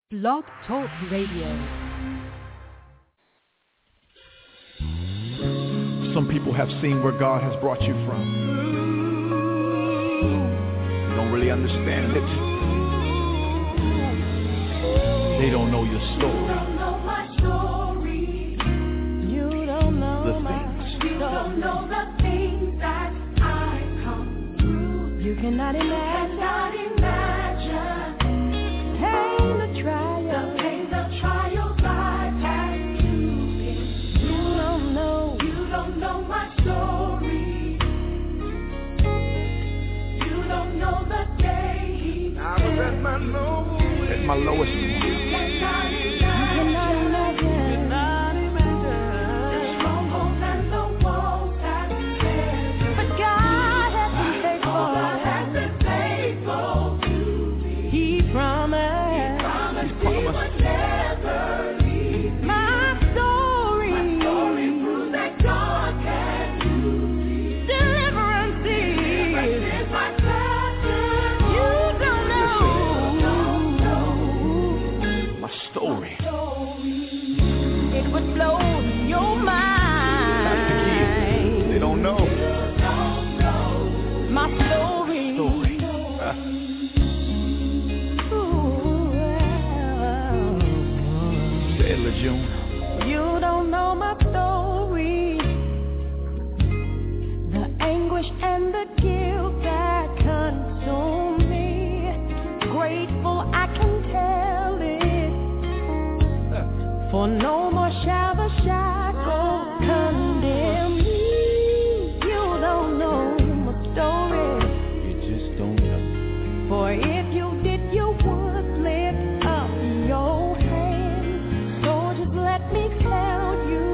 Blog Talk Radio. Some people have seen where God has brought you from. You don't really understand it. They don't know your story. You don't know my story. You don't know You don't know the things that I've come through. You cannot imagine. The pain, the trials I've had to endure. You don't know my story. You don't know the day. I was at my lowest. At my lowest. You cannot imagine. The strongholds and the walls that stand. But God has been faithful. God has been faithful to me. He promised. He would never leave me. My story proves that God can do me. Deliverance is my passion. You don't know my story. It would blow your mind. That's the key. They don't know. My story. June. You don't know my story. The anguish and the guilt that consumed me. Grateful I can tell it. For no more shall the shackles condemn me. You don't know my story. You just don't know. For if you did, you would lift up your hand. So just let me tell you,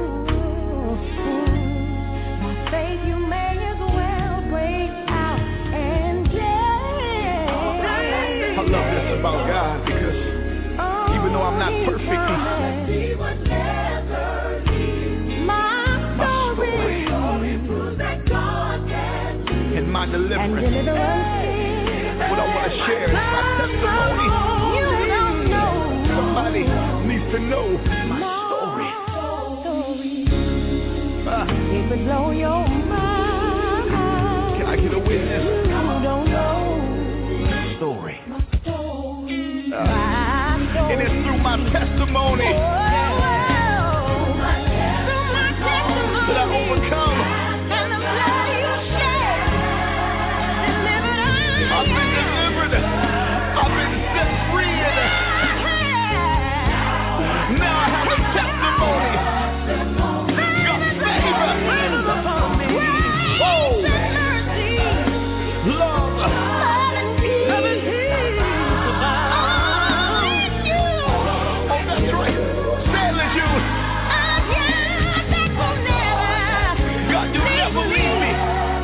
by faith you may as well break out and dance. I love this about God because even though I'm not perfect, He would never leave. My story proves that God can do. and my deliverance. What I want to share is my testimony. You don't know. Somebody needs to know my story. It would blow your mind. Can I get a witness? You don't know My story. my story. And it's through my testimony that I overcome. And the blood you shed delivered I've been delivered. I've been set free. And now I have a testimony. God's favor. Oh, love. Oh, that's right. Stanley June. God, you never leave me.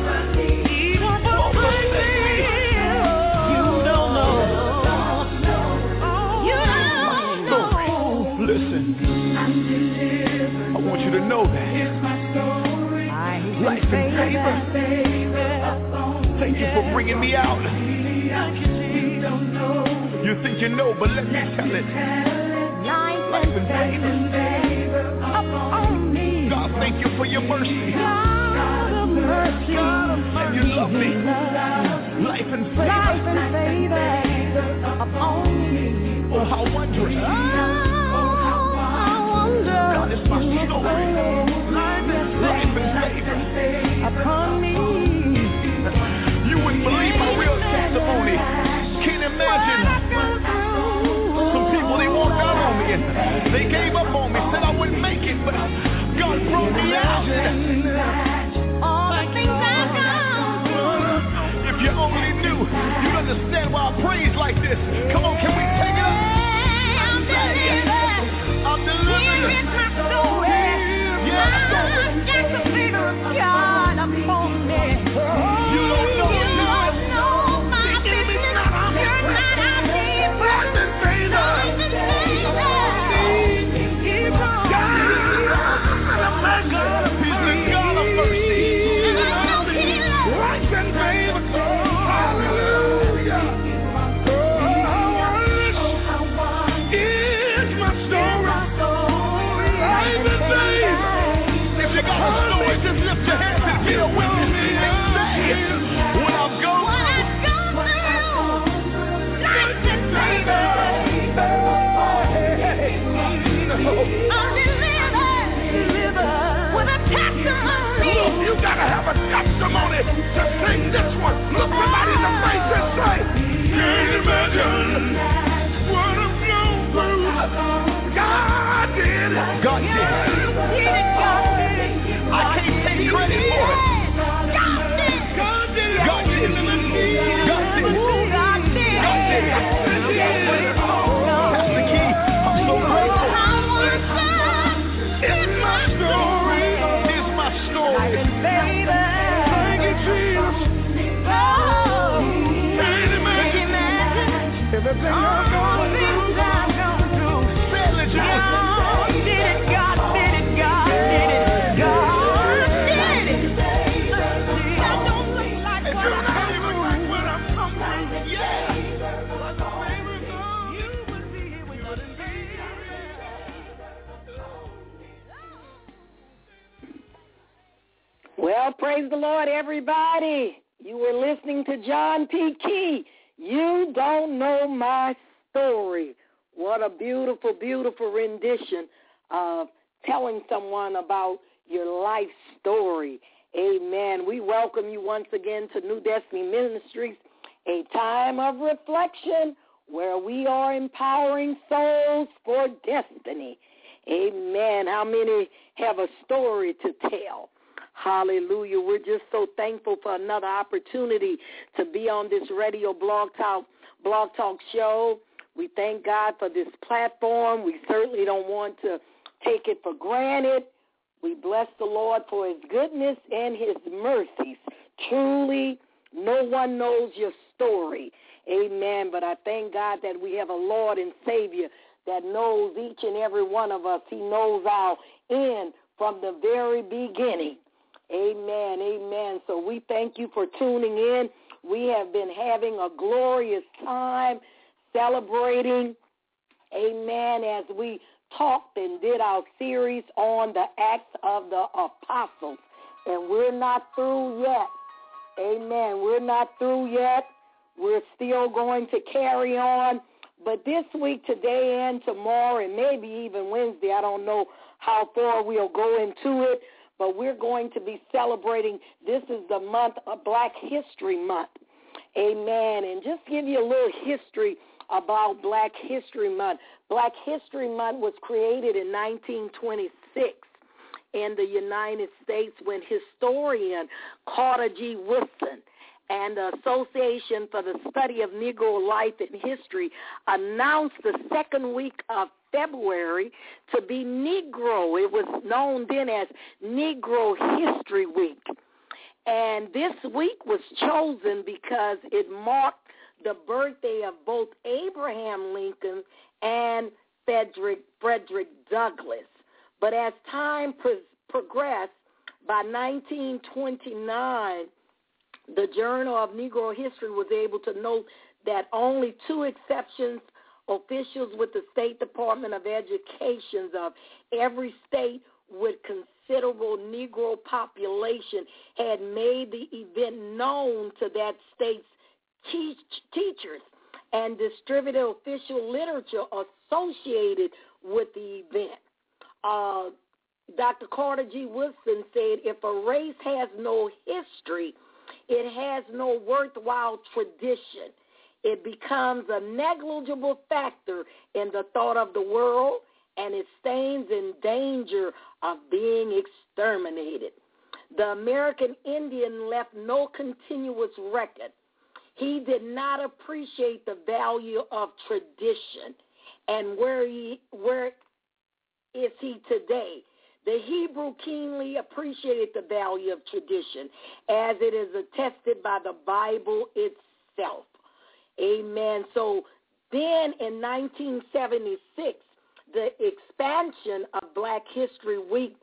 Listen, I want you to know that life and favor. Thank you for bringing me out. You think you know, but let me tell it. Life and favor. God, thank you for your mercy. And you love me. Life and favor. Oh, how wondrous. God is my story. Life and favor upon me. You wouldn't believe my real testimony. Can't imagine. Some people, they walked out on me and they gave up on me, said I wouldn't make it, but God brought me out. All the things I've done. If you only knew, you'd understand why I praise like this. Come on, can we take it up? I'm delivered. Here is my story. Just the favor of God upon me. You don't know. You don't know my business. You're not out here. Life and favor. He's the God of mercy. Life and favor. Hallelujah. Just sing this one. Look somebody in the face and say, can't imagine what I'm going through. God did it. God did it. I can't take credit for it. God did it. God did it. God did it. God did it. God did it. Pastor Key, I'm so grateful. It's my story. It's my story. Thank you, Jesus. Can't imagine everything I've gone through. Say it, let you know. Well, praise the Lord, everybody. You were listening to John P. Key. You don't know my story. What a beautiful, beautiful rendition of telling someone about your life story. Amen. We welcome you once again to New Destiny Ministries, a time of reflection where we are empowering souls for destiny. Amen. How many have a story to tell? Hallelujah. We're just so thankful for another opportunity to be on this radio blog talk show. We thank God for this platform. We certainly don't want to take it for granted. We bless the Lord for his goodness and his mercies. Truly, no one knows your story. Amen. But I thank God that we have a Lord and Savior that knows each and every one of us. He knows our end from the very beginning. Amen, amen. So we thank you for tuning in. We have been having a glorious time celebrating, amen, as we talked and did our series on the Acts of the Apostles. And we're not through yet. Amen. We're not through yet. We're still going to carry on. But this week, today and tomorrow, and maybe even Wednesday, I don't know how far we'll go into it, but we're going to be celebrating. This is the month of Black History Month. Amen. And just give you a little history about Black History Month. Black History Month was created in 1926 in the United States when historian Carter G. Woodson and the Association for the Study of Negro Life and History announced the second week of February to be Negro. It was known then as Negro History Week. And this week was chosen because it marked the birthday of both Abraham Lincoln and Frederick Douglass. But as time progressed, by 1929, the Journal of Negro History was able to note that only two exceptions, officials with the State Department of Education of every state with considerable Negro population, had made the event known to that state's teachers and distributed official literature associated with the event. Dr. Carter G. Woodson said, if a race has no history, it has no worthwhile tradition. It becomes a negligible factor in the thought of the world, and it stands in danger of being exterminated. The American Indian left no continuous record. He did not appreciate the value of tradition. And where is he today? The Hebrew keenly appreciated the value of tradition, as it is attested by the Bible itself. Amen. So then in 1976, the expansion of Black History Week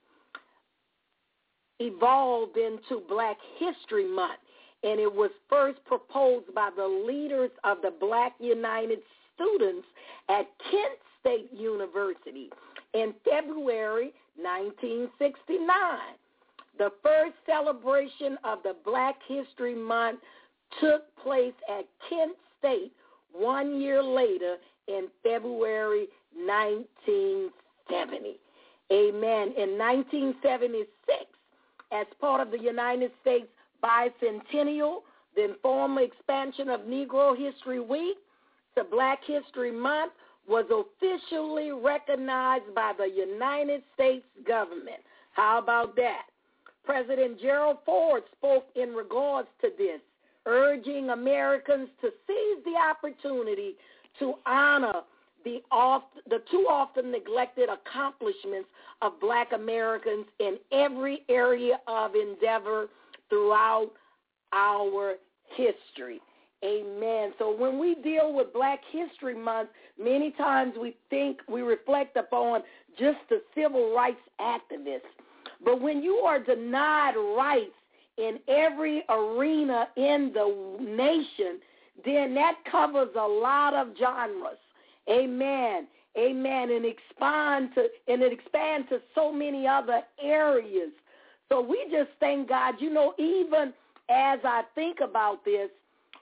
evolved into Black History Month, and it was first proposed by the leaders of the Black United Students at Kent State University in February 1969. The first celebration of the Black History Month took place at Kent State 1 year later in February 1970. Amen. In 1976, as part of the United States Bicentennial, the informal expansion of Negro History Week to Black History Month, was officially recognized by the United States government. How about that? President Gerald Ford spoke in regards to this, urging Americans to seize the opportunity to honor the too often neglected accomplishments of Black Americans in every area of endeavor throughout our history. Amen. So when we deal with Black History Month, many times we reflect upon just the civil rights activists. But when you are denied rights in every arena in the nation, then that covers a lot of genres. Amen. Amen. And it expands to so many other areas. So we just thank God. You know, even as I think about this,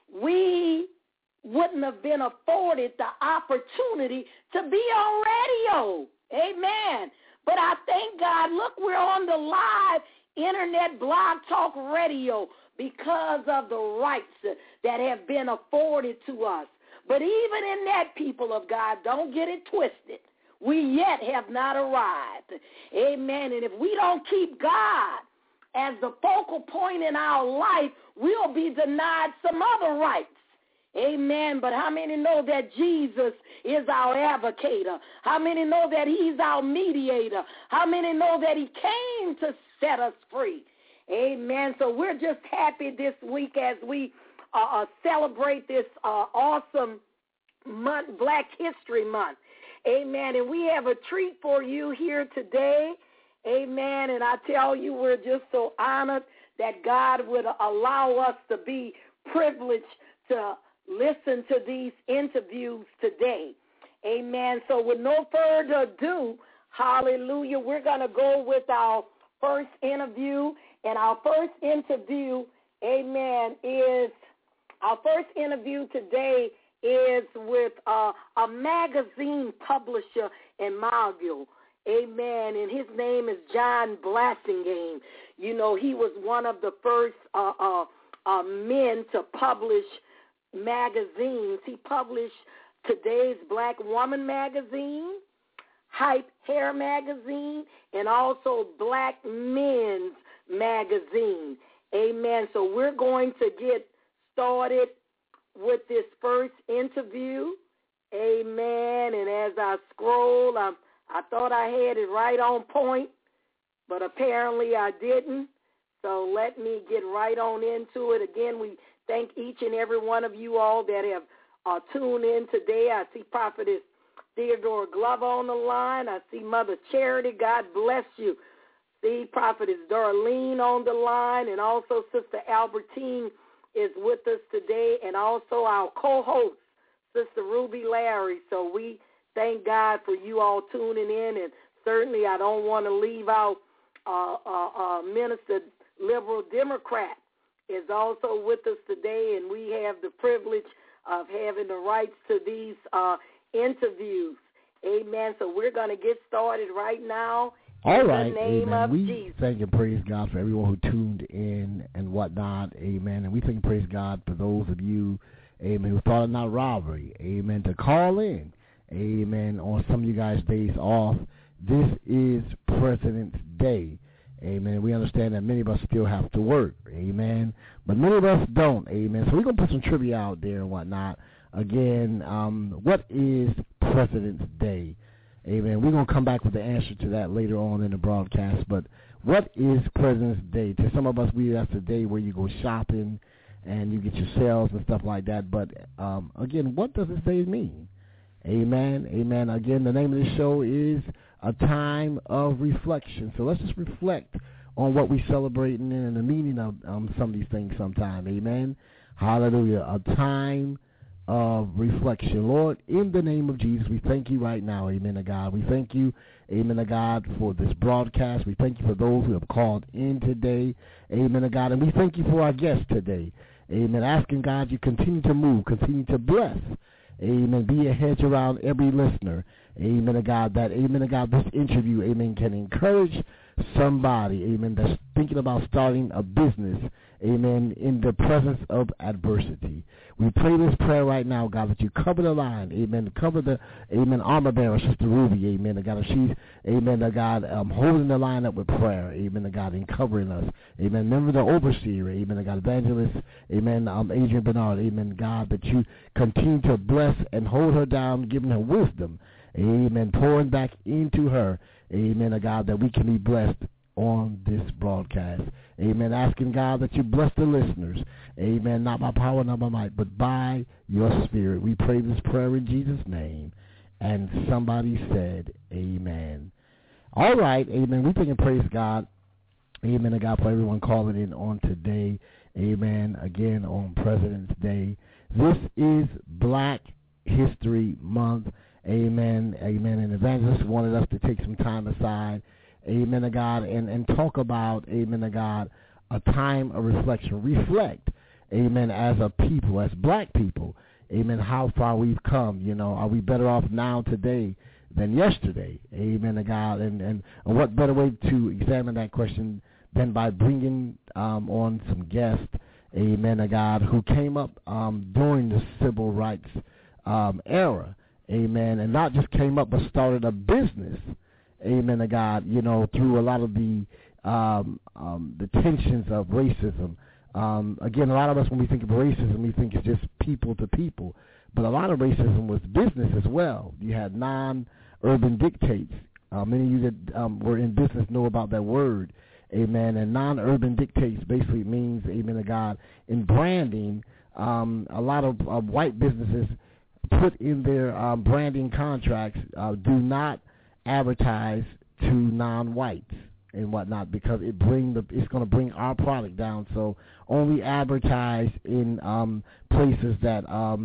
we wouldn't have been afforded the opportunity to be on radio. Amen. But I thank God, look, we're on the live internet blog talk radio because of the rights that have been afforded to us. But even in that, people of God, don't get it twisted. We yet have not arrived. Amen. And if we don't keep God as the focal point in our life, we'll be denied some other rights. Amen. But how many know that Jesus is our advocator? How many know that he's our mediator? How many know that he came to set us free? Amen. So we're just happy this week as we celebrate this awesome month, Black History Month. Amen. And we have a treat for you here today. Amen. And I tell you, we're just so honored that God would allow us to be privileged to listen to these interviews today. Amen. So with no further ado, hallelujah, we're going to go with our first interview. And our first interview, amen, our first interview today is with a magazine publisher in Mobile. Amen. And his name is John Blasingame. You know, he was one of the first men to publish magazines. He published Today's Black Woman magazine, Hype Hair magazine, and also Black Men's magazine. Amen. So we're going to get started with this first interview. Amen. And as I scroll, I thought I had it right on point, but apparently I didn't. So let me get right on into it. Again, we thank each and every one of you all that have tuned in today. I see Prophetess Theodore Glover on the line. I see Mother Charity. God bless you. See Prophetess Darlene on the line, and also Sister Albertine is with us today, and also our co-host, Sister Ruby Larry. So we thank God for you all tuning in, and certainly I don't want to leave out Minister Liberal Democrat is also with us today, and we have the privilege of having the rights to these interviews. Amen. So we're going to get started right now. All right, amen. We thank and praise God for everyone who tuned in and whatnot, amen. And we thank and praise God for those of you, amen, who thought it not robbery, amen, to call in, amen, on some of you guys' days off. This is President's Day, amen. We understand that many of us still have to work, amen, but many of us don't, amen. So we're going to put some trivia out there and whatnot. Again, what is President's Day? Amen. We're going to come back with the answer to that later on in the broadcast. But what is President's Day? To some of us, that's the day where you go shopping and you get your sales and stuff like that. But, again, what does this day mean? Amen. Amen. Again, the name of this show is A Time of Reflection. So let's just reflect on what we're celebrating and the meaning of some of these things sometime. Amen. Hallelujah. A time of reflection. Lord, in the name of Jesus, we thank you right now, amen to God. We thank you, amen to God, for this broadcast. We thank you for those who have called in today, amen to God. And we thank you for our guests today, amen. Asking God you continue to move, continue to bless, amen. Be a hedge around every listener, amen, to God, that, amen, to God, this interview, amen, can encourage somebody, amen, that's thinking about starting a business, amen, in the presence of adversity. We pray this prayer right now, God, that you cover the line, amen, cover the, amen, armor bearer, Sister Ruby, amen, to God, if she's, amen, to God, holding the line up with prayer, amen, to God, and covering us, amen, remember the overseer, amen, to God, evangelist, amen, Adrian Bernard, amen, God, that you continue to bless and hold her down, giving her wisdom, amen, pouring back into her, amen, to God, that we can be blessed on this broadcast. Amen. Asking God that you bless the listeners. Amen. Not by power, not by might, but by your spirit. We pray this prayer in Jesus' name. And somebody said, amen. All right. Amen. We thank and praise God. Amen to God for everyone calling in on today. Amen. Again, on President's Day. This is Black History Month. Amen. Amen. And Evangelist wanted us to take some time aside, amen to God, and talk about, amen to God, a time of reflection. Reflect, amen, as a people, as black people, amen, how far we've come. You know, are we better off now today than yesterday? Amen to God. And what better way to examine that question than by bringing on some guests, amen to God, who came up during the civil rights era, amen, and not just came up but started a business, amen to God, you know, through a lot of the tensions of racism. Again, a lot of us, when we think of racism, we think it's just people to people. But a lot of racism was business as well. You had non-urban dictates. Many of you that were in business know about that word, amen. And non-urban dictates basically means, amen to God, in branding, a lot of white businesses put in their branding contracts, do not advertise to non-whites and whatnot, because it's going to bring our product down. So only advertise in places that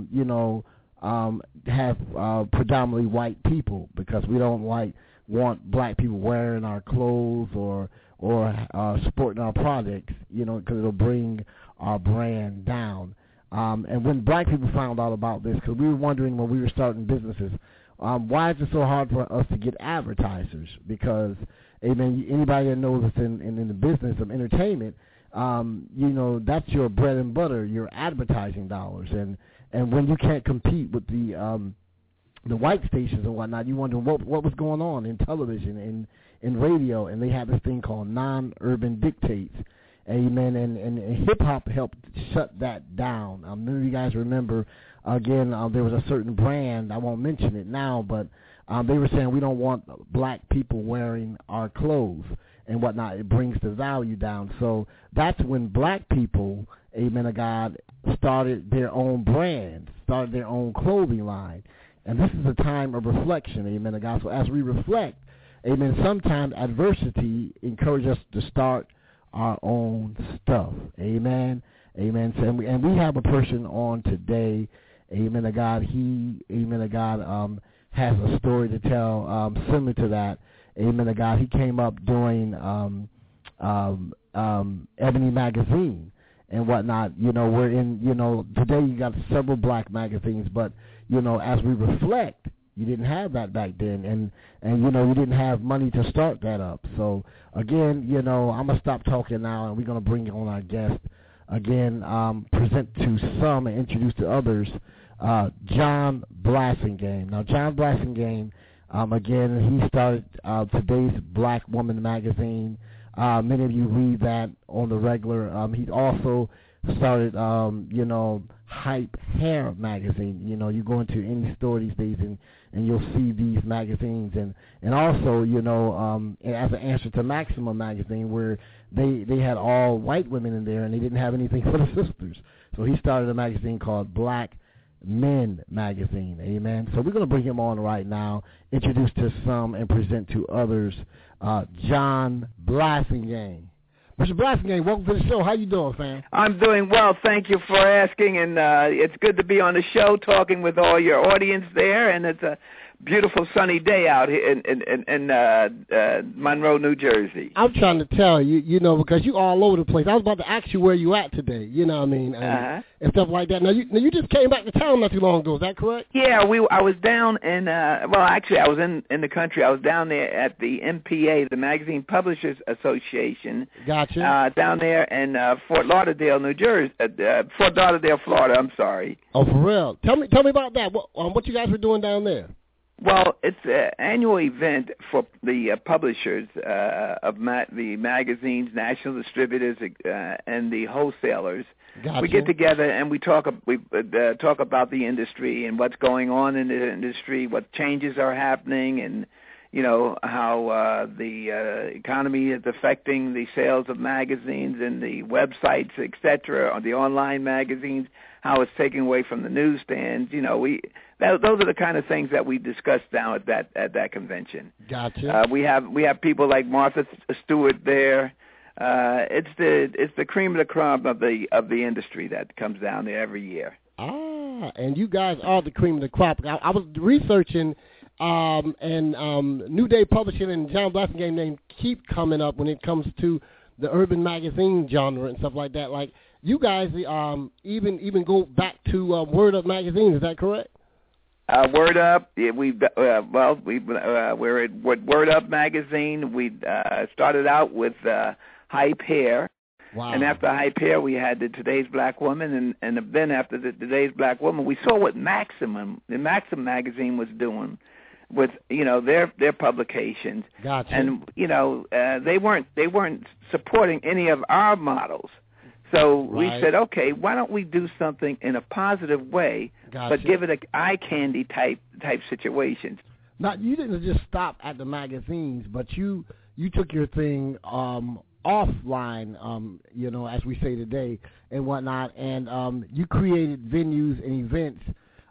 have predominantly white people, because we don't want black people wearing our clothes or supporting our products, you know, because it'll bring our brand down. And when black people found out about this, because we were wondering when we were starting businesses, why is it so hard for us to get advertisers? Because, amen, anybody that knows us in the business of entertainment, you know, that's your bread and butter, your advertising dollars. And when you can't compete with the white stations and whatnot, you wonder what was going on in television, in radio, and they had this thing called non-urban dictates. Amen, and hip-hop helped shut that down. Many of you guys remember, again, there was a certain brand, I won't mention it now, but they were saying we don't want black people wearing our clothes and whatnot. It brings the value down. So that's when black people, amen to God, started their own brand, started their own clothing line. And this is a time of reflection, amen to God. So as we reflect, amen, sometimes adversity encourages us to start our own stuff. Amen. Amen. So, and we have a person on today, amen to God. He, amen to God, has a story to tell similar to that. Amen to God. He came up during Ebony Magazine and whatnot. You know, we're in, you know, today you got several black magazines, but, you know, as we reflect, you didn't have that back then, and you know, you didn't have money to start that up. So again, you know, I'm gonna stop talking now, and we're gonna bring on our guest again, present to some and introduce to others, John Blasingame. Now, John Blasingame, again, he started today's Black Woman magazine. Many of you read that on the regular. He also started, you know, Hype Hair magazine. You know, you go into any store these days and you'll see these magazines, and also, you know, as an answer to Maximum magazine, where they had all white women in there and they didn't have anything for the sisters. So he started a magazine called Black Men magazine. Amen. So we're going to bring him on right now, introduce to some and present to others, John Blasingame. Mr. Blasingame, welcome to the show. How you doing, fam? I'm doing well. Thank you for asking, and it's good to be on the show talking with all your audience there, and it's a beautiful sunny day out here in Monroe, New Jersey. I'm trying to tell you, because you all over the place. I was about to ask you where you at today, you know what I mean, and stuff like that. Now you just came back to town not too long ago, is that correct? Yeah, I was down in, actually I was in the country. I was down there at the MPA, the Magazine Publishers Association. Gotcha. Down there in Fort Lauderdale, New Jersey, Fort Lauderdale, Florida, I'm sorry. Oh, for real? Tell me about that. What you guys were doing down there? Well, it's an annual event for the publishers of the magazines, national distributors, and the wholesalers. Gotcha. We get together and we talk about the industry and what's going on in the industry, what changes are happening, and how the economy is affecting the sales of magazines and the websites, etc., or the online magazines, how it's taking away from the newsstands. Those are the kind of things that we discussed down at that convention. Gotcha. We have people like Martha Stewart there. It's the cream of the crop of the industry that comes down there every year. And you guys are the cream of the crop. I was researching, and New Day Publishing and John Blasingame name keep coming up when it comes to the urban magazine genre and stuff like that. Like you guys, even go back to Word Up magazine. Is that correct? Word Up, we're at Word Up magazine. We started out with Hype Hair. Wow. And after Hype Hair, we had the Today's Black Woman, and then after the Today's Black Woman, we saw what Maxim magazine was doing with their publications. Gotcha. And they weren't supporting any of our models. So we said, okay, why don't we do something in a positive way, but give it a eye candy type situations. Now, you didn't just stop at the magazines, but you took your thing offline, as we say today and whatnot, and you created venues and events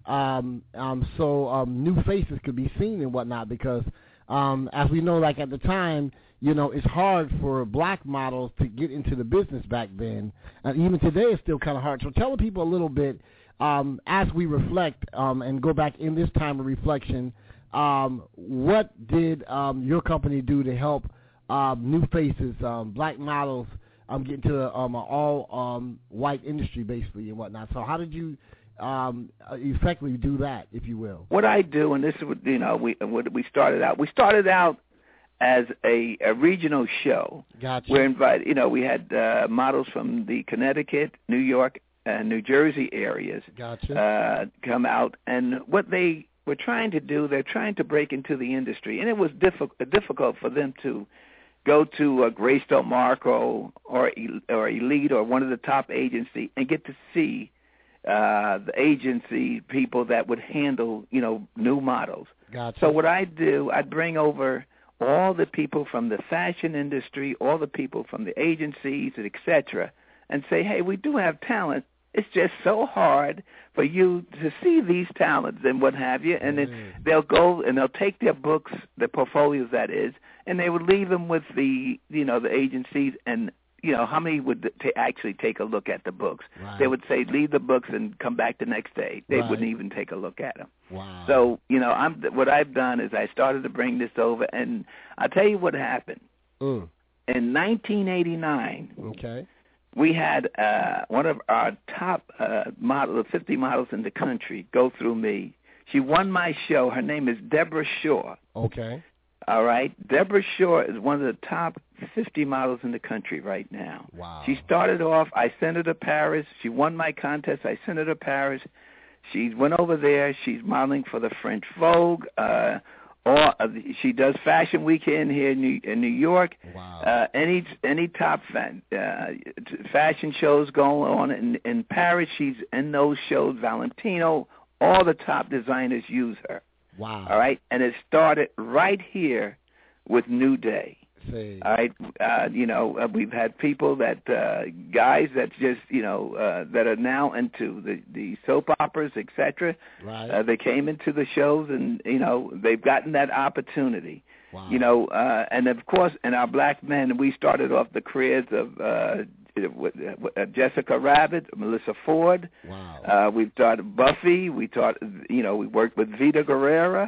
so new faces could be seen and whatnot, because as we know, like at the time, it's hard for black models to get into the business back then, and even today it's still kind of hard. So tell the people a little bit, as we reflect and go back in this time of reflection, what did your company do to help new faces, black models, get into an all white industry basically and whatnot? So how did you effectively do that, if you will? What I do, and this is we started out. We started out as a regional show. Gotcha. We're invited. We had models from the Connecticut, New York, and New Jersey areas. Gotcha. Come out, and what they were trying to do, they're trying to break into the industry, and it was difficult for them to go to Greystone Marco or Elite or one of the top agencies and get to see the agency people that would handle, new models. Gotcha. So what I do, I'd bring over all the people from the fashion industry, all the people from the agencies, etc., and say, hey, we do have talent. It's just so hard for you to see these talents and what have you. And then they'll go and they'll take their books, their portfolios, that is, and they would leave them with the agencies, and how many would actually take a look at the books? Right. They would say, leave the books and come back the next day. They wouldn't even take a look at them. Wow. So, what I've done is I started to bring this over, and I'll tell you what happened. In 1989, okay, we had one of our top 50 models in the country go through me. She won my show. Her name is Deborah Shaw. Okay. All right. Deborah Shaw is one of the top 50 models in the country right now. Wow. She started off, I sent her to Paris. She won my contest. I sent her to Paris. She went over there. She's modeling for the French Vogue. She does Fashion Weekend here in New York. Wow. Any top fashion shows going on in Paris, she's in those shows. Valentino, all the top designers use her. Wow. All right, and it started right here with New Day. See. All right, we've had people that guys that just that are now into the soap operas, etc. Right. They came into the shows, and they've gotten that opportunity. Wow. And of course, in our black men, we started off the careers of Jessica Rabbit, Melissa Ford. Wow. We've taught Buffy. We worked with Vita Guerrera.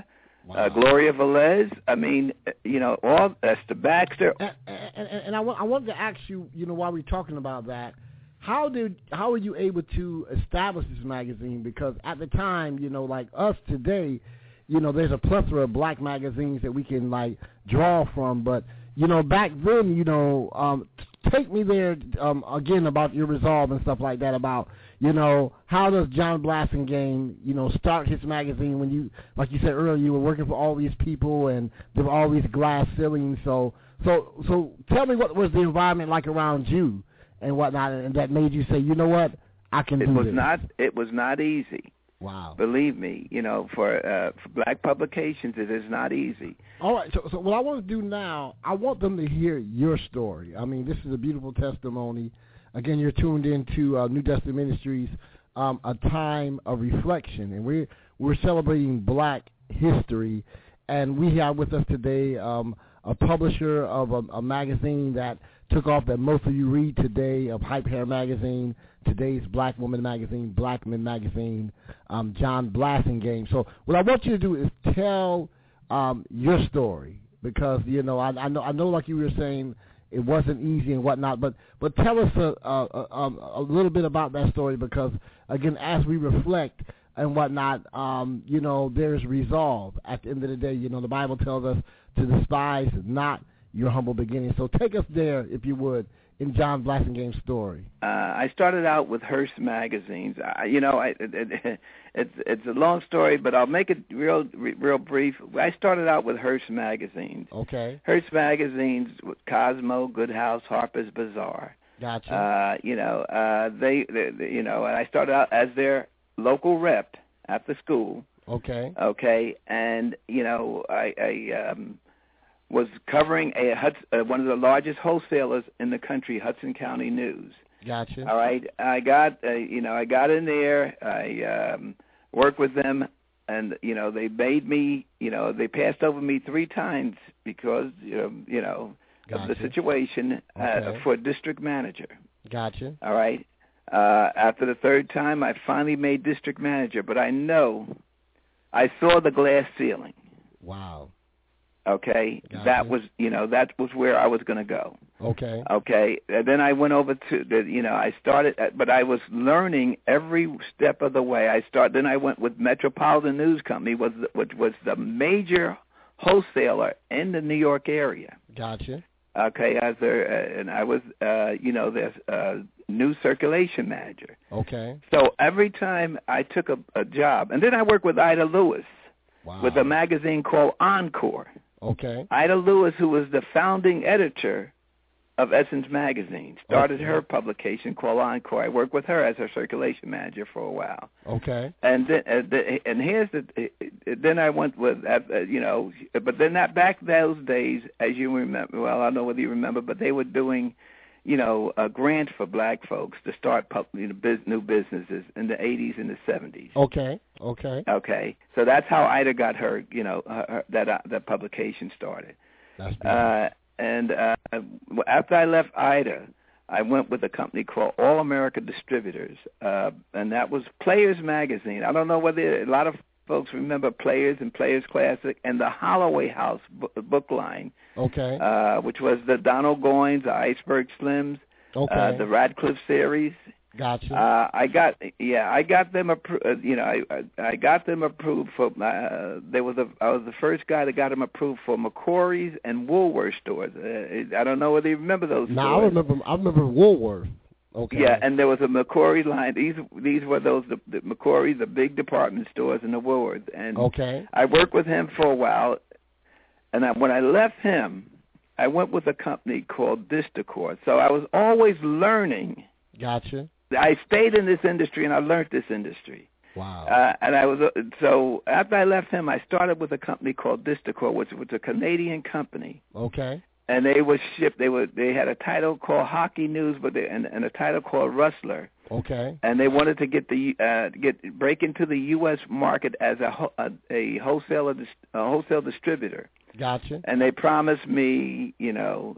Wow. Gloria Velez. I mean, all Esther Baxter. And I wanted to ask you, while we're talking about that, how were you able to establish this magazine? Because at the time, like us today, there's a plethora of black magazines that we can like draw from. But back then, take me there again about your resolve and stuff like that. About how does John Blasingame start his magazine when you, like you said earlier, you were working for all these people and there were all these glass ceilings. So tell me, what was the environment like around you and whatnot, and that made you say, you know what, I can do this? It was not easy. Wow. Believe me, for black publications, it is not easy. All right, so what I want to do now, I want them to hear your story. I mean, this is a beautiful testimony. Again, you're tuned into New Destiny Ministries, a time of reflection, and we're celebrating Black history. And we have with us today a publisher of a magazine that took off that most of you read today, of Hype Hair Magazine, today's Black Woman Magazine, Black Men Magazine, John Blasingame. So what I want you to do is tell your story, because I know like you were saying, it wasn't easy and whatnot, but tell us a little bit about that story, because again, as we reflect and whatnot, there's resolve at the end of the day. The Bible tells us to despise not your humble beginning. So take us there, if you would, in John Blasingame's story. I started out with Hearst magazines. It's a long story, but I'll make it real brief. I started out with Hearst magazines. Okay. Hearst magazines, Cosmo, Good House, Harper's Bazaar. Gotcha. And I started out as their local rep after school. Okay. Okay, and I was covering one of the largest wholesalers in the country, Hudson County News. Gotcha. All right, I got in there. I worked with them, and they made me. They passed over me 3 times because of the situation for district manager. Gotcha. All right. After the 3rd time, I finally made district manager, but I saw the glass ceiling. Wow. Okay, gotcha. that was where I was going to go. Okay. Okay, and then I went over to I started, but I was learning every step of the way. Then I went with Metropolitan News Company, which was the major wholesaler in the New York area. Gotcha. Okay, and I was their news circulation manager. Okay. So every time I took a job, and then I worked with Ida Lewis. Wow. With a magazine called Encore. Okay. Ida Lewis, who was the founding editor of Essence Magazine, started her publication called Encore. I worked with her as her circulation manager for a while. Okay. And then I went with but then back those days, as you remember, well, I don't know whether you remember, but they were doing a grant for black folks to start new businesses in the 80s and the 70s. Okay. Okay. So that's how Ida got her, that publication started. That's beautiful. And after I left Ida, I went with a company called All America Distributors, and that was Players Magazine. I don't know whether a lot of folks remember Players and Players Classic and the Holloway House book line. Okay. Which was the Donald Goines, the Iceberg Slims, the Radcliffe series. Gotcha. I got them approved. I got them approved for. I was the first guy that got them approved for McCrory's and Woolworth stores. I don't know whether you remember those. No, I remember Woolworth. Okay. Yeah, and there was a McCrory line. These were the McCrory, the big department stores, and the Woolworth. And okay. I worked with him for a while, and when I left him, I went with a company called Distacor. So I was always learning. Gotcha. I stayed in this industry, and I learned this industry. Wow. And I was so after I left him, I started with a company called Distacor, which was a Canadian company. Okay. And they were shipped. They had a title called Hockey News, and a title called Rustler. Okay. And they wanted to break into the U.S. market as a wholesale distributor. Gotcha. And they promised me, well,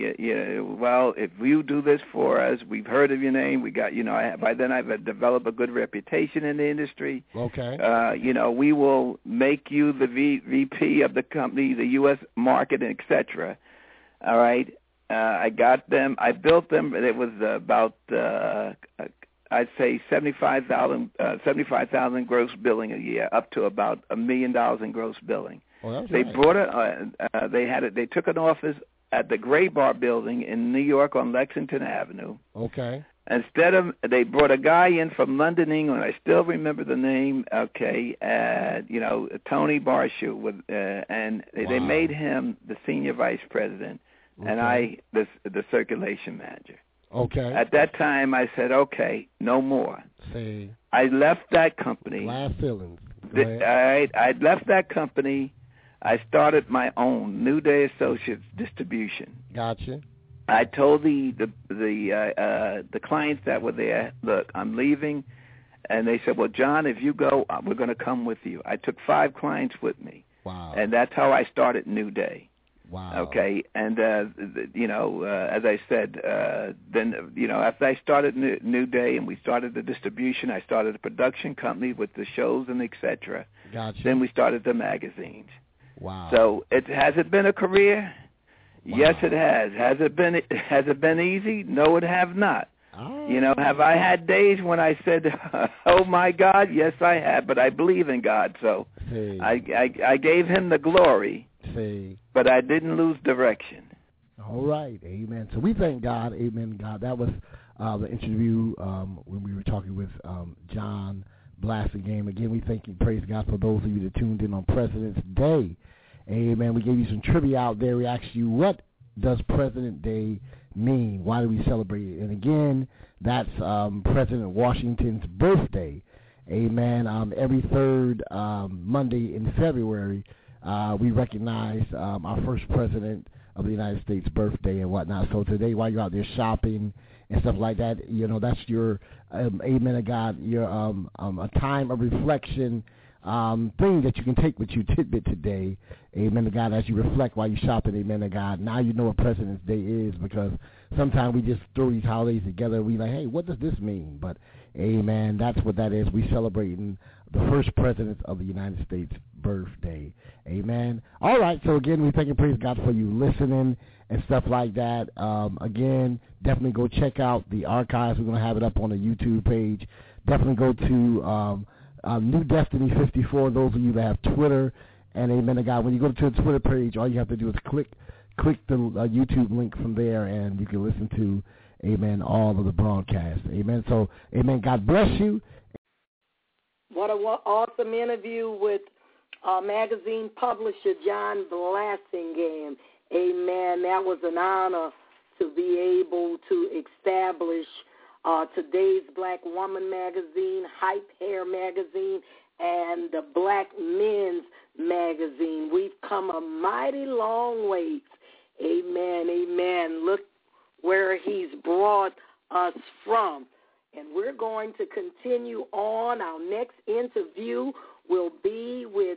if you do this for us, we've heard of your name. We got, by then I've developed a good reputation in the industry. Okay. We will make you the VP of the company, the U.S. market, et cetera. All right. I got them. I built them. It was about, I'd say, $75,000 gross billing a year, up to about $1 million in gross billing. Well, that's they nice. brought they took an office at the Gray Bar building in New York on Lexington Avenue. Okay. They brought a guy in from London, England. I still remember the name. Okay, Tony Barshoe, and they made him the senior vice president, and I the circulation manager. Okay. At that time, I said, okay, no more. See. I left that company. Glass ceilings. I left that company. I started my own New Day Associates distribution. Gotcha. I told the clients that were there, look, I'm leaving, and they said, well, John, if you go, we're going to come with you. I took 5 clients with me. Wow. And that's how I started New Day. Wow. Okay, and as I said, then after I started New Day and we started the distribution, I started a production company with the shows and etc. Gotcha. Then we started the magazines. Wow. So has it been a career? Wow. Yes, it has. Has it been easy? No, it have not. Oh. Have I had days when I said, "Oh my God"? Yes, I have. But I believe in God, so I gave Him the glory. See. But I didn't lose direction. All right, amen. So we thank God, amen, God. That was the interview when we were talking with John Blasingame. Again, we thank you, praise God, for those of you that tuned in on President's Day. Amen. We gave you some trivia out there. We asked you, what does President Day mean? Why do we celebrate it? And again, that's President Washington's birthday. Amen. Every third Monday in February, we recognize our first president of the United States' birthday and whatnot. So today, while you're out there shopping and stuff like that, that's your amen to God, your a time of reflection thing that you can take with you tidbit today, amen to God, as you reflect while you're shopping, amen to God. Now you know what President's Day is, because sometimes we just throw these holidays together. We like, hey, what does this mean? But amen, that's what that is. We celebrating the first president of the United States' birthday. Amen. All right, so again, we thank and praise God for you listening and stuff like that. Again, definitely go check out the archives. We're going to have it up on the YouTube page. Definitely go to New Destiny 54, those of you that have Twitter, and amen to God. When you go to the Twitter page, all you have to do is click the YouTube link from there, and you can listen to, amen, all of the broadcasts. Amen. So, amen, God bless you. What an awesome interview with magazine publisher John Blasingame. Amen. That was an honor to be able to establish today's Black Woman magazine, Hype Hair magazine, and the Black Men's magazine. We've come a mighty long ways. Amen, amen. Look where he's brought us from. And we're going to continue on. Our next interview will be with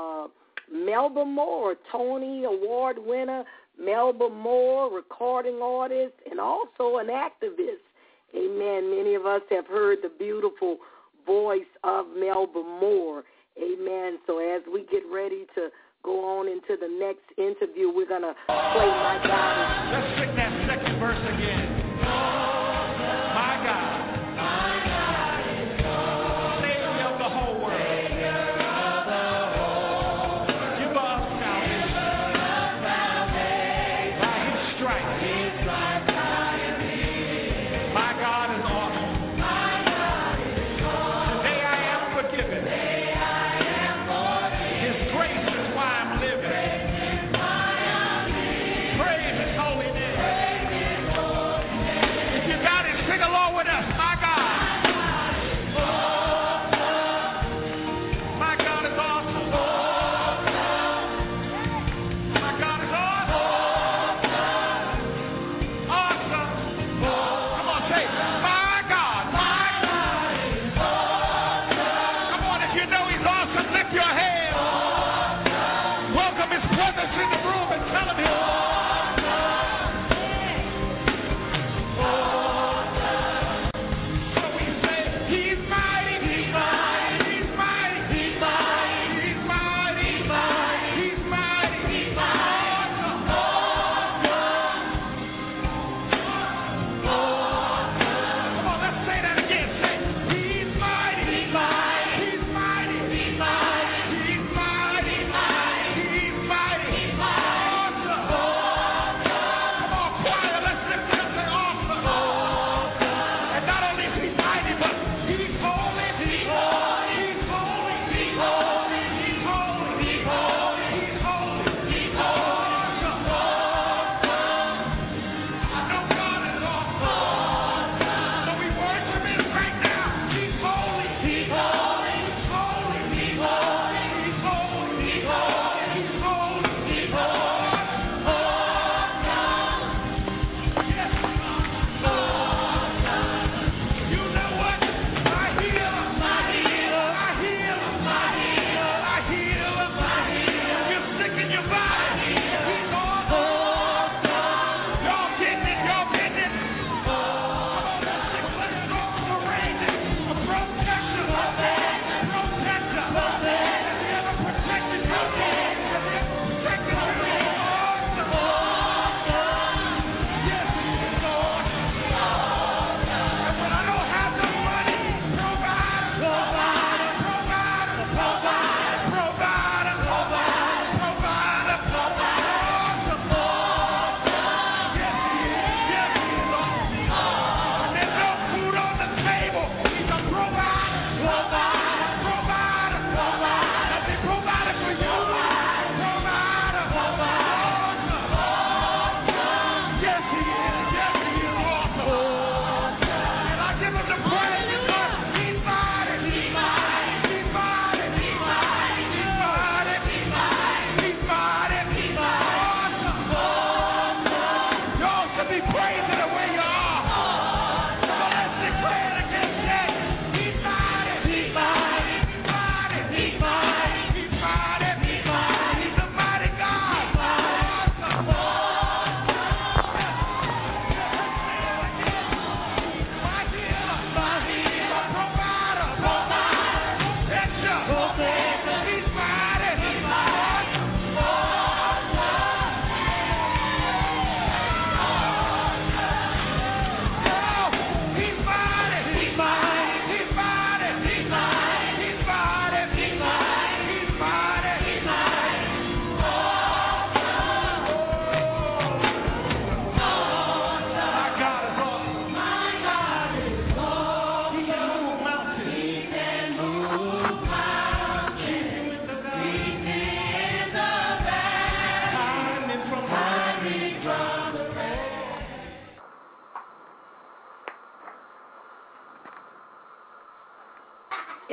Melba Moore, Tony Award winner, Melba Moore, recording artist, and also an activist. Amen. Many of us have heard the beautiful voice of Melba Moore. Amen. So as we get ready to go on into the next interview, we're going to play My God. Let's sing that second verse again. My God. Savior of the whole world. Giver of salvation. By His stripes. My God is awesome. Today I am forgiven. His grace is why I'm living. Praise His holy name.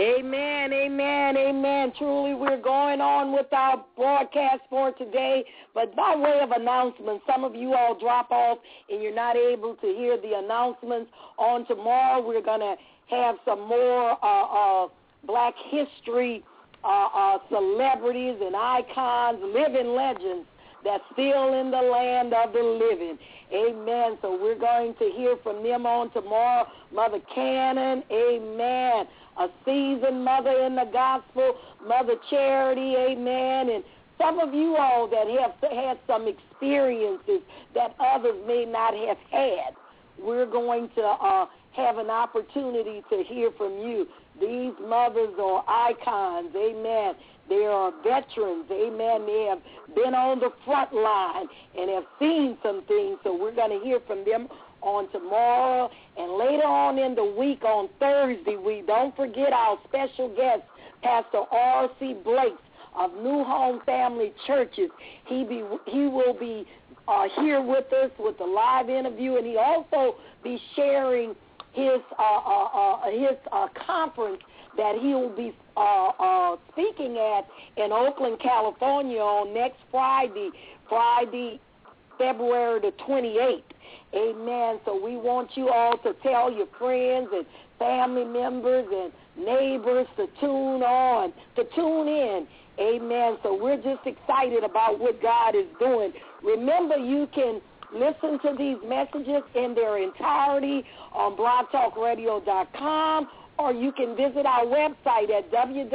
Amen, amen, amen. Truly, we're going on with our broadcast for today. But by way of announcement, some of you all drop off and you're not able to hear the announcements. On tomorrow, we're going to have some more Black history celebrities and icons, living legends that's still in the land of the living. Amen. So we're going to hear from them on tomorrow. Mother Cannon, amen. A seasoned mother in the gospel, Mother Charity, amen. And some of you all that have had some experiences that others may not have had, we're going to have an opportunity to hear from you. These mothers are icons, amen. They are veterans, amen. They have been on the front line and have seen some things, so we're going to hear from them on tomorrow. And later on in the week, on Thursday, we don't forget our special guest, Pastor R.C. Blake of New Home Family Churches. He will be here with us with a live interview, and he also be sharing his conference that he will be speaking at in Oakland, California on next Friday, February the 28th. Amen. So we want you all to tell your friends and family members and neighbors to tune in. Amen. So we're just excited about what God is doing. Remember, you can listen to these messages in their entirety on blogtalkradio.com, or you can visit our website at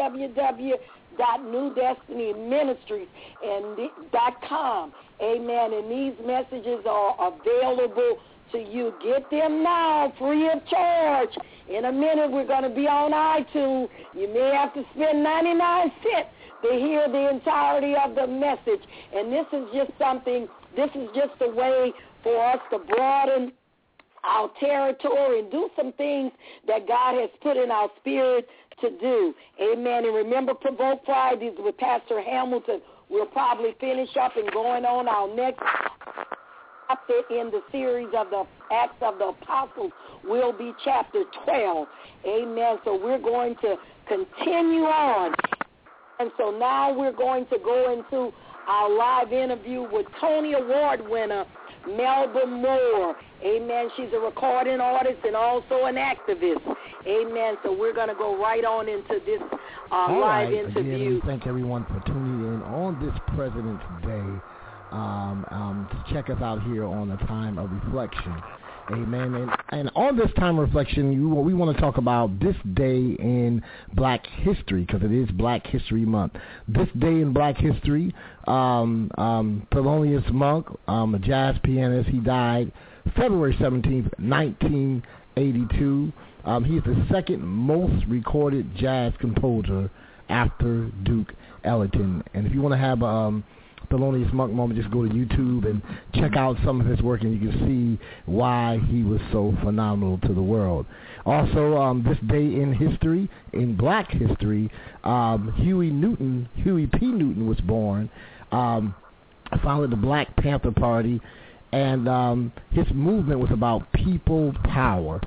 www.newdestinyministries.com. Amen. And these messages are available to you. Get them now, free of charge. In a minute, we're going to be on iTunes. You may have to spend 99 cents to hear the entirety of the message. And this is just a way for us to broaden our territory and do some things that God has put in our spirit to do. Amen. And remember, Provoke Fridays with Pastor Hamilton. We'll probably finish up and going on our next chapter in the series of the Acts of the Apostles will be chapter 12. Amen. So we're going to continue on. And so now we're going to go into our live interview with Tony Award winner Melba Moore. Amen. She's a recording artist and also an activist. Amen. So we're going to go right on into this live interview. Again, thank everyone for tuning in on this President's Day to check us out here on the Time of Reflection. Amen. And on this time of reflection, we want to talk about this day in Black history, because it is Black History Month. This day in Black history, Thelonious Monk, a jazz pianist, he died February 17th, 1982. He is the second most recorded jazz composer after Duke Ellington. And if you want to have Thelonious Monk moment, just go to YouTube and check out some of his work, and you can see why he was so phenomenal to the world. Also, this day in history, in Black history, Huey P. Newton was born, founded the Black Panther Party, and his movement was about people power.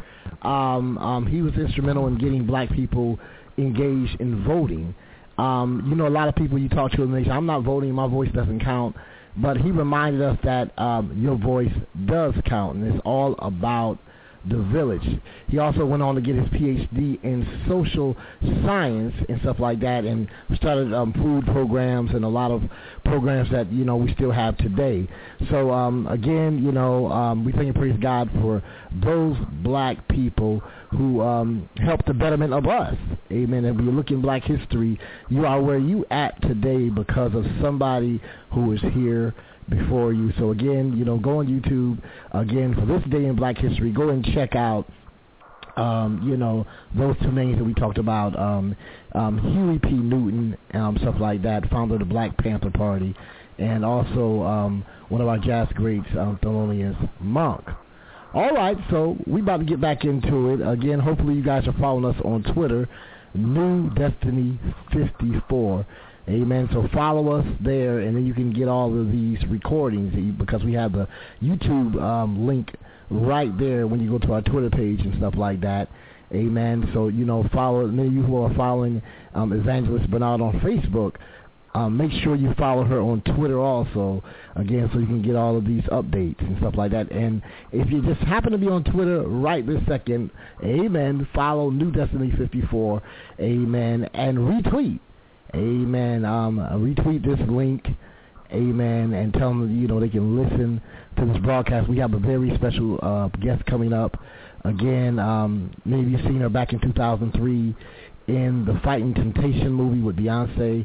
He was instrumental in getting black people engaged in voting. You know, a lot of people you talk to, and they say, I'm not voting, my voice doesn't count. But he reminded us that your voice does count, and it's all about the village. He also went on to get his Ph.D. in social science and stuff like that, and started food programs and a lot of programs that, you know, we still have today. So, again, you know, we thank and praise God for those black people who helped the betterment of us. Amen. And when you look in Black history, you are where you at today because of somebody who was here before you. So again, you know, go on YouTube again for this day in Black history. Go and check out, you know, those two names that we talked about, Huey P. Newton, stuff like that, founder of the Black Panther Party, and also one of our jazz greats, Thelonious Monk. All right, so we about to get back into it. Again, hopefully you guys are following us on Twitter, New Destiny 54. Amen. So follow us there, and then you can get all of these recordings because we have the YouTube link right there when you go to our Twitter page and stuff like that. Amen. So, follow, many of you who are following Evangelist Bernard on Facebook, make sure you follow her on Twitter also, again, so you can get all of these updates and stuff like that. And if you just happen to be on Twitter right this second, amen, follow New Destiny 54, amen, and retweet, amen, retweet this link, amen, and tell them, they can listen to this broadcast. We have a very special guest coming up. Again, many of you seen her back in 2003 in the Fighting Temptation movie with Beyonce.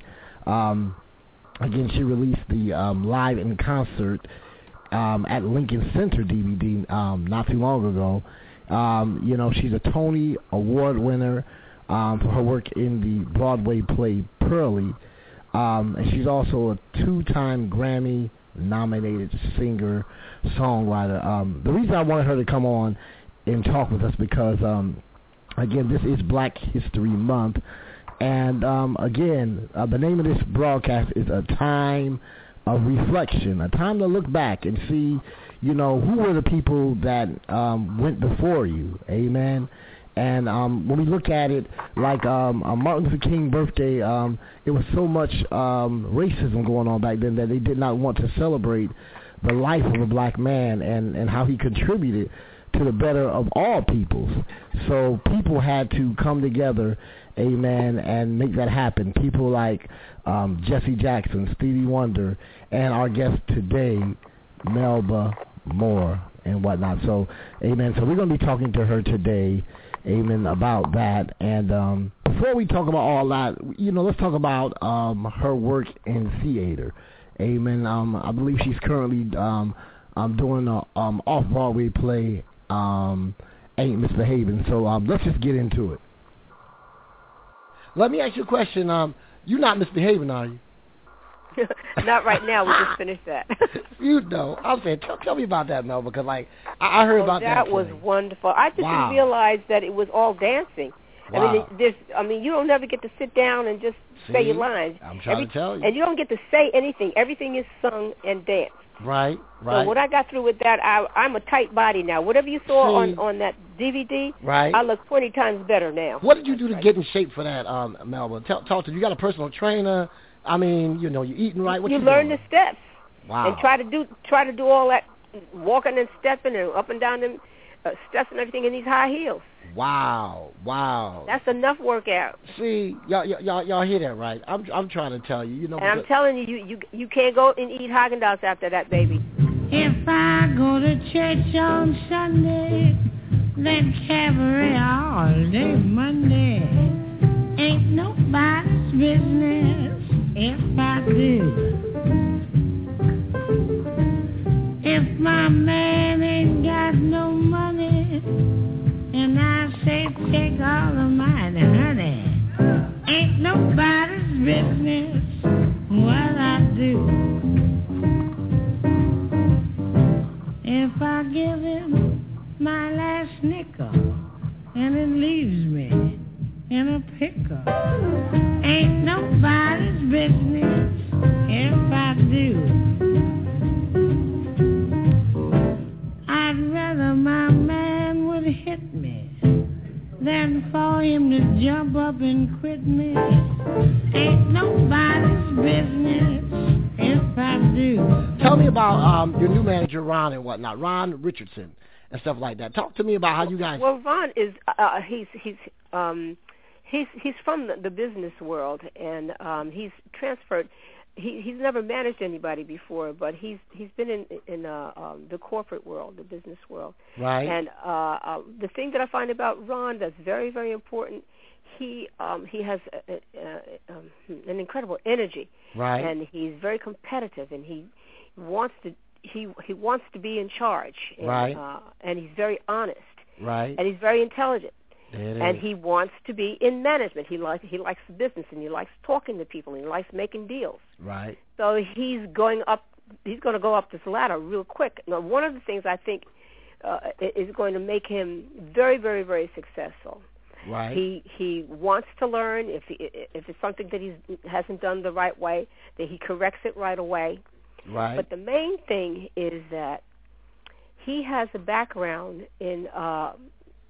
Again, she released the Live in Concert at Lincoln Center DVD not too long ago. She's a Tony Award winner for her work in the Broadway play Pearlie. And she's also a 2-time Grammy-nominated singer-songwriter. The reason I wanted her to come on and talk with us because, again, this is Black History Month. And, again, the name of this broadcast is A Time of Reflection, a time to look back and see, who were the people that went before you, amen? And when we look at it, like Martin Luther King birthday, it was so much racism going on back then that they did not want to celebrate the life of a black man and how he contributed to the better of all peoples. So people had to come together, amen, and make that happen. People like Jesse Jackson, Stevie Wonder, and our guest today, Melba Moore and whatnot. So, amen. So we're going to be talking to her today, amen, about that. And before we talk about all that, let's talk about her work in theater. Amen. I believe she's currently doing an off-Broadway play, Ain't Misbehaving. So let's just get into it. Let me ask you a question. You're not misbehaving, are you? Not right now. We just finished that. I'm saying, tell me about that, Mel, because I heard about that. That was wonderful. I didn't realize that it was all dancing. Wow. You don't never get to sit down and just say your lines. I'm trying to tell you. And you don't get to say anything. Everything is sung and danced. Right. So when I got through with that, I'm a tight body now. Whatever you saw on that DVD, right, I look 20 times better now. What did you do to get in shape for that, Melba? Talk to me. You got a personal trainer. I mean, you're eating right. What you learn doing? The steps. Wow. And try to do all that walking and stepping and up and down them steps and everything in these high heels. Wow. That's enough workout. See, y'all hear that, right? I'm trying to tell you, And I'm telling you can't go and eat Haagen-Dazs after that, baby. If I go to church on Sunday, then cabaret all day Monday. Ain't nobody's business if I do. If my man ain't got no money, and I say take all of mine, honey, ain't nobody's business what I do. If I give him my last nickel, and it leaves me in a pickle, ain't nobody's business if I do. I'd rather my man would hit me than for him to jump up and quit me. Ain't nobody's business if I do. Tell me about your new manager, Ron, and whatnot, Ron Richardson and stuff like that. Talk to me about how you guys. Well, Ron is he's from the business world, and he's transferred. He's never managed anybody before, but he's been in the corporate world, the business world. Right. And the thing that I find about Ron that's very, very important, he has an incredible energy. Right. And he's very competitive, and he wants to be in charge. And, right. And he's very honest. Right. And he's very intelligent. And he wants to be in management. He likes the business, and he likes talking to people, and he likes making deals. Right. So he's going to go up this ladder real quick. Now, one of the things I think is going to make him very, very, very successful. Right. He wants to learn. If it's something that he hasn't done the right way, that he corrects it right away. Right. But the main thing is that he has a background in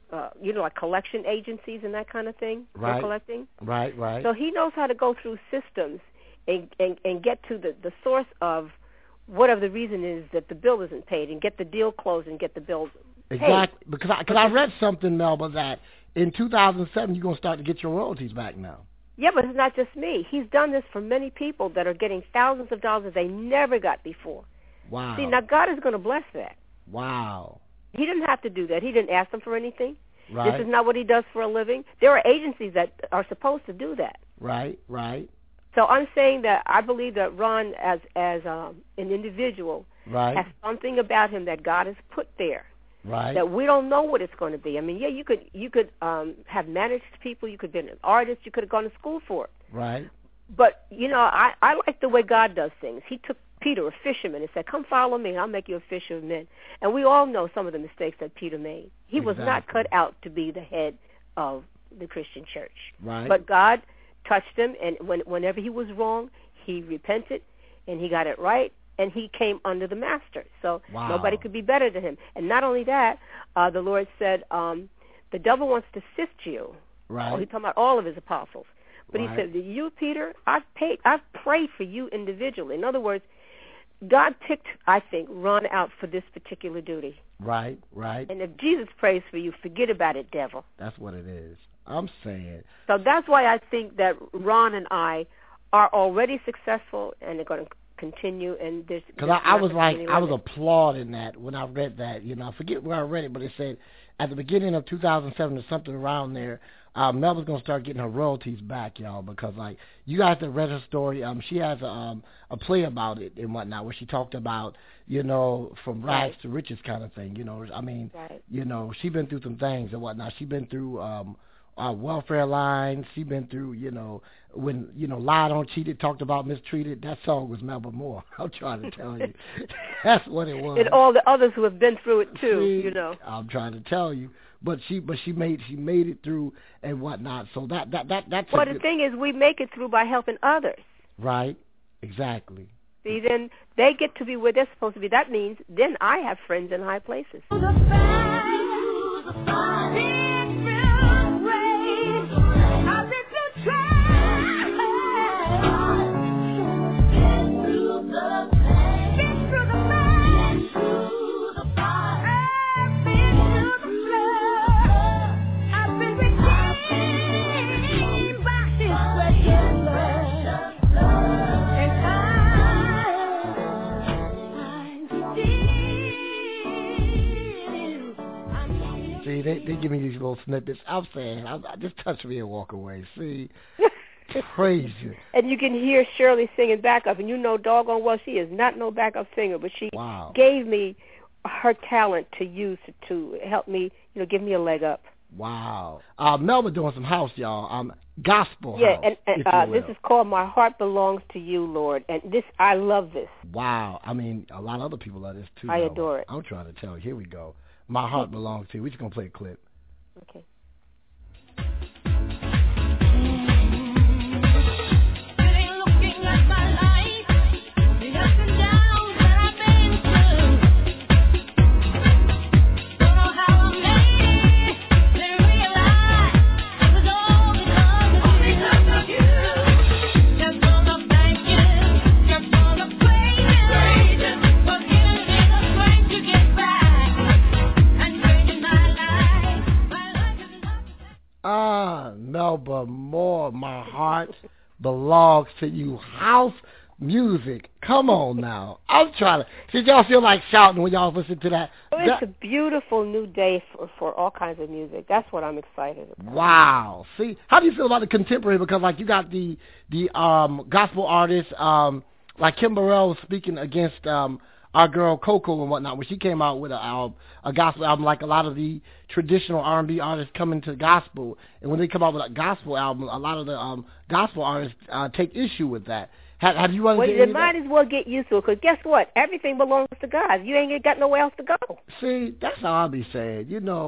like collection agencies and that kind of thing right. for collecting. Right. So he knows how to go through systems and get to the source of whatever the reason is that the bill isn't paid, and get the deal closed and get the bill paid. Exactly. Because I read something, Melba, that in 2007 you're going to start to get your royalties back now. Yeah, but it's not just me. He's done this for many people that are getting thousands of dollars they never got before. Wow. See, now God is going to bless that. Wow. He didn't have to do that. He didn't ask them for anything. Right. This is not what he does for a living. There are agencies that are supposed to do that. Right. So I'm saying that I believe that Ron, as an individual, right. has something about him that God has put there. Right. That we don't know what it's going to be. I mean, yeah, you could have managed people. You could have been an artist. You could have gone to school for it. Right. But, I like the way God does things. He took Peter, a fisherman, and said, come follow me, and I'll make you a fisher of men. And we all know some of the mistakes that Peter made. He was not cut out to be the head of the Christian church. Right. But God touched him, and whenever he was wrong, he repented, and he got it right, and he came under the master. So nobody could be better than him. And not only that, the Lord said, the devil wants to sift you. Right. He's talking about all of his apostles. But he said, you, Peter, I've prayed for you individually. In other words, God picked, I think, Ron out for this particular duty. Right. And if Jesus prays for you, forget about it, devil. That's what it is. I'm saying. So that's why I think that Ron and I are already successful, and they're going to continue. And because I was applauding that when I read that. I forget where I read it, but it said at the beginning of 2007 or something around there, Melba's going to start getting her royalties back, y'all, because, you guys that read her story, she has a play about it and whatnot where she talked about, from rags to riches kind of thing, she's been through some things and whatnot. She's been through welfare lines. She's been through, when, lied on, cheated, talked about, mistreated. That song was Melba Moore. I'm trying to tell you. That's what it was. And all the others who have been through it, too, I'm trying to tell you. But she made it through and whatnot. So that's. Well, the thing is, we make it through by helping others. Right. Exactly. See, then they get to be where they're supposed to be. That means then I have friends in high places. See, they give me these little snippets. I'm saying, I just touch me and walk away. See, praise you. And you can hear Shirley singing backup, and doggone well she is not no backup singer, but she gave me her talent to use to help me, give me a leg up. Wow. Melba doing some house, y'all. Gospel house. Yeah, and this is called My Heart Belongs to You, Lord. And I love this. Wow. I mean, a lot of other people love this, too. I adore it. I'm trying to tell you. Here we go. My Heart Belongs to You. We're just going to play a clip. Okay. Melba Moore, My Heart Belongs to You. House music. Come on now. I'm trying to. Did y'all feel like shouting when y'all listen to that? It's a beautiful new day for all kinds of music. That's what I'm excited about. Wow. See, how do you feel about the contemporary? Because you got the gospel artists, like Kim Burrell was speaking against our girl Coco and whatnot when she came out with a gospel album, like a lot of the traditional R&B artists come into gospel, and when they come out with a gospel album, a lot of the gospel artists take issue with that. Have you run into any of that? Well, you might as well get used to it, because guess what? Everything belongs to God. You ain't got nowhere else to go. See, that's how I be saying.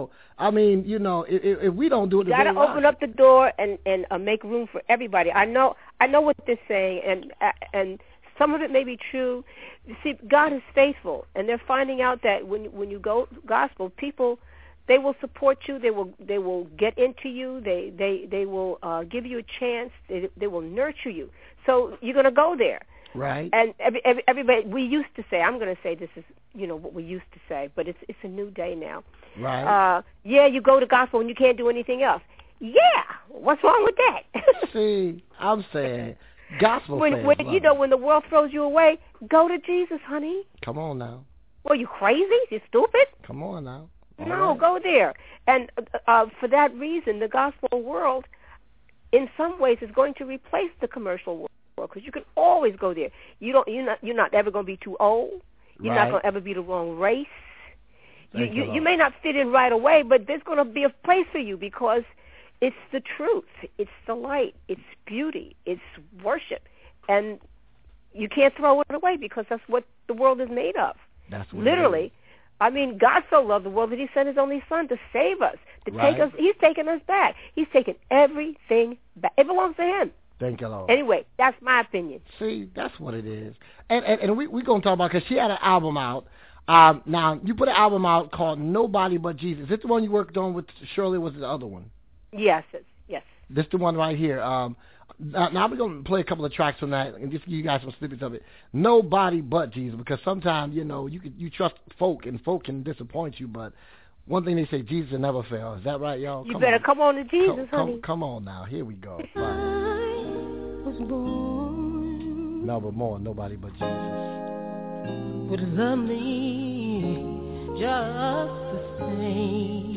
If we don't do it, you got to open up the door and make room for everybody. I know what they're saying, and some of it may be true. You see, God is faithful, and they're finding out that when you go gospel, people they will support you. They will get into you. They will give you a chance. They will nurture you. So you're going to go there. Right. And everybody, we used to say, I'm going to say this is, what we used to say, but it's a new day now. Right. You go to gospel and you can't do anything else. Yeah. What's wrong with that? See, I'm saying gospel when the world throws you away, go to Jesus, honey. Come on now. Well, you crazy? You stupid? Come on now. All no, right. Go there. And for that reason, the gospel world, in some ways, is going to replace the commercial world because you can always go there. You're not ever going to be too old. You're not going to ever be the wrong race. You may not fit in right away, but there's going to be a place for you because it's the truth. It's the light. It's beauty. It's worship. And you can't throw it away because that's what the world is made of. That's what literally. I mean, God so loved the world that he sent his only son to save us, to take us. He's taken us back. He's taken everything back. It belongs to him. Thank you, Lord. Anyway, that's my opinion. See, that's what it is. And we're going to talk about, because she had an album out. Now, you put an album out called Nobody But Jesus. Is this the one you worked on with Shirley, or was it the other one? Yes. This is the one right here. Now we're going to play a couple of tracks from that and just give you guys some snippets of it. Nobody But Jesus, because sometimes, you trust folk, and folk can disappoint you, but one thing they say, Jesus will never fail. Is that right, y'all? You better come on to Jesus, honey. Come on now. Here we go. I was born. No, but more. Nobody But Jesus. Would love me just the same.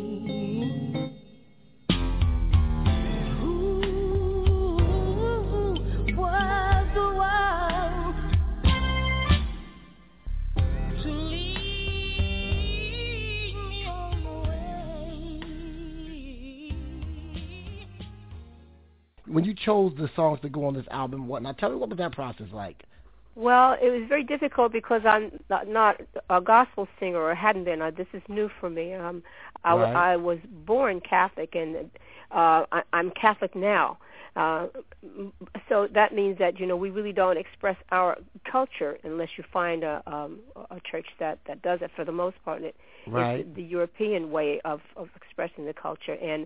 When you chose the songs to go on this album, now tell me, what was that process like? Well, it was very difficult because I'm not a gospel singer, or hadn't been. This is new for me. I was born Catholic, and I'm Catholic now. So that means that, we really don't express our culture unless you find a church that does it for the most part. It's the European way of expressing the culture. And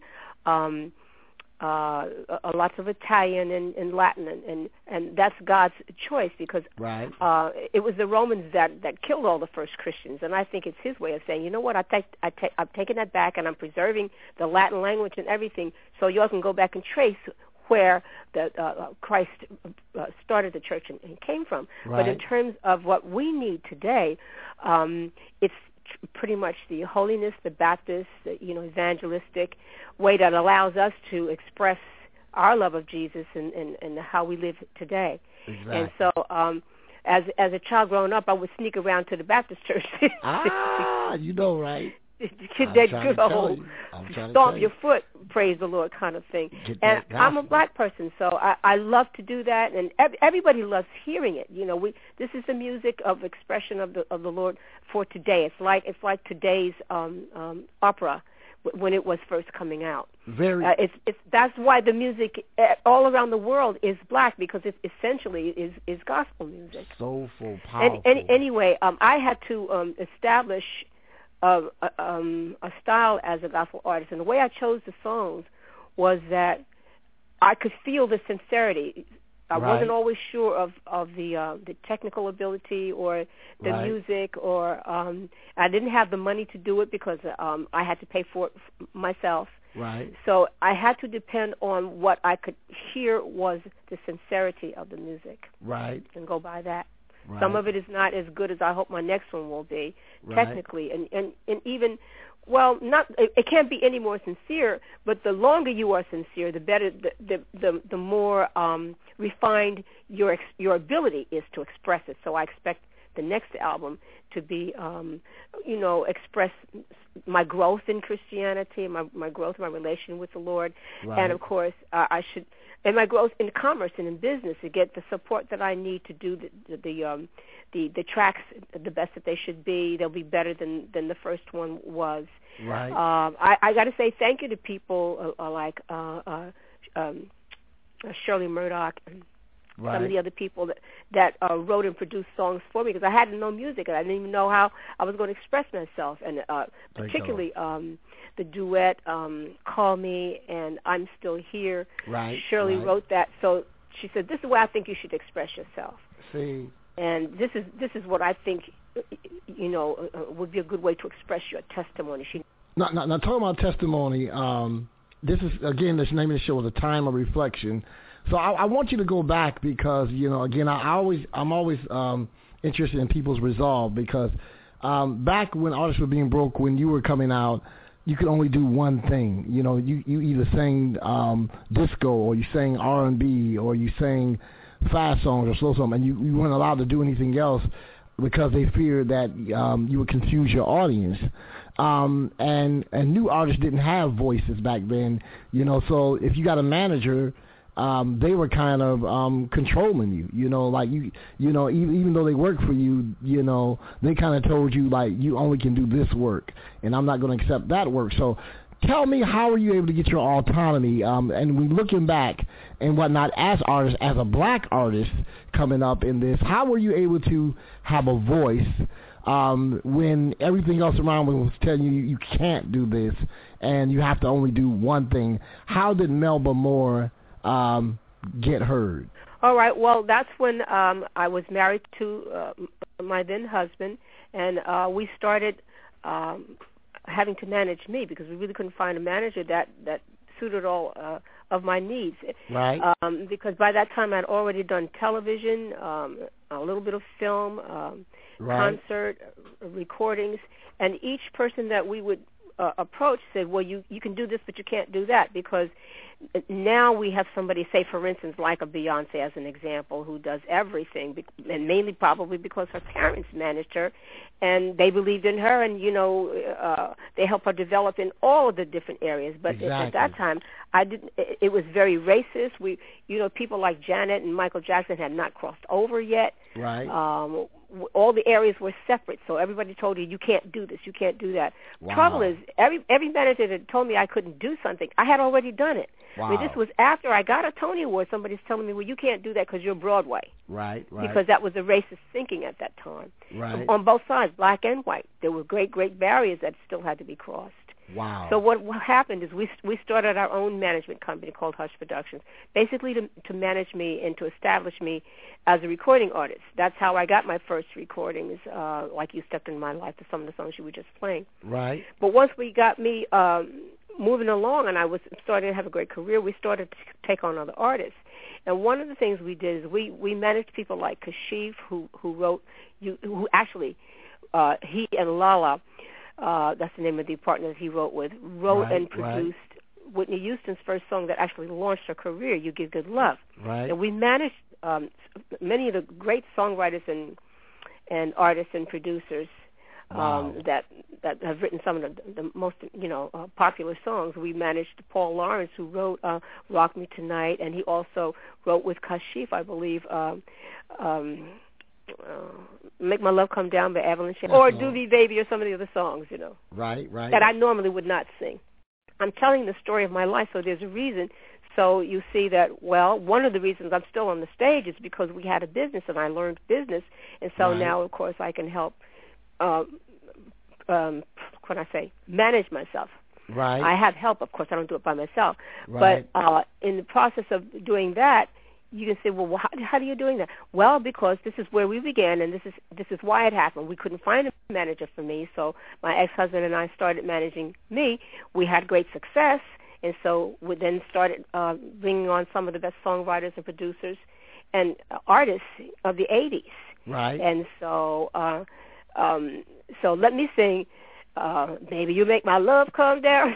lots of Italian and Latin, and that's God's choice because it was the Romans that killed all the first Christians, and I think it's his way of saying, you know what, I'm taking that back, and I'm preserving the Latin language and everything, so y'all can go back and trace where Christ started the church and came from. But in terms of what we need today, it's pretty much the holiness, the Baptist, evangelistic way that allows us to express our love of Jesus and how we live today. Exactly. And so as a child growing up, I would sneak around to the Baptist church. Right? That good old stomp your foot, praise the Lord kind of thing. And I'm a black person, so I love to do that, and everybody loves hearing it. This is the music of expression of the Lord for today. It's like today's opera when it was first coming out. That's why the music all around the world is black, because it essentially is gospel music. Soulful, powerful. And anyway, I had to establish a style as a gospel artist, and the way I chose the songs was that I could feel the sincerity. I wasn't always sure of the technical ability or the music, or I didn't have the money to do it because I had to pay for it myself. Right. So I had to depend on what I could hear was the sincerity of the music. Right. And go by that. Right. Some of it is not as good as I hope my next one will be, technically, and even, well, not it can't be any more sincere. But the longer you are sincere, the better, the more refined your ability is to express it. So I expect the next album to be, express my growth in Christianity, my growth, my relation with the Lord, and of course and my growth in commerce and in business, to get the support that I need to do the tracks the best that they should be. They'll be better than the first one was. Right. I got to say thank you to people like Shirley Murdoch some of the other people that wrote and produced songs for me, because I hadn't known music and I didn't even know how I was going to express myself. And particularly the duet, Call Me and I'm Still Here. Right. Shirley wrote that. So she said, this is the way I think you should express yourself. See. And this is what I think, would be a good way to express your testimony. Now talking about testimony, this is, again, this name of the show is A Time of Reflection. So I want you to go back because, again, I'm always interested in people's resolve, because back when artists were being broke, when you were coming out, you could only do one thing. You either sang disco, or you sang R&B, or you sang fast songs or slow songs, and you weren't allowed to do anything else because they feared that you would confuse your audience. And new artists didn't have voices back then, so if you got a manager, they were kind of controlling you, even though they work for you, they kind of told you, like, you only can do this work, and I'm not going to accept that work. So tell me, how were you able to get your autonomy? And when looking back and whatnot, as artists, as a black artist coming up in this, how were you able to have a voice when everything else around was telling you can't do this and you have to only do one thing? How did Melba Moore get heard? All right. Well, that's when I was married to my then husband, and we started having to manage me, because we really couldn't find a manager that suited all of my needs. Right. Because by that time I'd already done television, a little bit of film, concert recordings, and each person that we would approach said, well, you can do this, but you can't do that, because now we have somebody, say, for instance, like a Beyonce as an example, who does everything, and mainly probably because her parents managed her, and they believed in her, and, they helped her develop in all of the different areas. But at that time, it was very racist. People like Janet and Michael Jackson had not crossed over yet. Right. All the areas were separate, so everybody told you can't do this, you can't do that. Wow. Trouble is, every manager that told me I couldn't do something, I had already done it. Wow. I mean, this was after I got a Tony Award. Somebody's telling me, well, you can't do that because you're Broadway. Right. Because that was the racist thinking at that time. Right. On both sides, black and white. There were great barriers that still had to be crossed. Wow. So what happened is we started our own management company called Hush Productions, basically to manage me and to establish me as a recording artist. That's how I got my first recordings, like You Stepped in My Life, to some of the songs you were just playing. Right. But once we got me moving along and I was starting to have a great career, we started to take on other artists. And one of the things we did is we managed people like Kashif, who wrote, who actually, he and Lala, that's the name of the partners he wrote with, and produced Whitney Houston's first song that actually launched her career, You Give Good Love. Right. And we managed many of the great songwriters and artists and producers that have written some of the most popular songs. We managed Paul Lawrence, who wrote Rock Me Tonight, and he also wrote with Kashif, I believe, Make My Love Come Down by Evelyn Champagne, or Doobie Baby, or some of the other songs, Right. that I normally would not sing. I'm telling the story of my life, so there's a reason. So you see that, well, one of the reasons I'm still on the stage is because we had a business, and I learned business, and so now, of course, I can help, manage myself. Right. I have help, of course. I don't do it by myself. Right. But in the process of doing that, you can say, well, how are you doing that? Well, because this is where we began, and this is why it happened. We couldn't find a manager for me, so my ex-husband and I started managing me. We had great success, and so we then started bringing on some of the best songwriters and producers and artists of the 80s. Right. And so so let me sing, Baby, You Make My Love Come Down.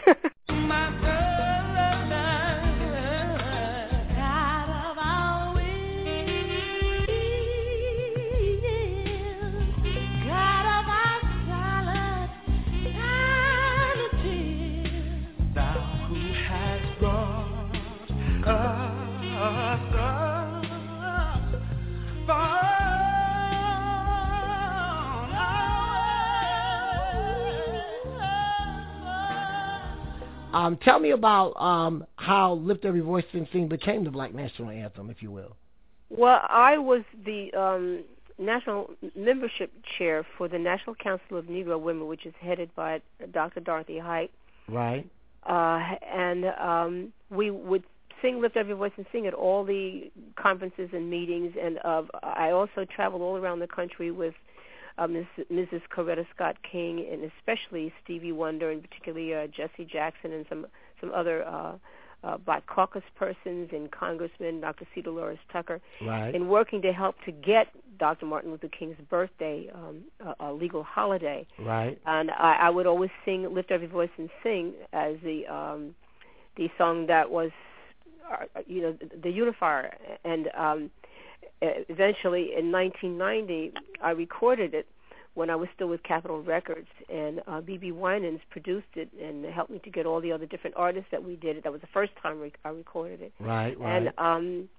Tell me about how Lift Every Voice and Sing became the Black National Anthem, if you will. Well, I was the national membership chair for the National Council of Negro Women, which is headed by Dr. Dorothy Height. Right. And we would Lift Every Voice and Sing at all the conferences and meetings. And I also traveled all around the country with Mrs. Coretta Scott King, and especially Stevie Wonder, and particularly Jesse Jackson and some other Black Caucus persons and congressmen, Dr. C. Dolores Tucker, right, in working to help to get Dr. Martin Luther King's birthday a legal holiday. Right. And I would always sing Lift Every Voice and Sing as the song that was, the unifier. And eventually in 1990, I recorded it when I was still with Capitol Records, and B.B. Winans produced it and helped me to get all the other different artists that we did it. That was the first time I recorded it. Right. And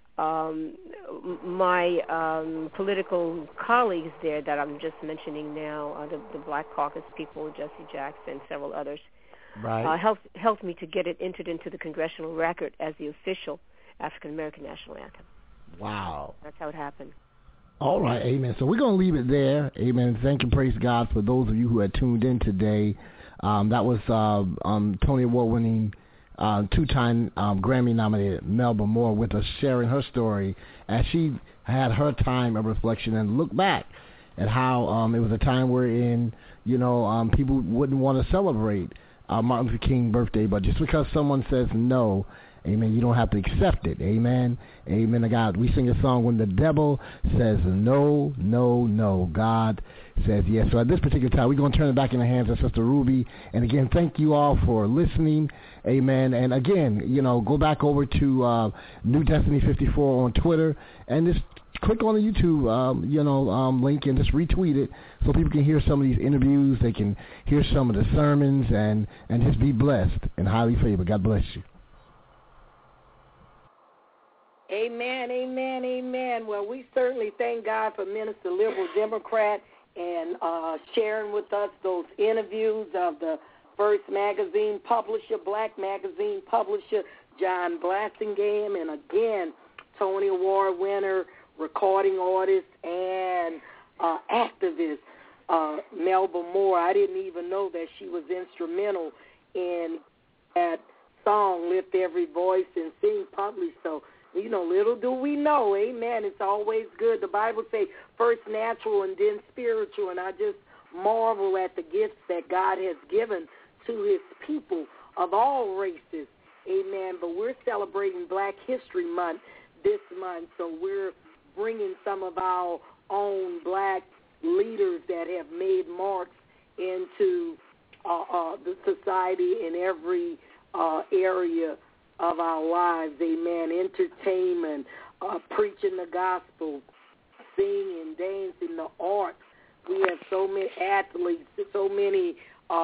my political colleagues there that I'm just mentioning now, the Black Caucus people, Jesse Jackson, several others, right, helped me to get it entered into the congressional record as the official African American national anthem. Wow. That's how it happened. All right, amen. So we're going to leave it there, amen. Thank and praise God for those of you who had tuned in today. That was Tony Award-winning, two-time Grammy-nominated Melba Moore with us sharing her story as she had her time of reflection and look back at how it was a time wherein, people wouldn't want to celebrate Martin Luther King birthday, but just because someone says no, amen, you don't have to accept it. Amen. Amen to God. We sing a song, when the devil says no, no, no, God says yes. So at this particular time, we're going to turn it back in the hands of Sister Ruby. And again, thank you all for listening. Amen. And again, go back over to New Destiny 54 on Twitter and just click on the YouTube, link and just retweet it so people can hear some of these interviews. They can hear some of the sermons and just be blessed and highly favored. God bless you. Amen, amen, amen. Well, we certainly thank God for Minister Liberal Democrat and sharing with us those interviews of the first magazine publisher, Black magazine publisher, John Blasingame, and again, Tony Award winner, recording artist, and activist, Melba Moore. I didn't even know that she was instrumental in that song, Lift Every Voice and Sing, published. So, little do we know, amen, it's always good. The Bible says first natural and then spiritual, and I just marvel at the gifts that God has given to his people of all races, amen. But we're celebrating Black History Month this month, so we're bringing some of our own Black leaders that have made marks into the society in every area of our lives, amen. Entertainment, preaching the gospel, singing, dancing, the arts. We have so many athletes, so many,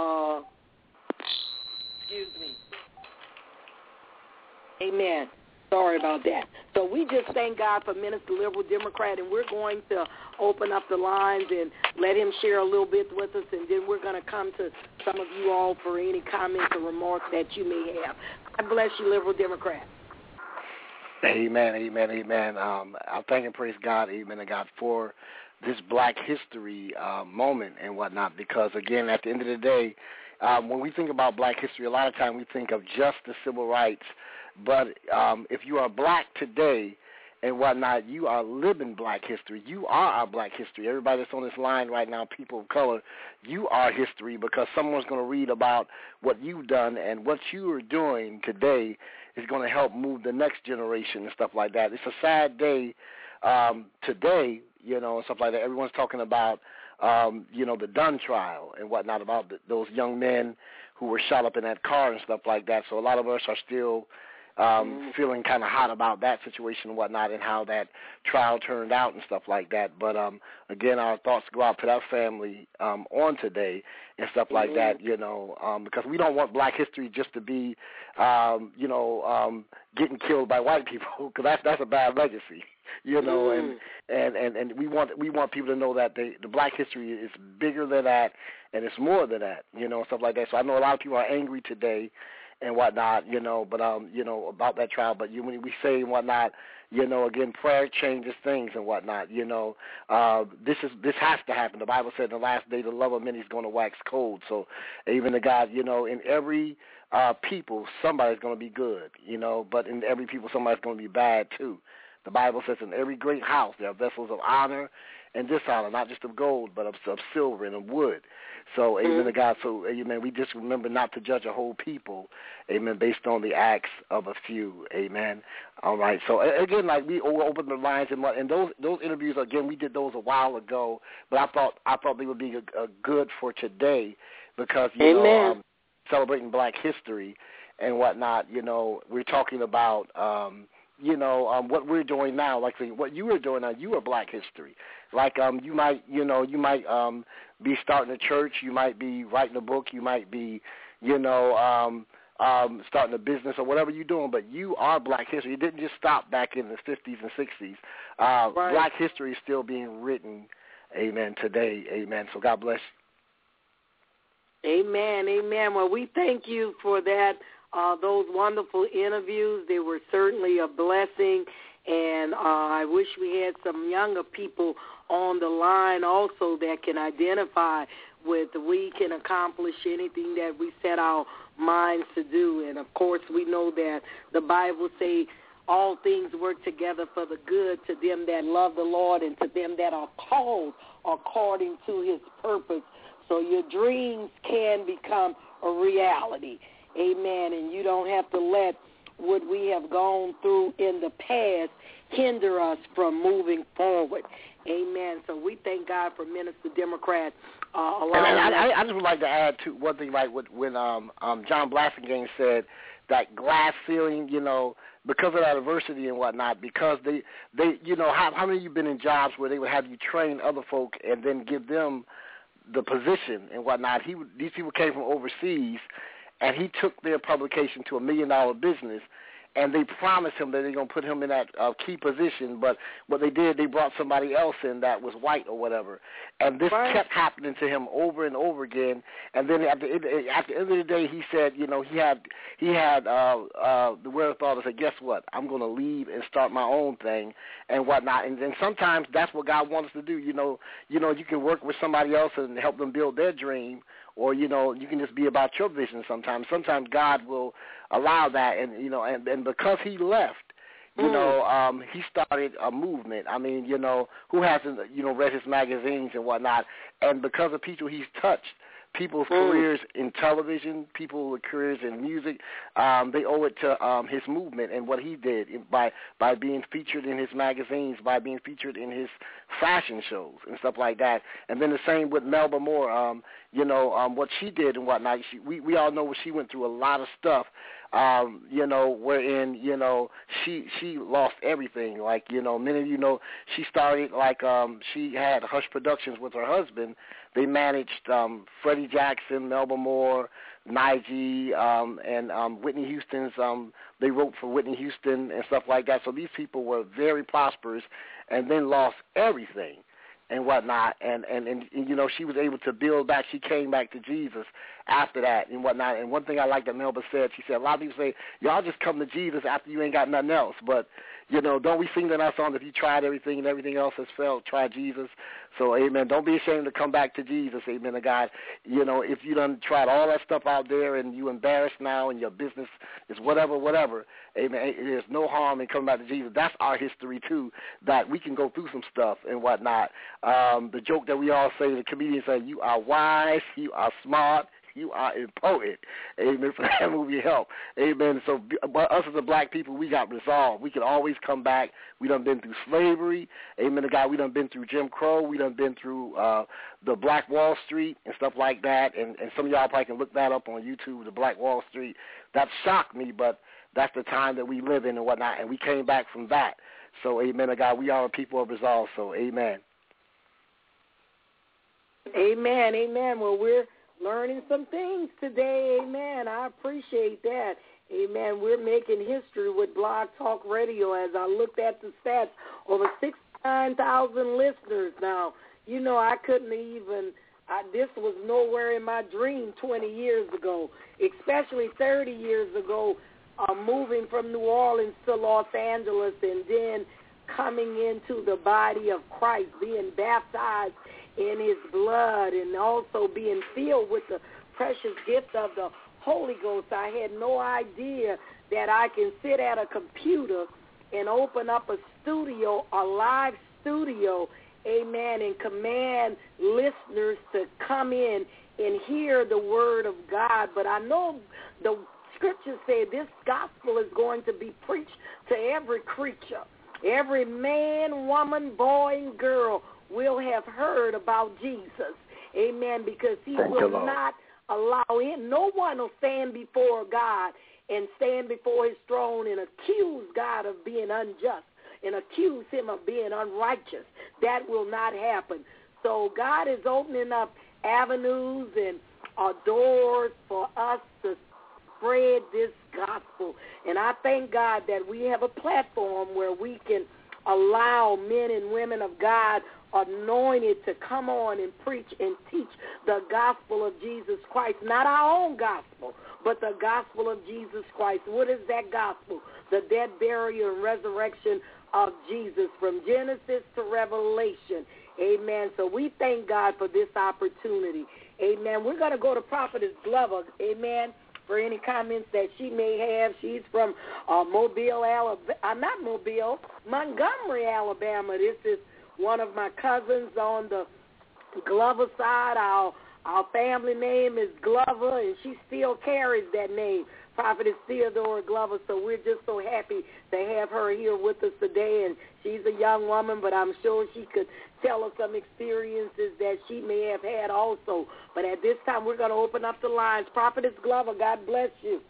amen. Sorry about that. So we just thank God for Minister Liberal Democrat, and we're going to open up the lines and let him share a little bit with us, and then we're going to come to some of you all for any comments or remarks that you may have. God bless you, Liberal Democrat. Amen, amen, amen. I thank and praise God, amen, to God, for this Black history moment and whatnot, because, again, at the end of the day, when we think about Black history, a lot of time we think of just the civil rights, but if you are Black today and whatnot, you are living Black history. You are our Black history. Everybody that's on this line right now, people of color, you are history, because someone's going to read about what you've done, and what you are doing today is going to help move the next generation and stuff like that. It's a sad day today, and stuff like that. Everyone's talking about, the Dunn trial and whatnot, about those young men who were shot up in that car and stuff like that. So a lot of us are still feeling kind of hot about that situation and whatnot, and how that trial turned out and stuff like that. But, again, our thoughts go out to that family on today and stuff like that, because we don't want Black history just to be, getting killed by white people, because that's a bad legacy, and we want people to know that the Black history is bigger than that, and it's more than that, stuff like that. So I know a lot of people are angry today, and whatnot, but about that trial. But when we say and whatnot, again, prayer changes things and whatnot. This has to happen. The Bible said in the last day the love of many is going to wax cold. So even to God, in every people, somebody's going to be good, but in every people, somebody's going to be bad too. The Bible says in every great house there are vessels of honor and dishonor, not just of gold, but of silver and of wood. So, amen to God. So, amen, we just remember not to judge a whole people, amen, based on the acts of a few, amen. All right. So, again, like we opened the lines, and those interviews, again, we did those a while ago, but I thought they would be good for today because, celebrating Black history and whatnot, we're talking about, what we're doing now, like what you are doing now, you are Black history. Like you might be starting a church, you might be writing a book, you might be, starting a business or whatever you're doing, but you are Black history. It didn't just stop back in the 50s and 60s. Right. Black history is still being written, amen, today, amen. So God bless you. Amen, amen. Well, we thank you for that. Those wonderful interviews, they were certainly a blessing, and I wish we had some younger people on the line also that can identify with we can accomplish anything that we set our minds to do. And, of course, we know that the Bible says all things work together for the good to them that love the Lord and to them that are called according to his purpose. So your dreams can become a reality. Amen. And you don't have to let what we have gone through in the past hinder us from moving forward. Amen. So we thank God for Minister Democrat. I just would like to add to one thing, like when John Blassingame said that glass ceiling, because of that adversity and whatnot, because they how many of you been in jobs where they would have you train other folk and then give them the position and whatnot? These people came from overseas, and he took their publication to $1 million business, and they promised him that they're going to put him in that key position. But what they did, they brought somebody else in that was white or whatever. And this kept happening to him over and over again. And then at the end of the day, he said, he had the wherewithal to say, guess what? I'm going to leave and start my own thing and whatnot. And sometimes that's what God wants us to do. You can work with somebody else and help them build their dream, or, you can just be about your vision sometimes. Sometimes God will allow that, and because he left, he started a movement. I mean, who hasn't, read his magazines and whatnot, and because of people he's touched, people's careers in television, people with careers in music, they owe it to his movement and what he did by being featured in his magazines, by being featured in his fashion shows and stuff like that. And then the same with Melba Moore, what she did and whatnot. We all know she went through a lot of stuff, wherein, she lost everything. Like, many of you know, she started, like, she had Hush Productions with her husband. They managed Freddie Jackson, Melba Moore, Nige, and Whitney Houston's. They wrote for Whitney Houston and stuff like that. So these people were very prosperous and then lost everything and whatnot. And she was able to build back. She came back to Jesus after that and whatnot. And one thing I like that Melba said, she said, a lot of people say, y'all just come to Jesus after you ain't got nothing else. But, don't we sing that in our song, if you tried everything and everything else has failed, try Jesus. So, amen, don't be ashamed to come back to Jesus, amen, to God. If you done tried all that stuff out there and you embarrassed now and your business is whatever, amen, there's no harm in coming back to Jesus. That's our history, too, that we can go through some stuff and whatnot. The joke that we all say, the comedians say, you are wise, you are smart, you are a poet. Amen. For that movie Help. Amen. So us as a black people, we got resolve. We can always come back. We done been through slavery. Amen to God. We done been through Jim Crow. We done been through the Black Wall Street and stuff like that. And some of y'all probably can look that up on YouTube, the Black Wall Street. That shocked me, but that's the time that we live in and whatnot. And we came back from that. So, amen to God. We are a people of resolve. So, amen. Amen. Amen. Well, we're learning some things today, amen. I appreciate that, amen. We're making history with Blog Talk Radio. As I looked at the stats, over 69,000 listeners now. I couldn't even This was nowhere in my dream 20 years ago, especially 30 years ago, moving from New Orleans to Los Angeles and then coming into the body of Christ, being baptized in his blood and also being filled with the precious gift of the Holy Ghost. I had no idea that I can sit at a computer and open up a studio, a live studio, amen, and command listeners to come in and hear the word of God. But I know the scriptures say this gospel is going to be preached to every creature. Every man, woman, boy, and girl will have heard about Jesus. Amen, because he will not allow him. No one will stand before God and stand before his throne and accuse God of being unjust and accuse him of being unrighteous. That will not happen. So God is opening up avenues and doors for us to spread this gospel. And I thank God that we have a platform where we can allow men and women of God anointed to come on and preach and teach the gospel of Jesus Christ. Not our own gospel, but the gospel of Jesus Christ. What is that gospel? The death, burial, and resurrection of Jesus from Genesis to Revelation. Amen. So we thank God for this opportunity. Amen. We're going to go to Prophetess Glover. Amen. For any comments that she may have. She's from Mobile, Alabama. Not Mobile, Montgomery, Alabama. This is one of my cousins on the Glover side. Our family name is Glover, and she still carries that name, Prophetess Theodora Glover. So we're just so happy to have her here with us today. And she's a young woman, but I'm sure she could tell us some experiences that she may have had also. But at this time, we're going to open up the lines. Prophetess Glover, God bless you.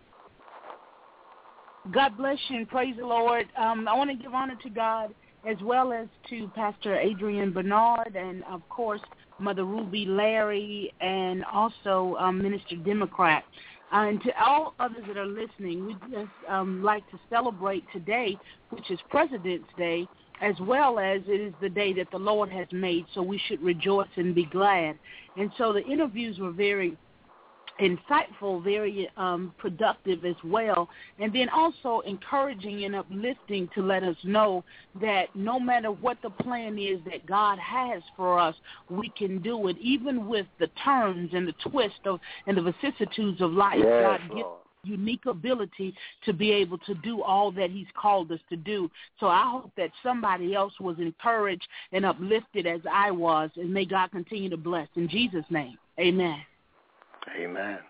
God bless you and praise the Lord. I want to give honor to God as well as to Pastor Adrian Bernard and, of course, Mother Ruby Larry and also Minister Democrat. And to all others that are listening, we just like to celebrate today, which is President's Day, as well as it is the day that the Lord has made, so we should rejoice and be glad. And so the interviews were very insightful, very productive as well, and then also encouraging and uplifting to let us know that no matter what the plan is that God has for us, we can do it, even with the turns and the twist of and the vicissitudes of life. Yes, God gives unique ability to be able to do all that he's called us to do. So I hope that somebody else was encouraged and uplifted as I was, and may God continue to bless. In Jesus' name, amen. Amen.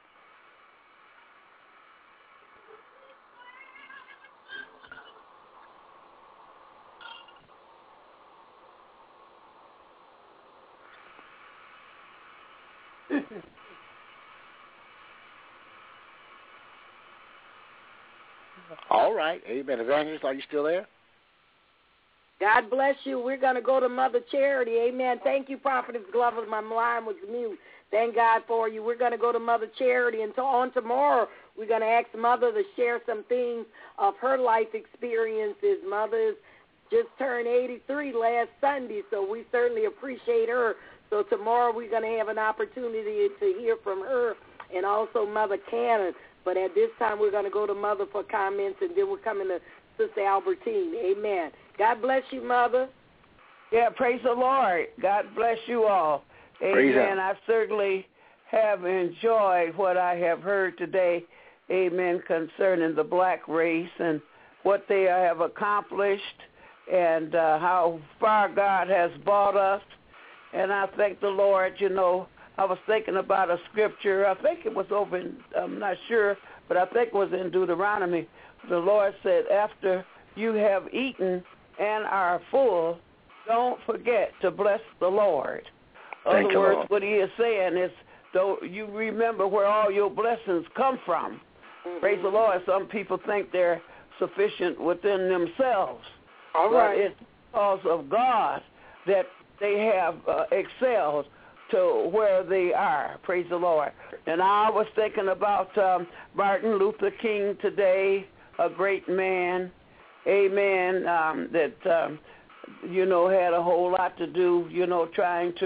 All right. Amen. Evangelist, are you still there? God bless you. We're going to go to Mother Charity. Amen. Thank you, Prophetess Glover. My line was mute. Thank God for you. We're going to go to Mother Charity. And on tomorrow, we're going to ask Mother to share some things of her life experiences. Mother's just turned 83 last Sunday, so we certainly appreciate her. So tomorrow we're going to have an opportunity to hear from her and also Mother Cannon. But at this time, we're going to go to Mother for comments, and then we're coming to Sister Albertine. Amen. God bless you, Mother. Yeah, praise the Lord. God bless you all. Amen. I certainly have enjoyed what I have heard today, amen, concerning the black race and what they have accomplished and how far God has brought us. And I thank the Lord. You know, I was thinking about a scripture. I think it was over in, I'm not sure, but I think it was in Deuteronomy. The Lord said, after you have eaten and are full, don't forget to bless the Lord. In other words, what he is saying is, don't you remember where all your blessings come from. Mm-hmm. Praise the Lord. Some people think they're sufficient within themselves. All right. But it's because of God that they have excelled to where they are. Praise the Lord. And I was thinking about Martin Luther King today, a great man, amen, that, you know, had a whole lot to do, you know, trying to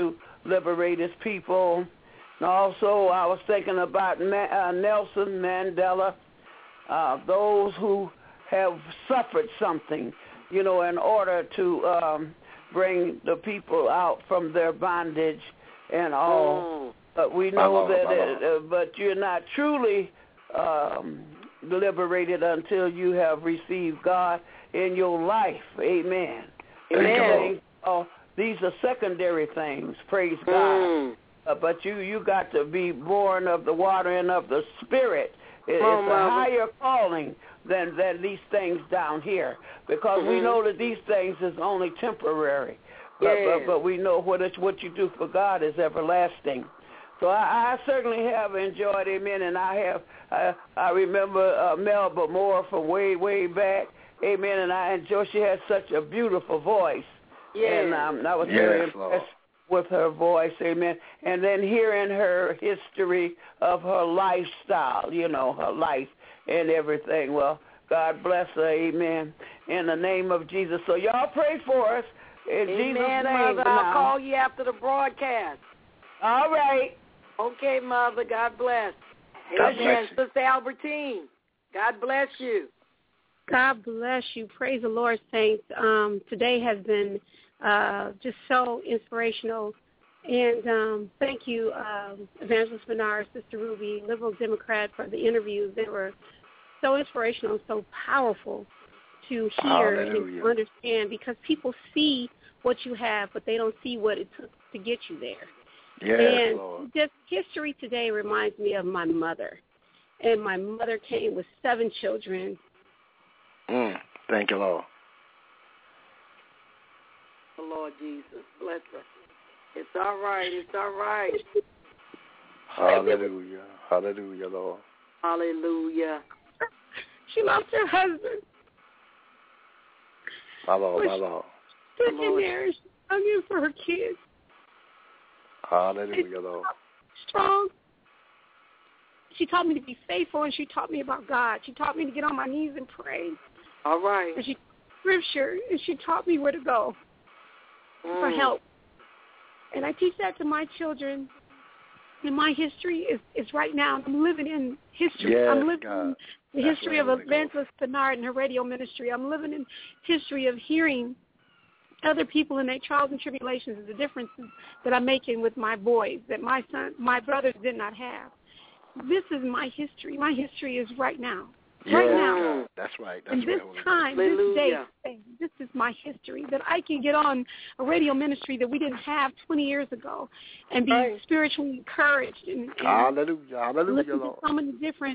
liberate his people. And also, I was thinking about Nelson Mandela, those who have suffered something, in order to bring the people out from their bondage and all. But we know but you're not truly liberated until you have received God in your life. Amen. Amen. These are secondary things. Praise God. But you got to be born of the water and of the Spirit. It's a higher calling than these things down here, because we know that these things is only temporary. But we know what you do for God is everlasting. So I certainly have enjoyed, amen, and I remember Melba Moore from way back, amen, and I enjoy. She has such a beautiful voice, and I was very impressed with her voice, amen. And then hearing her history of her lifestyle, her life and everything. Well, God bless her, amen, in the name of Jesus. So y'all pray for us in Jesus' name. Mother, I'll call you after the broadcast. All right. Okay, Mother, God bless. God bless you. Sister Albertine, God bless you. God bless you. Praise the Lord, saints. Today has been just so inspirational. And thank you, Evangelist Bernard, Sister Ruby, Liberal Democrat, for the interviews. They were so inspirational, so powerful to hear and to understand, because people see what you have, but they don't see what it took to get you there. Yes, and Lord. Just history today reminds me of my mother. And my mother came with 7 children. Thank you, Lord. The Lord Jesus, bless her. It's all right. It's all right. Hallelujah. Hallelujah, Lord. Hallelujah. She lost her husband. My Lord, my Lord. Sitting there, she hung in for her kids. Hallelujah, Lord. Strong. She taught me to be faithful, and she taught me about God. She taught me to get on my knees and pray. All right. And she taught scripture, and she taught me where to go for help. And I teach that to my children. And my history is right now. I'm living in history. Yes, I'm living God. in the history of Evangelist Bernard and her radio ministry. I'm living in history of hearing other people in their trials and tribulations, and the differences that I'm making with my boys that my brothers did not have. This is my history. My history is right now. Right now. God. That's right. That's and this right. time, this day, this is my history, that I can get on a radio ministry that we didn't have 20 years ago and be spiritually encouraged and hallelujah, hallelujah, listen Lord. to so many different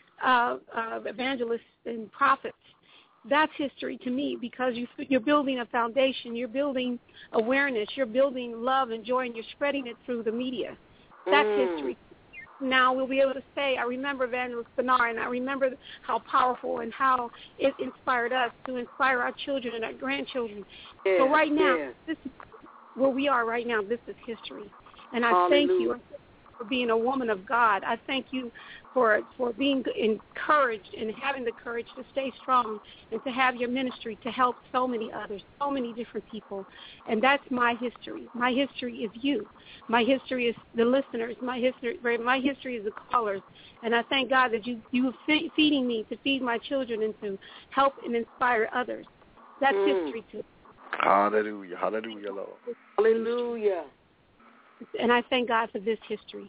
evangelists and prophets. That's history to me, because you're building a foundation, you're building awareness, you're building love and joy, and you're spreading it through the media. That's history. Now we'll be able to say, I remember Evangelist Bernard, and I remember how powerful and how it inspired us to inspire our children and our grandchildren. So right now, this is where we are right now. This is history. And I thank you for being a woman of God. I thank you for being encouraged and having the courage to stay strong and to have your ministry to help so many others, so many different people. And that's my history. My history is you. My history is the listeners. My history is the callers. And I thank God that you feeding me to feed my children and to help and inspire others. That's history too. Hallelujah. Hallelujah, Lord. Hallelujah. And I thank God for this history.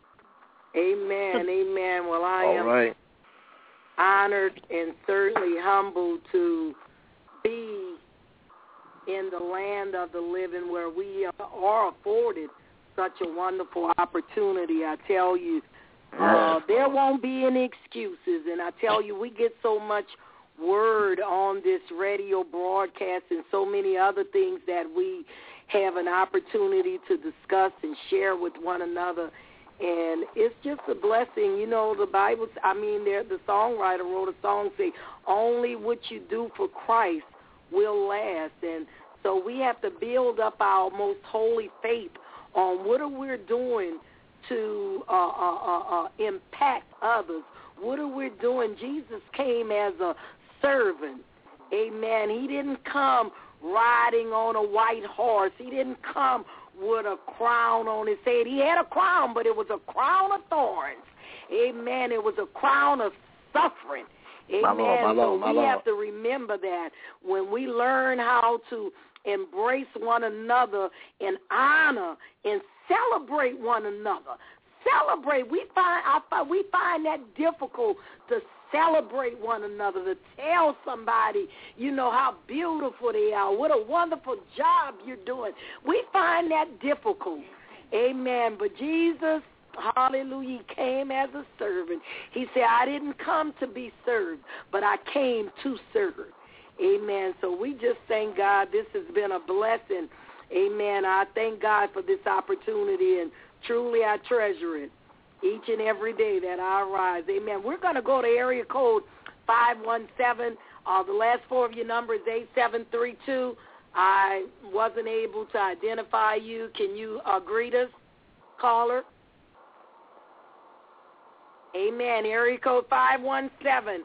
Amen. Amen. Well, I am honored and certainly humbled to be in the land of the living, where we are afforded such a wonderful opportunity. I tell you, there won't be any excuses. And I tell you, we get so much word on this radio broadcast and so many other things that we have an opportunity to discuss and share with one another. And it's just a blessing. You know, the Bible, the songwriter wrote a song saying, only what you do for Christ will last. And so we have to build up our most holy faith on what are we doing to impact others. What are we doing? Jesus came as a servant. Amen. He didn't come riding on a white horse. He didn't come with a crown on his head. He had a crown, but it was a crown of thorns. Amen. It was a crown of suffering. Amen. So we have to remember that when we learn how to embrace one another and honor and celebrate one another. Celebrate. We find that difficult to celebrate one another, to tell somebody, you know, how beautiful they are, what a wonderful job you're doing. We find that difficult. Amen. But Jesus, hallelujah, he came as a servant. He said, I didn't come to be served, but I came to serve. Amen. So we just thank God. This has been a blessing. Amen. I thank God for this opportunity, and truly I treasure it each and every day that I rise. Amen. We're going to go to area code 517. The last four of your number is 8732. I wasn't able to identify you. Can you greet us, caller? Amen. Area code 517-8732.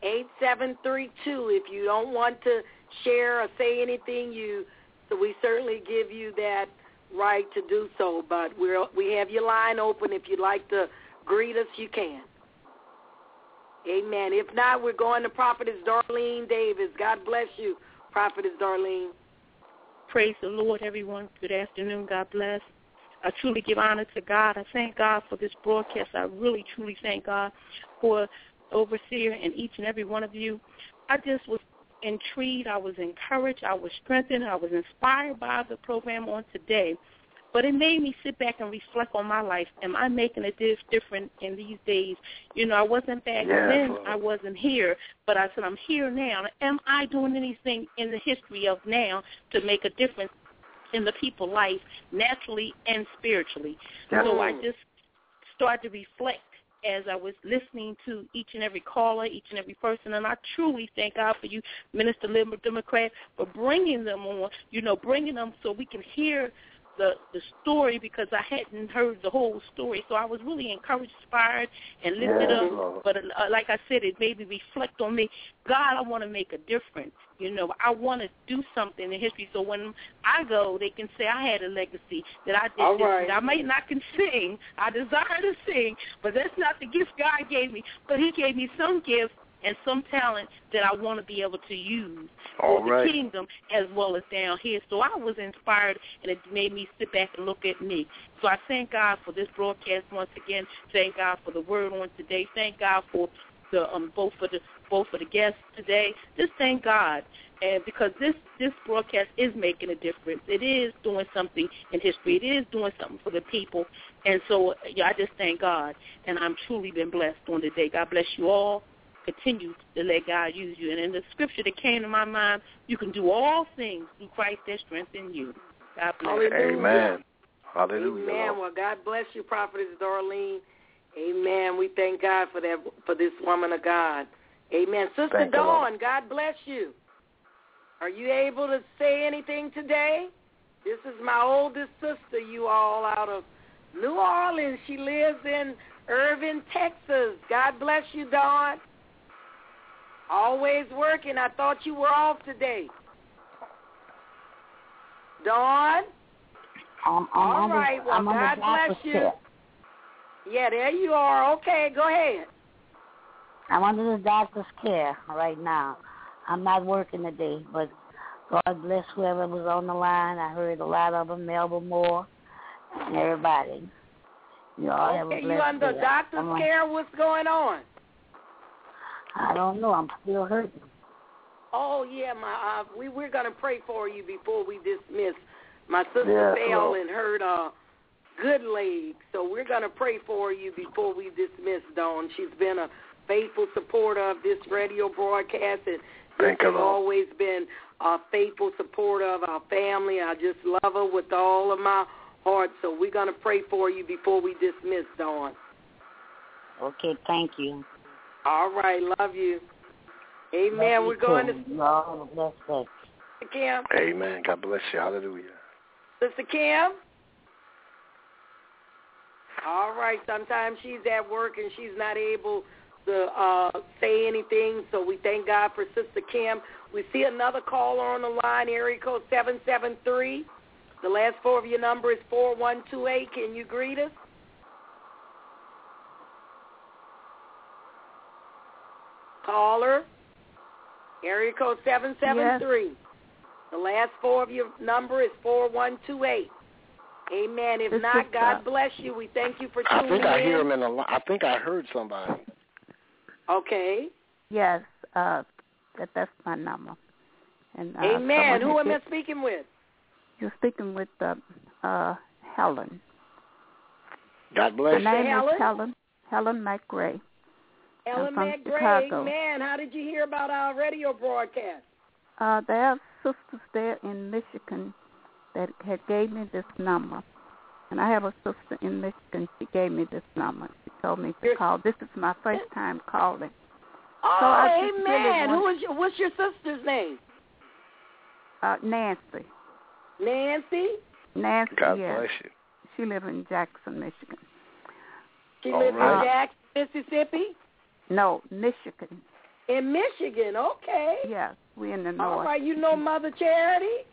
If you don't want to share or say anything, so we certainly give you that right to do so. But we have your line open. If you'd like to greet us, you can. Amen. If not, we're going to Prophetess Darlene Davis. God bless you, Prophetess Darlene. Praise the Lord, everyone. Good afternoon. God bless. I truly give honor to God. I thank God for this broadcast. I really, truly thank God for Overseer and each and every one of you. I just was intrigued. I was encouraged. I was strengthened. I was inspired by the program on today. But it made me sit back and reflect on my life. Am I making a difference in these days? You know, I wasn't back then. I wasn't here. But I said, I'm here now. Am I doing anything in the history of now to make a difference in the people's life, naturally and spiritually? So I just started to reflect as I was listening to each and every caller, each and every person, and I truly thank God for you, Minister Liberal Democrat, for bringing them on, bringing them so we can hear the story, because I hadn't heard the whole story. So I was really encouraged, inspired, and lifted up. But like I said, it made me reflect on me. God, I want to make a difference. I want to do something in history. So when I go, they can say I had a legacy, that I did this. Right. I might not can sing. I desire to sing, but that's not the gift God gave me. But he gave me some gift and some talent that I want to be able to use for the kingdom as well as down here. So I was inspired, and it made me sit back and look at me. So I thank God for this broadcast once again. Thank God for the word on today. Thank God for the both for the guests today. Just thank God, and because this broadcast is making a difference. It is doing something in history. It is doing something for the people. And so I just thank God, and I'm truly been blessed on the day. God bless you all. Continue to let God use you. And in the scripture that came to my mind, you can do all things through Christ that strengthens you. God bless. Hallelujah. Amen. Hallelujah. Amen. Well, God bless you, Prophetess Darlene. Amen. We thank God for that, for this woman of God. Amen. Sister Dawn, God bless you. Are you able to say anything today? This is my oldest sister, you all, out of New Orleans. She lives in Irving, Texas. God bless you, Dawn. Always working. I thought you were off today. Dawn? All right. Well, God bless you. Yeah, there you are. Okay, go ahead. I'm under the doctor's care right now. I'm not working today, but God bless whoever was on the line. I heard a lot of them, Melba Moore, and everybody. You all have a blessed you under day. doctor's care? What's going on? I don't know. I'm still hurting. Oh, yeah. We're going to pray for you before we dismiss. My sister fell and hurt good leg, so we're going to pray for you before we dismiss, Dawn. She's been a faithful supporter of this radio broadcast, and has always been a faithful supporter of our family. I just love her with all of my heart, so we're going to pray for you before we dismiss, Dawn. Okay, thank you. All right, love you. Amen. We're going to Sister Kim. Amen. God bless you. Hallelujah. Sister Kim. All right. Sometimes she's at work and she's not able to say anything, so we thank God for Sister Kim. We see another caller on the line, area code 773. The last 4 of your number is 4128. Can you greet us? Caller, area code 773. Yes. The last 4 of your number is 4128. Amen. If not, God bless you. We thank you for tuning in. I think I hear him in the line. I think I heard somebody. Okay. Yes, that's my number. And, amen. Who am I speaking with? You're speaking with Helen. God bless you. My name is Helen McRae. Helen McRae, amen. How did you hear about our radio broadcast? There are sisters there in Michigan that had gave me this number. And I have a sister in Michigan. She gave me this number. She told me to call. This is my first time calling. Oh, so amen. What's your sister's name? Nancy. Nancy? Nancy, God yes. bless you. She lives in Jackson, Michigan. She lives in Jackson, Mississippi? No, Michigan. In Michigan, okay. Yes, we're in the north. All right, you know Mother Charity?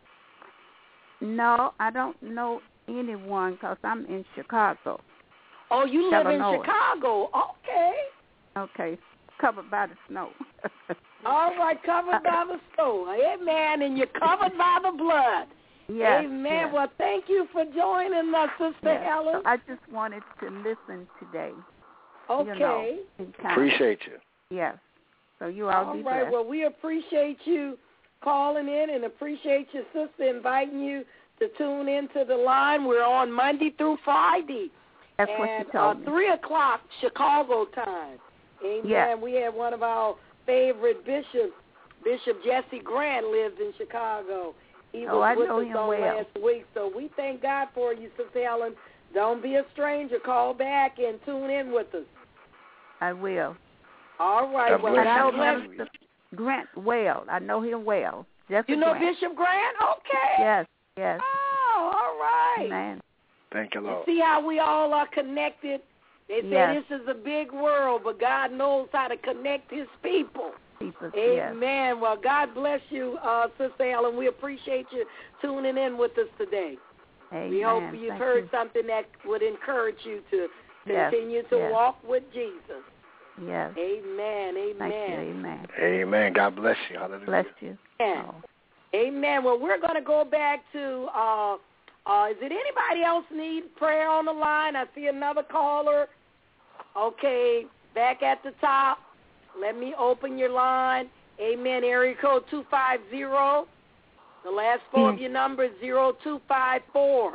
No, I don't know anyone because I'm in Chicago. Oh, you live in Chicago. Okay. Okay, covered by the snow. All right, covered by the snow. Amen, and you're covered by the blood. Yes. Amen. Yes. Well, thank you for joining us, Sister Helen. So I just wanted to listen today. Okay. Appreciate you. Yes. So you all be blessed. All right. Well, we appreciate you calling in and appreciate your sister inviting you to tune into the line. We're on Monday through Friday. That's what she told me. 3 o'clock Chicago time. Amen. Yes. We have one of our favorite bishops, Bishop Jesse Grant, lives in Chicago. He was with us on last week. So we thank God for you, Sister Helen. Don't be a stranger. Call back and tune in with us. I will. All right. Well, I know Bishop Grant well. I know him well. Jesse you know Grant. Bishop Grant? Okay. Yes, yes. Oh, all right. Amen. Thank you, Lord. You see how we all are connected? They say this is a big world, but God knows how to connect his people. Amen. Yes. Well, God bless you, Sister Helen. We appreciate you tuning in with us today. Amen. We hope you've heard something that would encourage you to continue to walk with Jesus. Yes. Amen. Amen. Thank you. Amen. Amen. God bless you. Hallelujah. Bless you. Amen. Amen. Well, we're going to go back to, is it anybody else need prayer on the line? I see another caller. Okay, back at the top. Let me open your line. Amen. Area code 250. The last 4 of your number is 0254.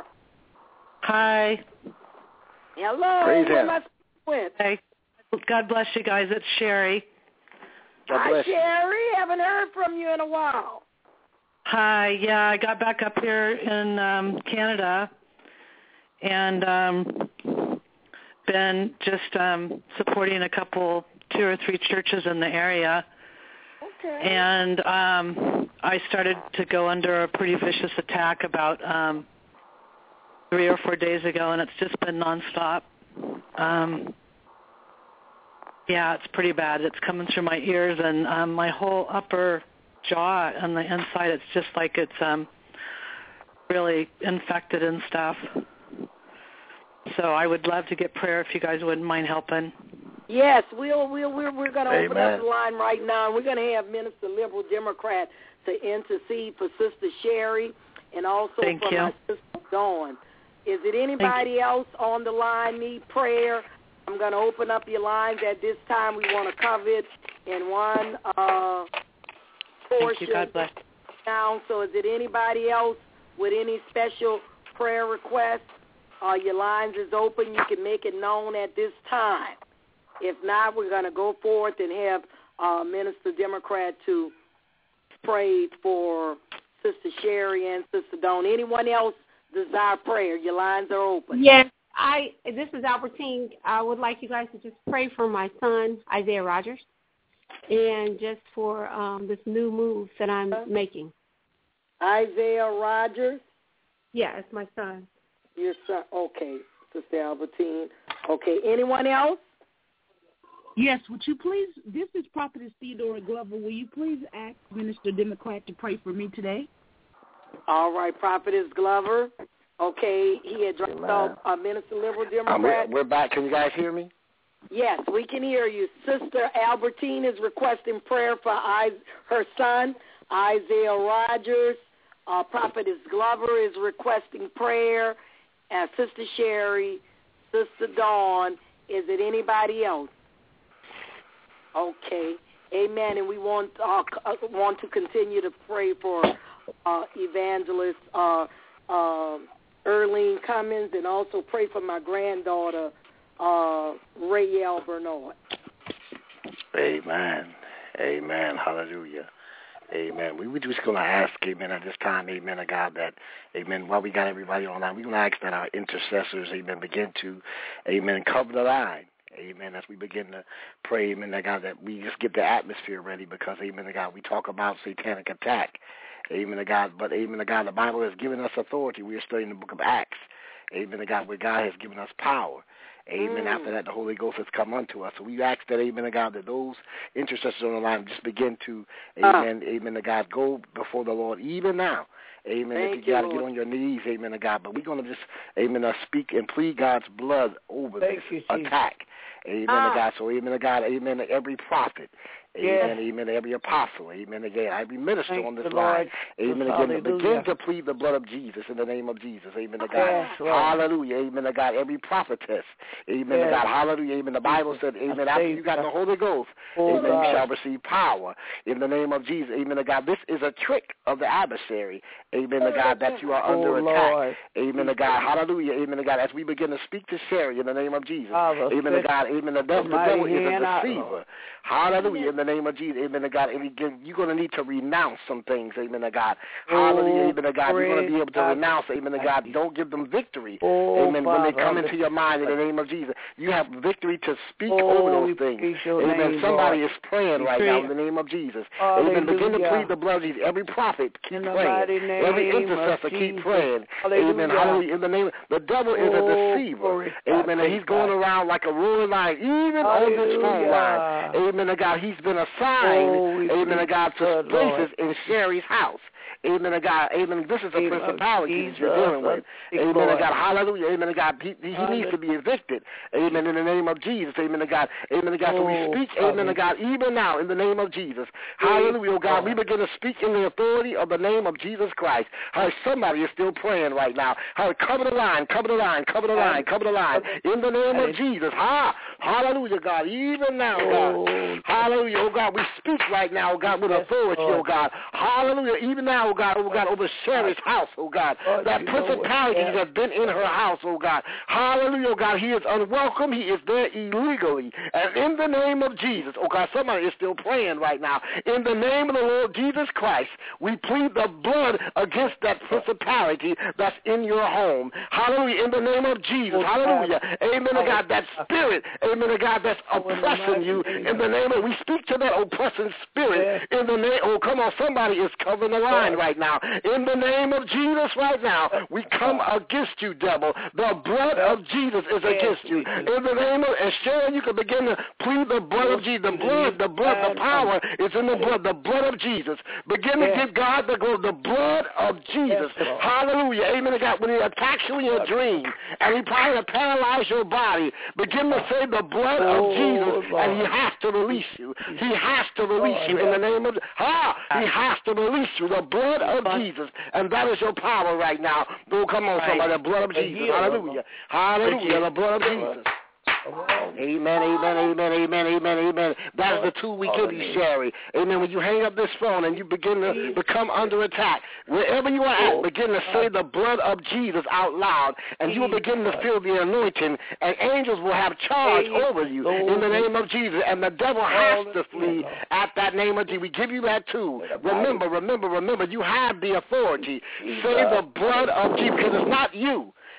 Hi. Hello. Who am I speaking with? Hey. God bless you guys. It's Sherry. Hi, Sherry. Haven't heard from you in a while. Hi. Yeah, I got back up here in Canada and been just supporting a couple, 2 or 3 churches in the area. Okay. And I started to go under a pretty vicious attack about 3 or 4 days ago, and it's just been nonstop. Yeah, it's pretty bad. It's coming through my ears and my whole upper jaw on the inside. It's just like it's really infected and stuff. So I would love to get prayer if you guys wouldn't mind helping. Yes, we're going to open up the line right now. We're going to have Minister Liberal Democrat to intercede for Sister Sherry and also for my sister Dawn. Is it anybody else on the line need prayer? I'm going to open up your lines at this time. We want to cover it in one portion. Thank you. God bless. Down. So is it anybody else with any special prayer requests? Your lines is open. You can make it known at this time. If not, we're going to go forth and have Minister Democrat to pray for Sister Sherry and Sister Dawn. Anyone else desire prayer? Your lines are open. Yes. This is Albertine. I would like you guys to just pray for my son, Isaiah Rogers, and just for this new move that I'm making. Isaiah Rogers? Yeah, it's my son. Your son. Okay, Sister Albertine. Okay, anyone else? Yes, would you please, this is Prophetess Theodora Glover. Will you please ask Minister Democrat to pray for me today? All right, Prophetess Glover. Okay, he had dropped off Minister Liberal Democrat. We're back. Can you guys hear me? Yes, we can hear you. Sister Albertine is requesting prayer for her son, Isaiah Rogers. Prophetess Glover is requesting prayer. Sister Sherry, Sister Dawn. Is it anybody else? Okay. Amen. And we want to continue to pray for Evangelist Earlene Cummins, and also pray for my granddaughter, Rayel Bernard. Amen. Amen. Hallelujah. Amen. We were just going to ask, amen, at this time, amen, God, that, amen, while we got everybody online, we're going to ask that our intercessors, amen, begin to, amen, cover the line. Amen. As we begin to pray, amen, God, that we just get the atmosphere ready because, amen, God, we talk about satanic attack. Amen, God. But, amen, God, the Bible has given us authority. We are studying the book of Acts. Amen, God, where God has given us power. Amen. After that, the Holy Ghost has come unto us. So we ask that, amen, God, that those intercessors on the line just begin to, amen, amen, God, go before the Lord even now. Amen. If you got to get on your knees, amen, God. But we're going to just, amen, speak and plead God's blood over this attack. Amen, God. So, amen, God, amen, every prophet. Amen, amen, every apostle, amen, again, every minister on this line, amen, again, begin to plead the blood of Jesus in the name of Jesus, amen, God, hallelujah, amen, God, every prophetess, amen, God, hallelujah, amen, the Bible said, amen, after you got the Holy Ghost, amen, you shall receive power in the name of Jesus, amen, God, this is a trick of the adversary, amen, God, that you are under attack, amen, God, hallelujah, amen, God, as we begin to speak to Sherry in the name of Jesus, amen, God, amen, the devil is a deceiver, hallelujah, in the name of Jesus, amen, God, and you're going to need to renounce some things, amen, God, hallelujah, amen, God, you're going to be able to renounce, amen, God, don't give them victory, amen, when they come into your mind in the name of Jesus, you have victory to speak over those things, amen, somebody is praying right now in the name of Jesus, amen, begin to plead the blood of Jesus, every prophet keep praying, every intercessor keep praying, amen, hallelujah, in the name of, the devil is a deceiver, amen, and he's going around like a roaring lion, even on this phone line, amen, God, he's been assigned, amen, God, to places in Sherry's house. Amen, God. Amen. This is a principality that you're dealing with. Amen, God. Hallelujah. Amen, God. He needs to be evicted. Amen. In the name of Jesus. Amen, God. Amen, God. So we speak, amen, God, even now in the name of Jesus. Hallelujah, oh God. We begin to speak in the authority of the name of Jesus Christ. Somebody is still praying right now. Cover the line, cover the line, cover the line, cover the line. In the name of Jesus. Hallelujah, God. Even now, God. Hallelujah, oh God. We speak right now, oh God, with authority, oh God. Hallelujah. Even now, oh God, over Sherry's house, oh God. That principality has been in her house, oh God. Hallelujah, oh God. He is unwelcome. He is there illegally. And in the name of Jesus, oh God, somebody is still praying right now. In the name of the Lord Jesus Christ, we plead the blood against that principality that's in your home. Hallelujah, in the name of Jesus. Hallelujah. Amen, oh God, that spirit, amen, oh God, that's oppressing you. In the name of, we speak to that oppressing spirit. In the name, oh come on, somebody is covering the line right now. In the name of Jesus right now, we come against you, devil. The blood of Jesus is against you. In the name of, and Sharon, you can begin to plead the blood of Jesus. The power is in the blood of Jesus. Begin to give God the glory, the blood of Jesus. Hallelujah. Amen. God, when he attacks you in your dream, and he tries to paralyze your body, begin to say the blood of Jesus, and he has to release you. He has to release you in the name of, he has to release you. The blood of Jesus, and that is your power right now. Oh, come on, somebody, the blood of Jesus. Hallelujah. Hallelujah, the blood of Jesus. Amen, amen, amen, amen, amen, amen. That is the tool we give you, Sherry. Amen. When you hang up this phone and you begin to become under attack, wherever you are at, begin to say the blood of Jesus out loud, and you will begin to feel the anointing, and angels will have charge over you in the name of Jesus, and the devil has to flee at that name of Jesus. We give you that tool. Remember, you have the authority. Say the blood of Jesus, because it's not you.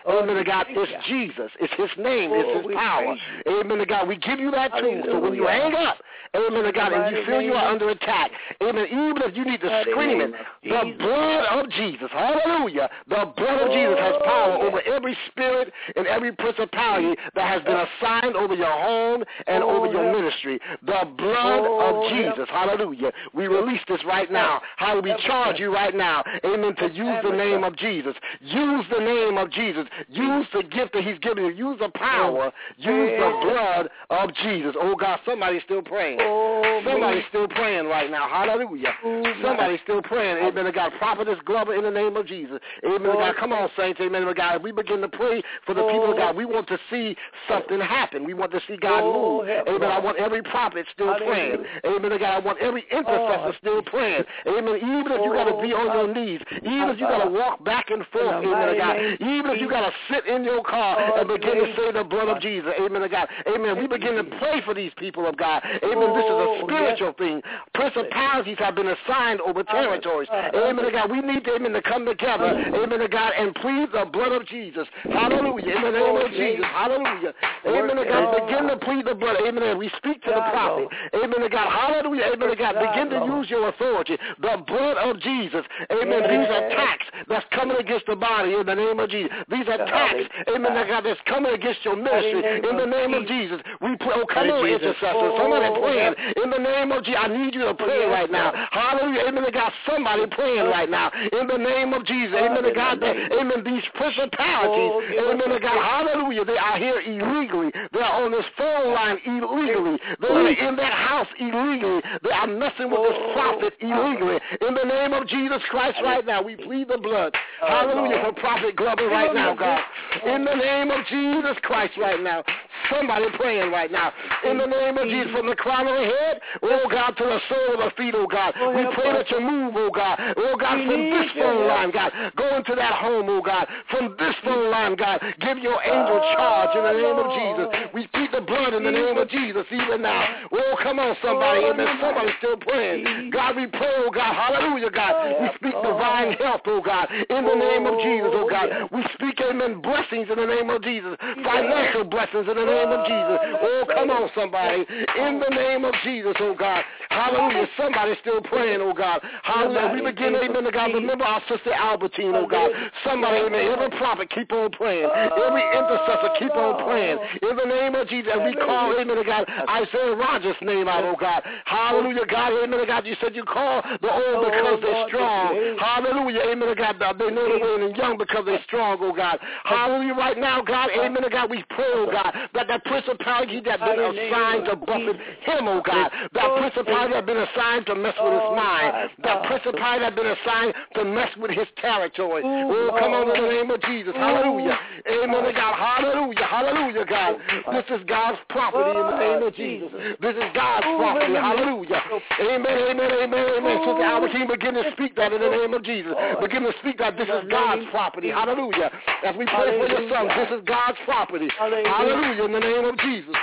Amen to God. It's Jesus. It's his name. It's his power. Amen to God. We give you that tool. So when you hang up, amen to God, and you feel you are under attack, amen, even if you need to scream it, the blood of Jesus, hallelujah, the blood of Jesus has power over every spirit and every principality that has been assigned over your home and over your ministry. The blood of Jesus, hallelujah. We release this right now. How do we charge you right now, amen, to use the name of Jesus. Use the name of Jesus. Use the gift that he's given you. Use the power. Use the blood of Jesus. Oh, God, somebody's still praying. Somebody's still praying right now. Hallelujah. Somebody's still praying. Amen to God. Prophetess Glover in the name of Jesus. Amen to God. Come on, saints. Amen to God. If we begin to pray for the people of God, we want to see something happen. We want to see God move. Amen. I want every prophet still praying. Amen to God. I want every intercessor still praying. Amen. Even if you got to be on your knees. Even if you got to walk back and forth. Amen to God. Even if you got to sit in your car and begin to say the blood of Jesus. Amen to God. Amen. We begin to pray for these people of God. Amen. This is a spiritual thing. Principalities have been assigned over territories. Amen to God. We need to, amen, to come together. Amen to God. And plead the blood of Jesus. Hallelujah. In the name of Jesus. Hallelujah. Amen to God. Begin to plead the blood. Amen. And we speak to the prophet. Amen to God. Hallelujah. Amen to God. Begin to use your authority. The blood of Jesus. Amen. These attacks that's coming against the body in the name of Jesus. These attacks, amen to God, that's coming against your ministry in the name of Jesus. We pray. Oh, come on, intercessors. Somebody praying in the name of Jesus. I need you to pray right now. Hallelujah. Amen to God. Somebody praying right now in the name of Jesus. Amen to God. Amen. These principalities, amen to God. Hallelujah. They are here illegally. They are on this phone line illegally. They are in that house illegally. They are messing with this prophet illegally. In the name of Jesus Christ right now, we plead the blood. Hallelujah for Prophet Glover right now, God. In the name of Jesus Christ right now. Somebody praying right now. In the name of Jesus, from the crown of the head, oh God, to the sole of the feet, oh God. We pray that you move, oh God. Oh God, from this phone line, God. Go into that home, oh God. From this phone line, God. Give your angel charge in the name of Jesus. We speak the blood in the name of Jesus even now. Oh, come on, somebody. Amen. Somebody's still praying. God, we pray, oh God. Hallelujah, God. We speak divine health, oh God. In the name of Jesus, oh God. We speak, amen, blessings in the name of Jesus. Financial blessings in the name of Jesus. Oh, come on, somebody. In the name of Jesus, oh God. Hallelujah. Somebody's still praying, oh God. Hallelujah. We begin, amen, to God. Remember our sister Albertine, oh God. Somebody, amen. Every prophet, keep on praying. Every intercessor, keep on praying. In the name of Jesus. And we call, amen, to God, Isaiah Rogers' name out, oh God. Hallelujah, God. Amen, to God. You said you call the old because they're strong. Hallelujah. Amen, to God. They know they're old and young because they're strong, oh God. Hallelujah. Right now, God. Amen, to God. We pray, oh God, that principality that been assigned to buffet him, oh God. That principality that been assigned to mess with his mind. That principality that been assigned to mess with his territory. Oh, come on in the name of Jesus. Hallelujah. Amen to God. Hallelujah. Hallelujah, God. This is God's property in the name of Jesus. This is God's property. Hallelujah. Amen, amen, amen, amen. Sister Albertine, begin to speak that in the name of Jesus. Begin to speak that this is God's property. Hallelujah. As we pray for your son, this is God's property. Hallelujah, in the name of Jesus.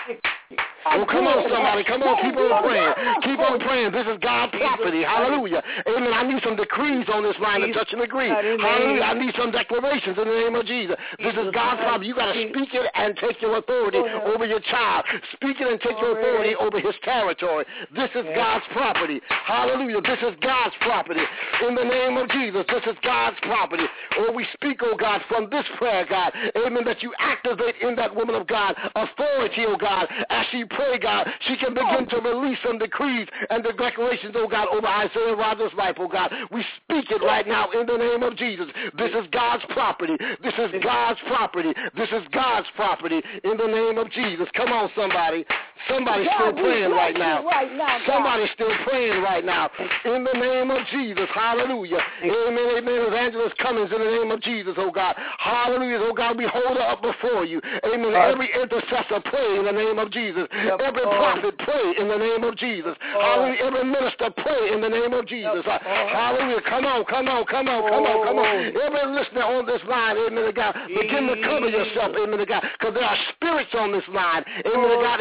Oh, come on, somebody. Come on, keep on praying. Keep on praying. This is God's property. Hallelujah. Amen. I need some decrees on this line to touch and agree. Hallelujah. I need some declarations in the name of Jesus. This is God's property. You got to speak it and take your authority over your child. Speak it and take your authority over his territory. This is God's property. Hallelujah. This is God's property. In the name of Jesus, this is God's property. Oh, we speak, oh God, from this prayer, God. Amen. That you activate in that woman of God authority, oh God, as she pray, God, she can begin to release some decrees and the declarations, oh God, over Isaiah Rogers' life, oh God. We speak it right now in the name of Jesus. This is God's property. This is God's property. This is God's property in the name of Jesus. Come on, somebody. Somebody's still praying right now. Somebody's still praying right now. In the name of Jesus. Hallelujah. Amen, amen. Evangelist Cummings in the name of Jesus, oh God. Hallelujah. Oh God, we hold her up before you. Amen. Every intercessor pray in the name of Jesus. Every prophet pray in the name of Jesus. Hallelujah. Every minister pray in the name of Jesus. Hallelujah. Come on, come on, come on, come on, come on. Every listener on this line, amen to God, begin to cover yourself, amen to God, because there are spirits on this line, amen to God, and they're going to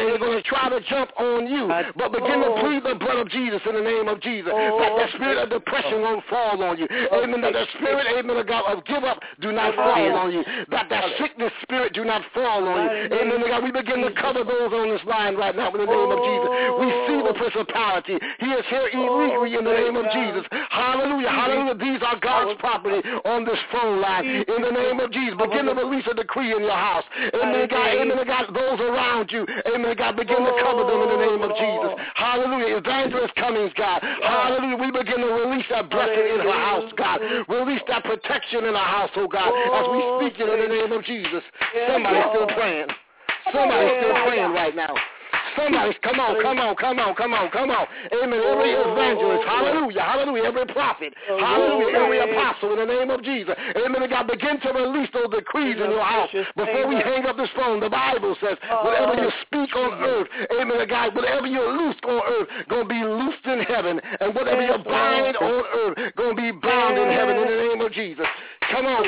try to jump on you, but begin to plead the blood of Jesus in the name of Jesus. That the spirit of depression won't fall on you. Amen. That the spirit, amen, God, of give up do not fall on you. That sickness spirit do not fall on you. Amen, God. We begin to cover those on this line right now in the name of Jesus. We see the principality. He is here illegally in the name of Jesus. Hallelujah. Hallelujah. These are God's property on this phone line. In the name of Jesus. Begin to release a decree in your house. Amen, God. Amen, God. Those around you. Amen, God. Begin to cover them in the name of Jesus. Hallelujah. Evangelist Cummings, God. Hallelujah. We begin to release that blessing in her house, God. Release that protection in our house, oh God, as we speak it in the name of Jesus. Somebody's still praying. Somebody's still praying right now. Somebody, come on. Amen. Every evangelist, hallelujah, hallelujah. Every prophet, hallelujah. Every apostle in the name of Jesus. Amen. God, begin to release those decrees in your house. Before we hang up this phone, the Bible says, whatever you speak on earth, amen, God, whatever you loose on earth, going to be loosed in heaven. And whatever you bind on earth, going to be bound in heaven in the name of Jesus. Come on.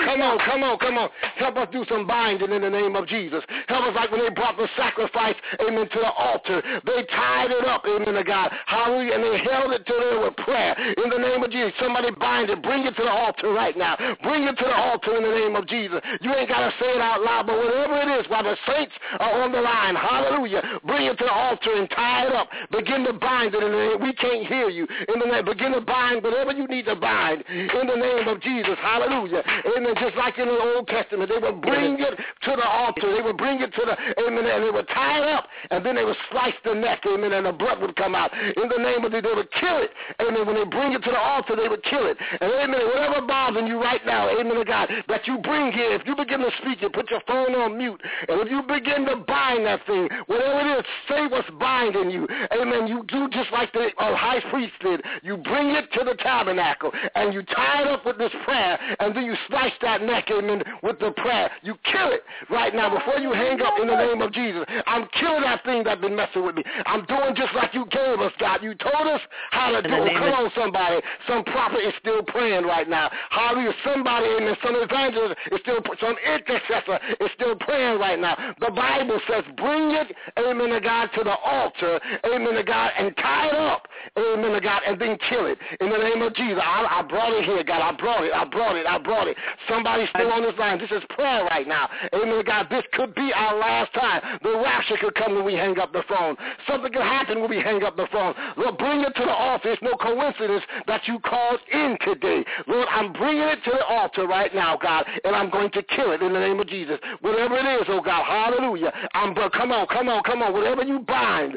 Help us do some binding in the name of Jesus. Help us like when they brought the sacrifice, amen, to the altar. They tied it up, amen, to God. Hallelujah. And they held it till there with prayer. In the name of Jesus. Somebody bind it. Bring it to the altar right now. Bring it to the altar in the name of Jesus. You ain't got to say it out loud, but whatever it is, while the saints are on the line, hallelujah, bring it to the altar and tie it up. Begin to bind it in the name. We can't hear you. In the name, begin to bind whatever you need to bind in the name of Jesus. Hallelujah. Amen. Just like in the Old Testament, they would bring it to the altar. They would bring it to the, amen, and they would tie it up, and then they would slice the neck, amen, and the blood would come out. In the name of Jesus, they would kill it. Amen. When they bring it to the altar, they would kill it. And amen, whatever bothering you right now, amen, to God, that you bring here, if you begin to speak it, put your phone on mute, and if you begin to bind that thing, whatever it is, say what's binding you. Amen. You do just like the high priest did. You bring it to the tabernacle, and you tie it up with this prayer, and then you slice that neck, amen, with the prayer. You kill it right now before you hang up in the name of Jesus. I'm killing that thing that's been messing with me. I'm doing just like you gave us, God. You told us how to do it. Come on, somebody. Some prophet is still praying right now. Hallelujah. Somebody, amen, some evangelist is still, some intercessor is still praying right now. The Bible says, bring it, amen, to God, to the altar, amen, to God, and tie it up, amen, to God, and then kill it. In the name of Jesus. I brought it here, God. I brought it. Somebody still on this line. This is prayer right now. Amen, God. This could be our last time. The rapture could come when we hang up the phone. Something could happen when we hang up the phone. Lord, bring it to the altar. It's no coincidence that you called in today. Lord, I'm bringing it to the altar right now, God, and I'm going to kill it in the name of Jesus. Whatever it is, oh God, hallelujah. Come on. Whatever you bind,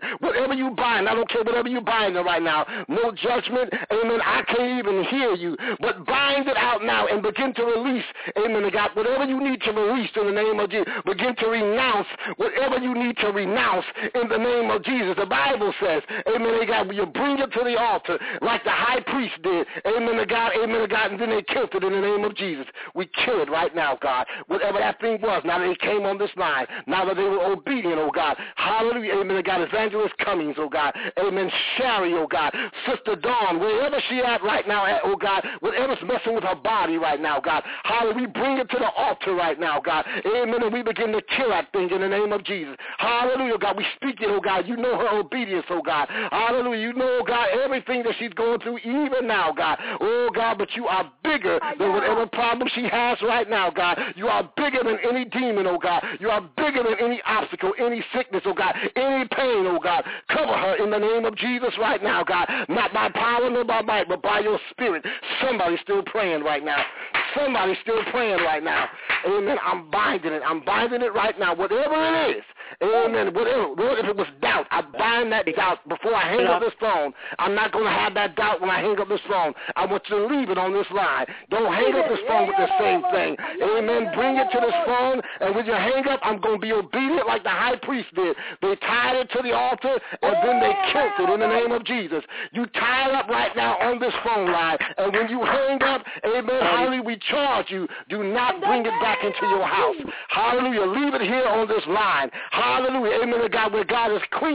I don't care whatever you bind right now. No judgment, amen. I can't even hear you, but bind it out now and begin to release, amen, God, whatever you need to release in the name of Jesus. Begin to renounce whatever you need to renounce in the name of Jesus. The Bible says, amen, God, when you bring it to the altar like the high priest did, amen, God, and then they killed it in the name of Jesus. We kill it right now, God. Whatever that thing was, now that they came on this line, now that they were obedient, oh God. Hallelujah, amen, God. Evangelist Cummings, oh God. Amen. Sherry, oh God. Sister Dawn, wherever she at right now, oh God, whatever's messing with her body right now, God. Hallelujah, we bring it to the altar right now, God. Amen, and we begin to kill that thing in the name of Jesus. Hallelujah, God. We speak it, oh God. You know her obedience, oh God. Hallelujah. You know, oh God, everything that she's going through even now, God. Oh God, but you are bigger than whatever problem she has right now, God. You are bigger than any demon, oh God. You are bigger than any obstacle, any sickness, oh God, any pain, oh God. Cover her in the name of Jesus right now, God. Not by power nor by might, but by your spirit. Somebody's still praying right now. Somebody's still praying right now. Amen. I'm binding it right now. Whatever it is. Amen. Whatever. Lord, if it was doubt, I bind that doubt before I hang up this phone. I'm not going to have that doubt when I hang up this phone. I want you to leave it on this line. Don't hang up this phone with the same thing. Amen. Bring it to this phone, and when you hang up, I'm going to be obedient like the high priest did. They tied it to the altar, and then they killed it in the name of Jesus. You tie it up right now on this phone line, and when you hang up, amen, hallelujah, we charge you. Do not bring it back into your house. Hallelujah. Leave it here on this line. Hallelujah. Amen to God, where God is cleaning stuff.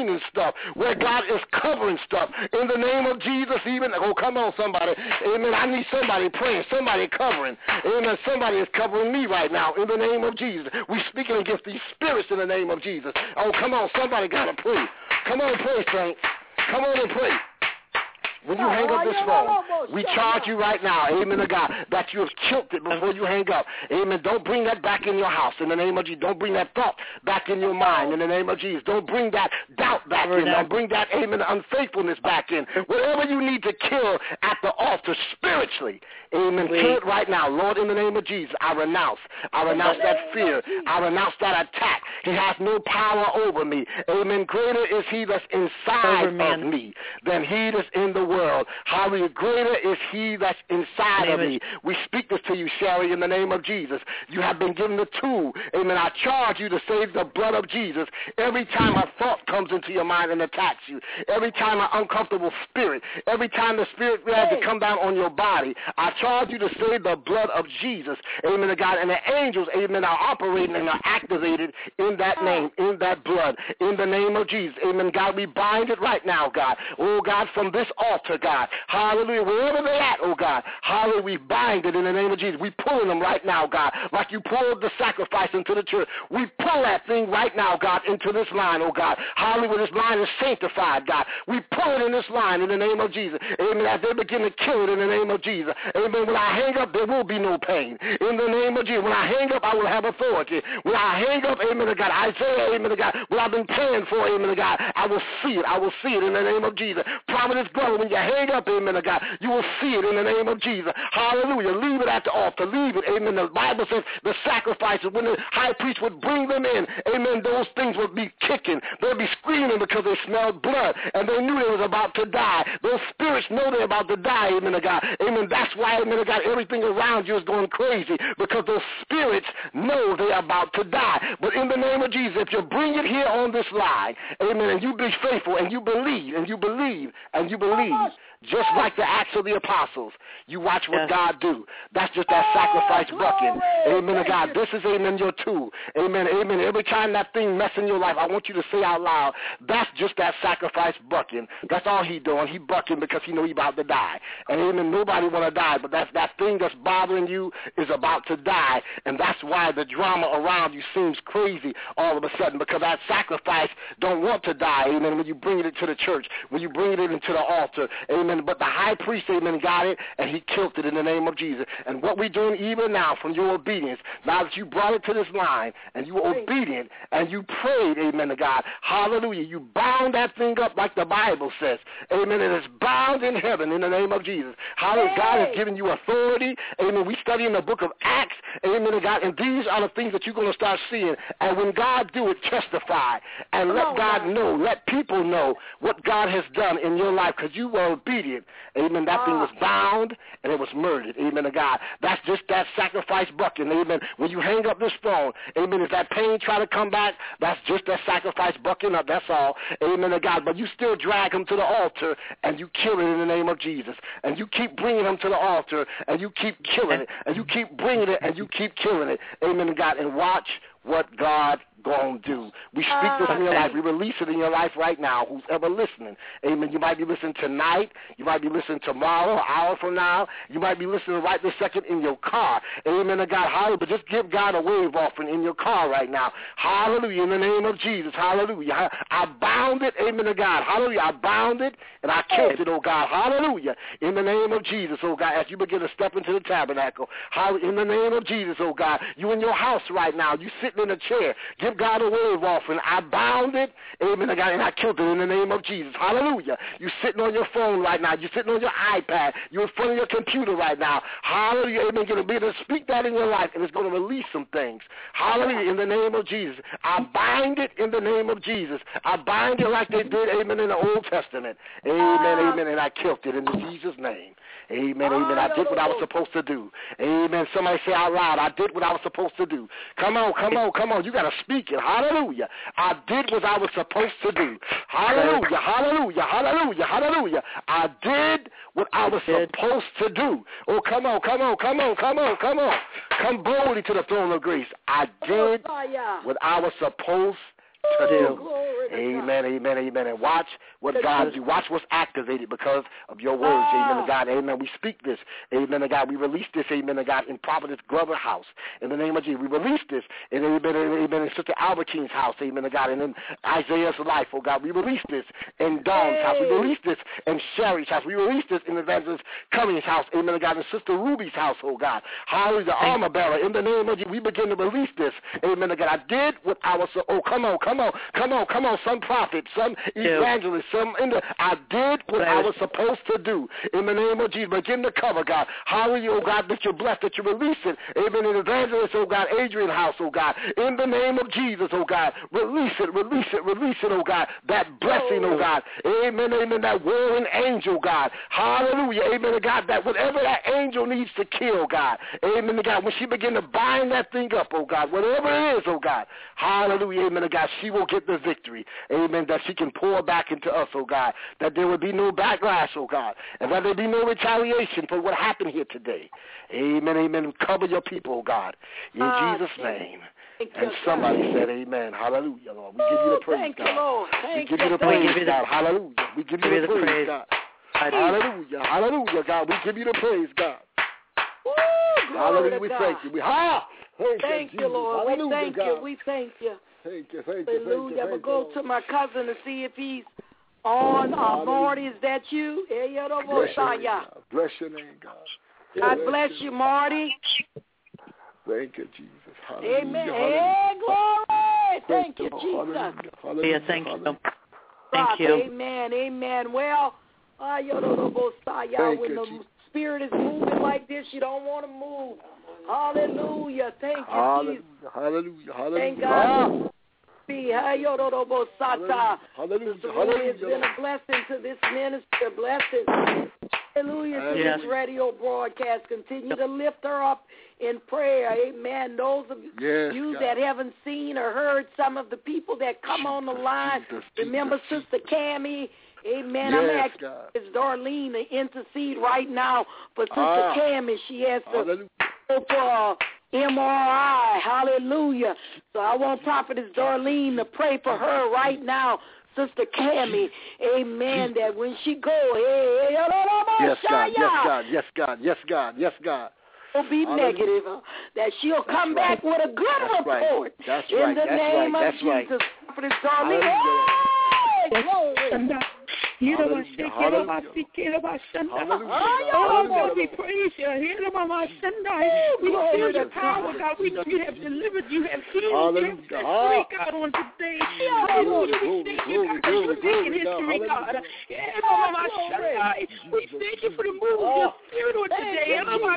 stuff, where God is covering stuff. In the name of Jesus, even, oh, come on, somebody. Amen. I need somebody praying, somebody covering. Amen. Somebody is covering me right now in the name of Jesus. We're speaking against these spirits in the name of Jesus. Oh, come on, somebody got to pray. Come on, pray, saints. Come on and pray. When you hang up this phone, we charge you right now, amen to God, that you have killed it before you hang up. Amen. Don't bring that back in your house in the name of Jesus. Don't bring that thought back in your mind in the name of Jesus. Don't bring that doubt back in. Don't bring that, amen, unfaithfulness back in. Whatever you need to kill at the altar spiritually, amen, kill it right now. Lord, in the name of Jesus, I renounce that fear. I renounce that attack. He has no power over me. Amen. Greater is he that's inside of me than he that's in the world. Hallelujah. Greater is he that's inside of me. We speak this to you, Sherry, in the name of Jesus. You have been given the tool. Amen. I charge you to save the blood of Jesus every time a thought comes into your mind and attacks you. Every time an uncomfortable spirit. Every time the spirit has to come down on your body. I charge you to save the blood of Jesus. Amen to God. And the angels, amen, are operating and are activated in that name, in that blood, in the name of Jesus. Amen. God, we bind it right now, God. Oh, God, from this altar, God. Hallelujah. Wherever they're at, oh, God. Hallelujah. We bind it in the name of Jesus. We pulling them right now, God. Like you pulled the sacrifice into the church. We pull that thing right now, God, into this line, oh, God. Hallelujah. This line is sanctified, God. We pull it in this line in the name of Jesus. Amen. As they begin to kill it in the name of Jesus. Amen. When I hang up, there will be no pain. In the name of Jesus. When I hang up, I will have authority. When I hang up, amen to God. Isaiah, amen to God. What I've been praying for, amen to God. I will see it. I will see it in the name of Jesus. Providence Grove, when you hang up, amen to God, you will see it in the name of Jesus. Hallelujah. Leave it at the altar. Leave it. Amen. The Bible says the sacrifices, when the high priest would bring them in, amen, those things would be kicking. They'd be screaming because they smelled blood and they knew they was about to die. Those spirits know they're about to die, amen to God. Amen. That's why, amen to God, everything around you is going crazy because those spirits know they're about to die. But in the name of Jesus, if you bring it here on this line, amen, and you be faithful and you believe and you believe and you believe, just like the Acts of the Apostles, you watch what God do. That's just that sacrifice bucket. Amen to God. This is, amen, your tool. Amen, amen. Every time that thing mess in your life, I want you to say out loud, that's just that sacrifice bucking. That's all he doing. He bucking because he know he about to die. And amen, nobody want to die, but that's that thing that's bothering you is about to die. And that's why the drama around you seems crazy all of a sudden, because that sacrifice don't want to die. Amen. When you bring it to the church, when you bring it into the altar, amen. But the high priest, amen, got it, and he killed it in the name of Jesus. And what we're doing even now from your obedience, now that you brought it to this line, and you were obedient, and you prayed, amen to God, hallelujah, you bound that thing up like the Bible says, amen, and it's bound in heaven in the name of Jesus. Hallelujah, God has given you authority, amen. We study in the book of Acts, amen to God, and these are the things that you're going to start seeing. And when God do it, testify, and let God know, let people know what God has done in your life, because you were obedient. Amen. That thing was bound and it was murdered. Amen to God. That's just that sacrifice bucket. Amen. When you hang up this phone, amen, if that pain try to come back, that's just that sacrifice bucket up. That's all. Amen to God. But you still drag him to the altar and you kill it in the name of Jesus. And you keep bringing him to the altar and you keep killing it. And you keep bringing it and you keep killing it. Amen to God. And watch what God going to do. We speak this in your life. We release it in your life right now, who's ever listening. Amen. You might be listening tonight. You might be listening tomorrow, an hour from now. You might be listening right this second in your car. Amen to God. Hallelujah. But just give God a wave offering in your car right now. Hallelujah. In the name of Jesus. Hallelujah. I bound it. Amen to God. Hallelujah. I bound it and I killed it, oh God. Hallelujah. In the name of Jesus, oh God, as you begin to step into the tabernacle. Hallelujah. In the name of Jesus, oh God. You in your house right now. You sitting in a chair. Give God a wave offering. I bound it, amen, and I killed it in the name of Jesus. Hallelujah. You're sitting on your phone right now. You're sitting on your iPad. You're in front of your computer right now. Hallelujah. Amen. You're going to be able to speak that in your life, and it's going to release some things. Hallelujah. In the name of Jesus. I bind it in the name of Jesus. I bind it like they did, amen, in the Old Testament. Amen, amen, and I killed it in Jesus' name. Amen, amen. I did what I was supposed to do. Amen. Somebody say out loud, I did what I was supposed to do. Come on, come on, come on. You got to speak it. Hallelujah. I did what I was supposed to do. Hallelujah, hallelujah, hallelujah, hallelujah. I did what I was supposed to do. Oh, come on, come on, come on, come on, come on. Come boldly to the throne of grace. I did what I was supposed to do. Amen, amen, amen. And watch what God do. Watch what's activated because of your words. Amen to God. Amen. We speak this. Amen to God. We release this. Amen to God. In Providence Glover house. In the name of Jesus. We release this. And amen in Sister Albertine's house. Amen to God. And in Isaiah's life, oh God. We release this in Dawn's house. We release this in Sherry's house. We release this in Evangelist Cummings' house. Amen to God. In Sister Ruby's house, oh God. Hallelujah. The armor bearer. In the name of Jesus. We begin to release this. Amen to God. I did what I was. Oh, come on. Some prophet, some evangelist, I did what I was supposed to do. In the name of Jesus, begin to cover, God. Hallelujah, oh God, that you're blessed, that you release it. Amen. In evangelist, oh God, Adrian house, oh God. In the name of Jesus, oh God, release it, oh God. That blessing, oh God. Amen, amen. That warring angel, God. Hallelujah, amen, to God. That whatever that angel needs to kill, God. Amen, to God. When she begin to bind that thing up, oh God, whatever it is, oh God. Hallelujah, amen, to God. She will get the victory. Amen, that she can pour back into us, oh God, that there would be no backlash, oh God, and that there be no retaliation for what happened here today. Amen, amen. Cover your people, oh God, in Jesus' name. And somebody said amen. Hallelujah, Lord. We give you the praise, God. We give you the praise, God. Hallelujah. We give you the praise, God. Hallelujah. Hallelujah, God. We give you the praise, God. Hallelujah. We thank you. Thank you, Lord. We thank you. We thank you. Thank you. Hallelujah. I'm going to go to my cousin to see if he's on. Marty, is that you? Bless your name, God. God bless you, Marty. Thank you, Jesus. Hallelujah. Amen. Hey, glory. Thank you, Jesus. Hallelujah. Thank you. Thank you. Amen. Amen. Well, when the Spirit is moving like this, you don't want to move. Hallelujah. Thank you, Jesus. Hallelujah. Thank God. Hallelujah. It's been a blessing to this minister. Blessing. Hallelujah to this radio broadcast. Continue to lift her up in prayer. Amen. Those of you that haven't seen or heard some of the people that come on the line, remember Sister Cammie. Amen. I'm asking Ms. Darlene to intercede right now for Sister Cammie. She has to go for MRI. Hallelujah. So I want Prophetess Darlene to pray for her right now. Sister Cammie, amen, that when she go, yes, God. Will be negative, that she'll come back with a good report. That's in the name of Jesus. Prophetess Darlene. Oh, Lord, we praise you. We feel your power, God. We know you have delivered, you have healed, you have set free, God, on today. Hallelujah. We thank you, God, for you making history, God. We thank you for the move of your spirit on today.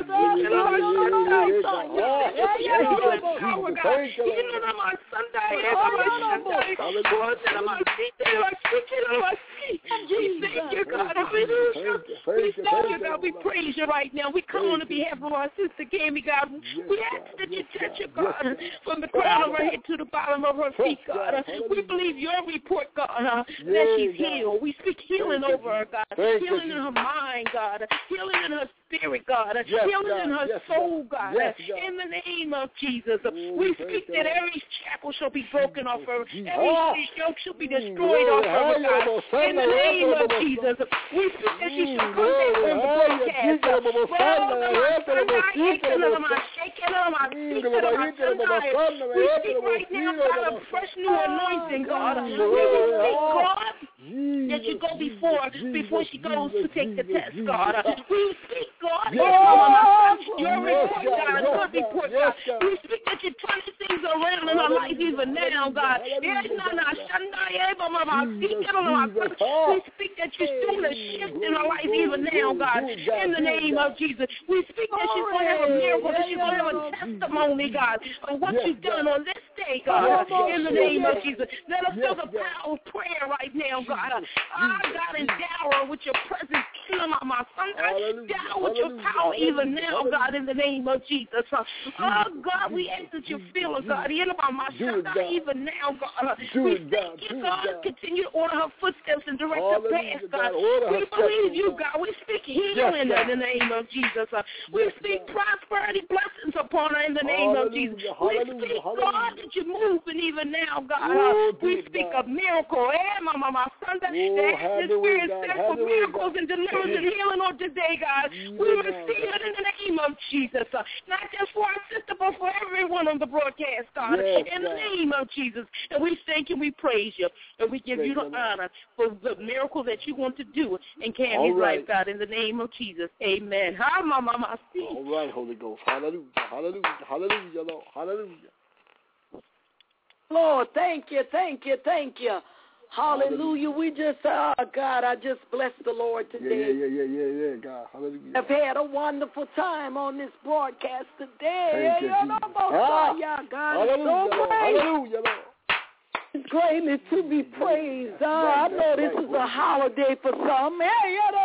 We thank you, God. Hallelujah. We thank you, God. We praise you right now. We come on behalf of our sister Cammie, God. We ask that you touch her, God, from the crown of her head to the bottom of her feet, God. We believe your report, God, that she's healed. We speak healing over her, God. Healing in her mind, God. Healing in her spirit, God. Healing in her soul, God. In the name of Jesus. We speak that every shackle shall be broken off her. Every yoke shall be destroyed off her, God. In the name of Jesus. We speak that you shall come back on the broadcast. We speak right now, God, a fresh new anointing, God. We will speak, God, that you go before she goes to take the test, God. We speak, God, your report, God, a good report, God. We speak that you're turning things around in her life even now, God. We speak that you're doing a shift in her life even now, God, in the name of Jesus. We speak that she's going to have a miracle, that she's going to have a testimony, God, of what you've done on this day, God, in the name of Jesus. Let us feel the power of prayer right now, God. God, endow her with your presence. Down with your power even now, God, in the name of Jesus. Oh, God, we ask that you feel us, God. Even now, God. We thank you, God. Continue to order her footsteps and direct her path, God. We believe you, God. We speak healing in the name of Jesus. We speak prosperity, blessings upon her in the name of Jesus. We speak, God, that you're moving even now, God. We speak of miracle. The atmosphere is set for miracles and deliverance and healing on today, God. We receive it in the name of Jesus. Not just for our sister, but for everyone on the broadcast, God. In the name of Jesus. And we thank you, we praise you, and we give you the honor for the miracle that you want to do in Cammie's life, God, in the name of Jesus. Amen. All right, Holy Ghost. Hallelujah. Hallelujah. Hallelujah, Lord. Hallelujah. Lord, thank you, thank you, thank you. Hallelujah. We just, God, I just bless the Lord today. Yeah, God. Hallelujah. I've had a wonderful time on this broadcast today. Thank you, Jesus. God, hallelujah, so Lord. great. Hallelujah, Lord. His greatness to be praised. I know this is a holiday for some. But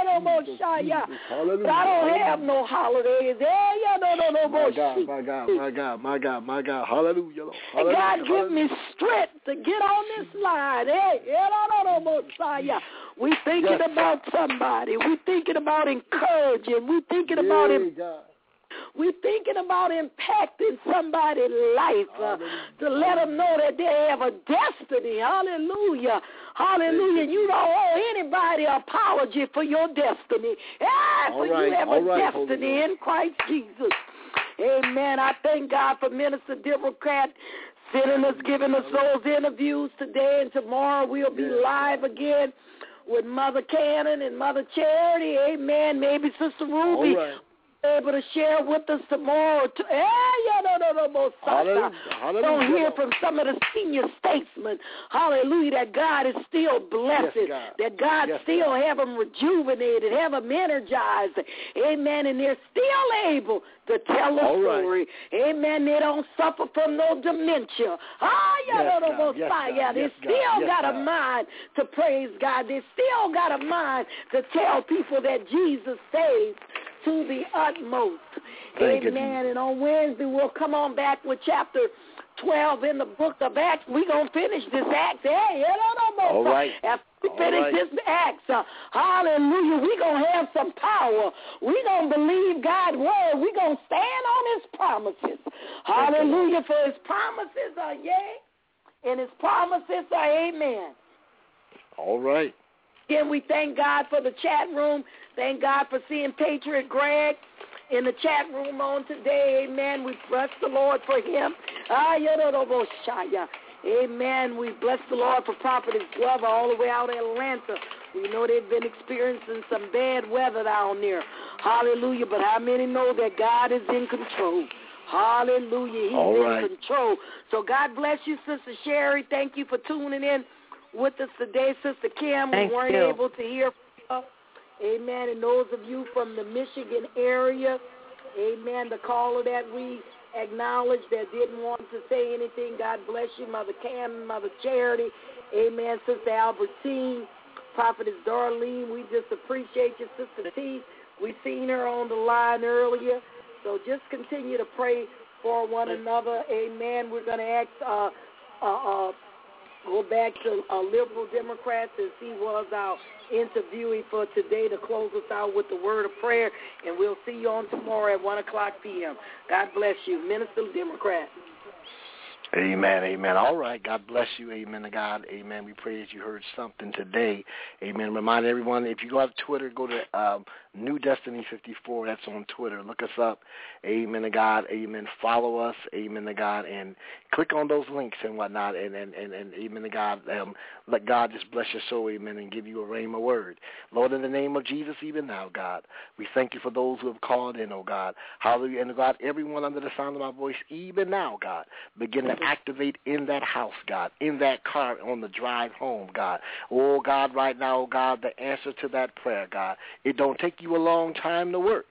I don't have no holidays. My God. Hallelujah, Lord. And God give me strength to get on this line. We thinking about somebody. We thinking about encouraging. We thinking about we're thinking about impacting somebody's life to let them know that they have a destiny. Hallelujah. Hallelujah. You don't owe anybody an apology for your destiny. You have a destiny in Christ Jesus. Amen. I thank God for Minister Democrat sending us, giving us those interviews today, and tomorrow we'll be live again with Mother Cannon and Mother Charity. Amen. Maybe Sister Ruby able to share with us tomorrow. Don't hear from some of the senior statesmen. Hallelujah. That God is still blessing. That God still have them rejuvenated, have them energized. Amen. And they're still able to tell a story. Amen. They don't suffer from no dementia. They still got a mind to praise God. They still got a mind to tell people that Jesus saves to the utmost. Amen. And on Wednesday, we'll come on back with chapter 12 in the book of Acts. We're going to finish this Acts. All right. After we finish this Acts, hallelujah, we're going to have some power. We're going to believe God's word. We're going to stand on his promises. Hallelujah. For his promises are yea, and his promises are amen. All right. Again, we thank God for the chat room. Thank God for seeing Patriot Greg in the chat room on today. Amen. We bless the Lord for him. Amen. We bless the Lord for Prophetess Glover all the way out in Atlanta. We know they've been experiencing some bad weather down there. Hallelujah. But how many know that God is in control? Hallelujah. He's in control. So God bless you, Sister Sherry. Thank you for tuning in with us today, Sister Kim. We weren't able to hear from her. Amen. And those of you from the Michigan area, amen, the caller that we acknowledged that didn't want to say anything, God bless you. Mother Cam, Mother Charity, amen, Sister Albertine, Prophetess Darlene, we just appreciate you. Sister T, we seen her on the line earlier. So just continue to pray for one another. Amen. We're going to ask go back to Liberal Democrats and see what our interviewee for today to close us out with the word of prayer. And we'll see you on tomorrow at 1 o'clock p.m. God bless you. Minister Democrat. Amen, amen. All right, God bless you. Amen to God. Amen. We pray that you heard something today. Amen. Remind everyone, if you go to Twitter, go to New Destiny 54. That's on Twitter. Look us up. Amen to God. Amen. Follow us. Amen to God. And click on those links and whatnot. And amen to God. Let God just bless your soul. Amen. And give you a rhema word. Lord, in the name of Jesus, even now, God, we thank you for those who have called in, oh God. Hallelujah. And God, everyone under the sound of my voice, even now, God, begin to activate in that house, God, in that car on the drive home, God. Oh, God, right now, God, the answer to that prayer, God. It don't take you a long time to work.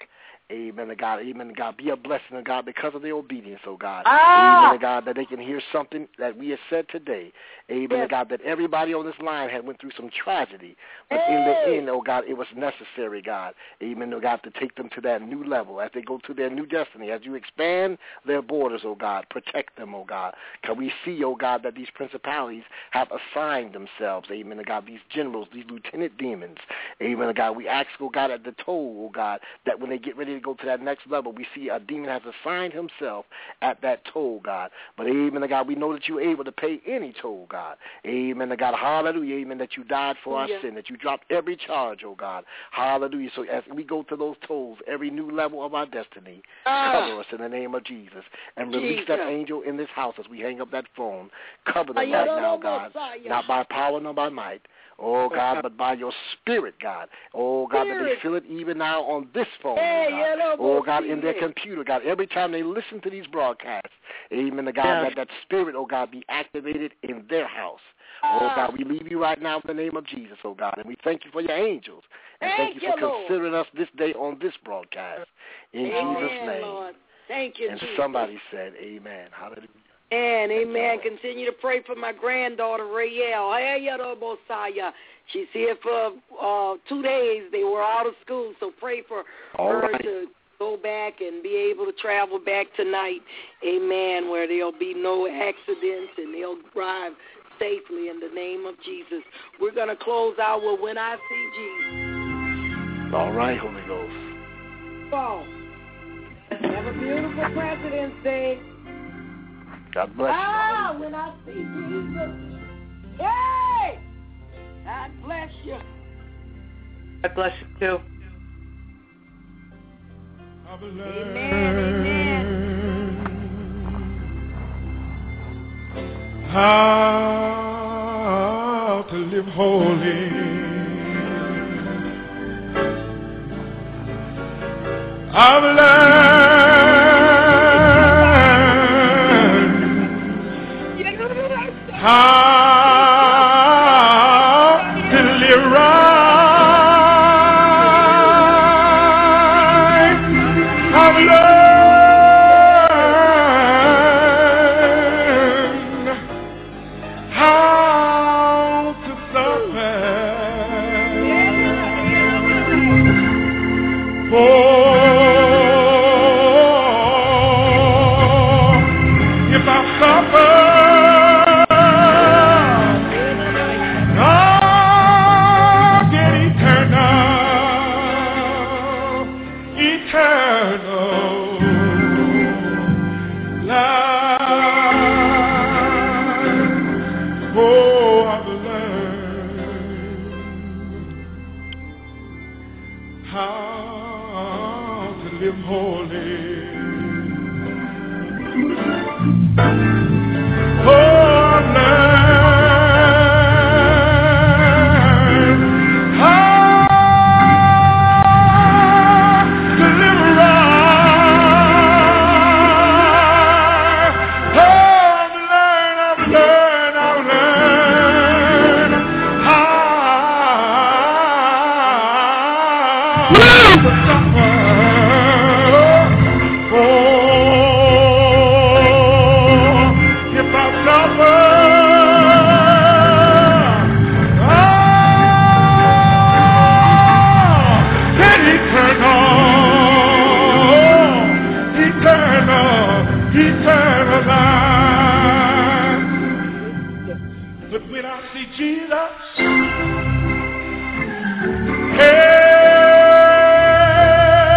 Amen to God. Amen to God. Be a blessing to God because of their obedience, oh God. Amen to God, that they can hear something that we have said today. Amen to God, that everybody on this line had went through some tragedy. But in the end, oh God, it was necessary, God. Amen to God, to take them to that new level as they go to their new destiny. As you expand their borders, oh God, protect them, oh God. Can we see, oh God, that these principalities have assigned themselves, amen to God, these generals, these lieutenant demons. Amen to God. We ask, oh God, at the toll, oh God, that when they get ready to go to that next level, we see a demon has assigned himself at that toll, God. But amen to God, we know that you're able to pay any toll, God. Amen to God. Hallelujah. Amen, that you died for our sin, that you dropped every charge, oh God. Hallelujah. So as we go to those tolls, every new level of our destiny, cover us in the name of Jesus and release that angel in this house as we hang up that phone. Cover them right now, God, not by power nor by might. Oh, God, but by your spirit, God. Oh, God, that they feel it even now on this phone, oh, God. Oh, God, in their computer, God. Every time they listen to these broadcasts, amen, to God, that spirit, oh, God, be activated in their house. Oh, God, we leave you right now in the name of Jesus, oh, God. And we thank you for your angels. And thank you for considering us this day on this broadcast. In Jesus' name. Lord. Thank you, and Jesus. Somebody said, amen. Hallelujah. And amen. Continue to pray for my granddaughter, Rayel. She's here for 2 days. They were out of school, so pray for her to go back and be able to travel back tonight. Amen. Where there'll be no accidents and they'll drive safely in the name of Jesus. We're going to close out with When I See Jesus. All right, Holy Ghost. Wow. Have a beautiful President's Day. God bless you. When I see Jesus. Hey! God bless you. God bless you too. Amen. How to live holy. I've learned how to live right. I've learned how to suffer. If I suffer, I'll get eternal life. Oh, I've learned how to live holy. Oh, I've learned how to live right. Oh, I've learned how to suffer. Eternal life. But when I see Jesus, hey,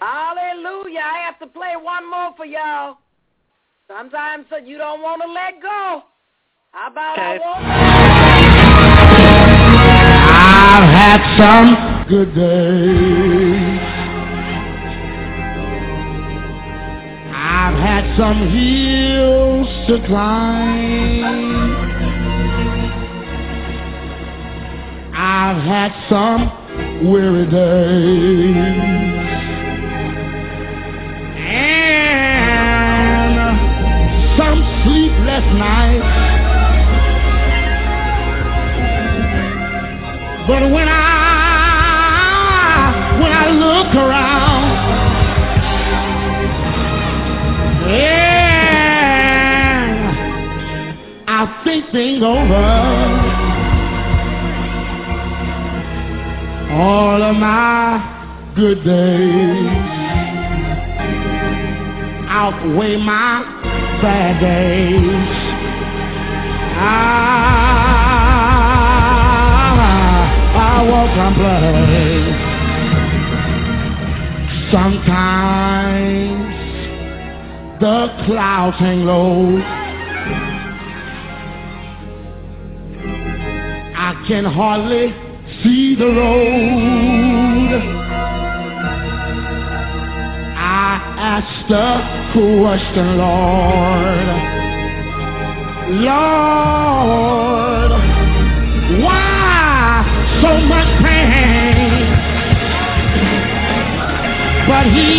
Hallelujah. I have to play one more for y'all. Sometimes you don't want to let go. How about I've had some good days. I've had some hills to climb. I've had some weary days. And some sleepless nights. But when I look around, and I think things over, all of my good days outweigh my bad days. I won't complain. Sometimes the clouds hang low. I can hardly see the road. I asked the question, Lord, why so much pain? But He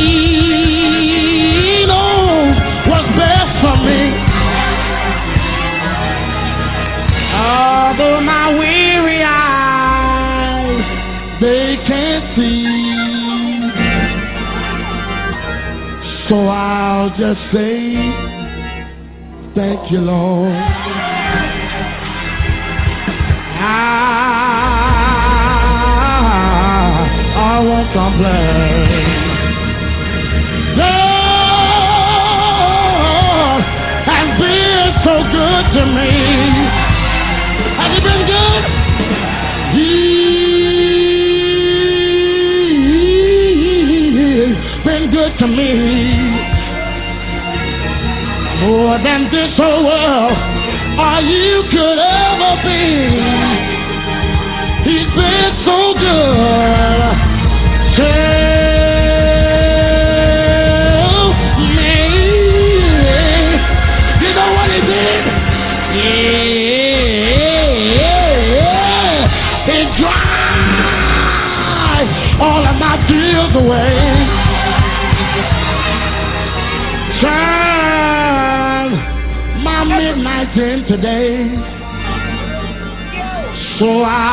knows what's best for me. Although my weary eyes, they can't see. So I'll just say, thank you, Lord. I won't complain. Lord has been so good to me. Has He been good? He's been good to me. More than this whole world or you could ever be. He's been so good to me. You know what He did? Yeah. He dried all of my tears away. My midnight into days. So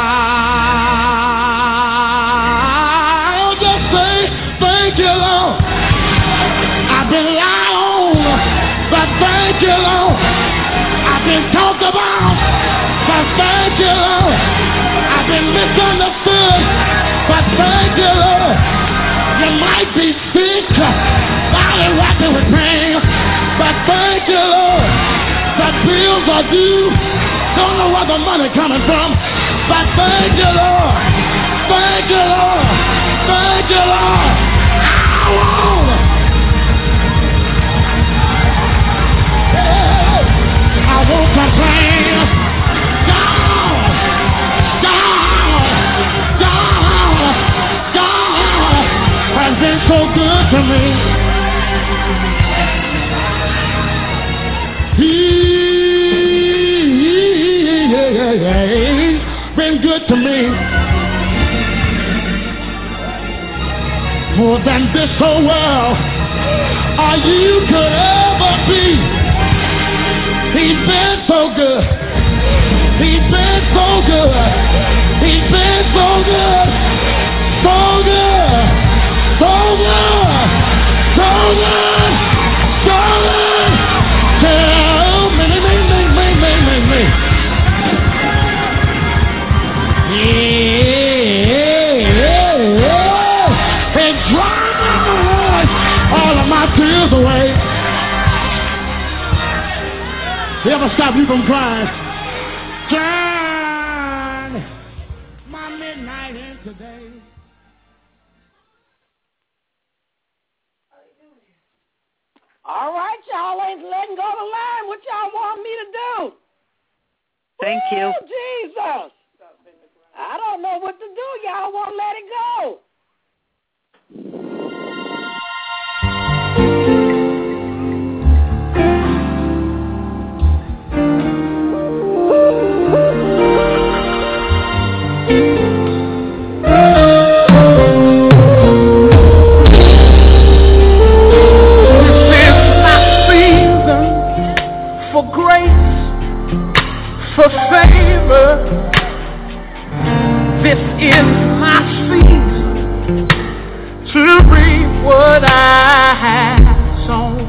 I'll just say thank you, Lord. I've been lied on, but thank you, Lord. I've been talked about, but thank you, Lord. I've been misunderstood, but thank you, Lord. You might be sick, body rocking with pain, but thank you, Lord. The bills are due. Don't know where the money coming from. But thank you, Lord. Thank you, Lord. Thank you, Lord. I won't complain. God has been so good to me. He's been good to me. More than this whole world or you could ever be. He's been so good. He's been so good. He's been so good. So good. So good. So good. So good. Tell me. It dries all of my tears away. You ever stop you from crying? Turn my midnight into day. All right, y'all ain't letting go of the line. What y'all want me to do? Thank you. Jesus. I don't know what to do. Y'all won't let it go. For favor, this is my season to reap what I have sown.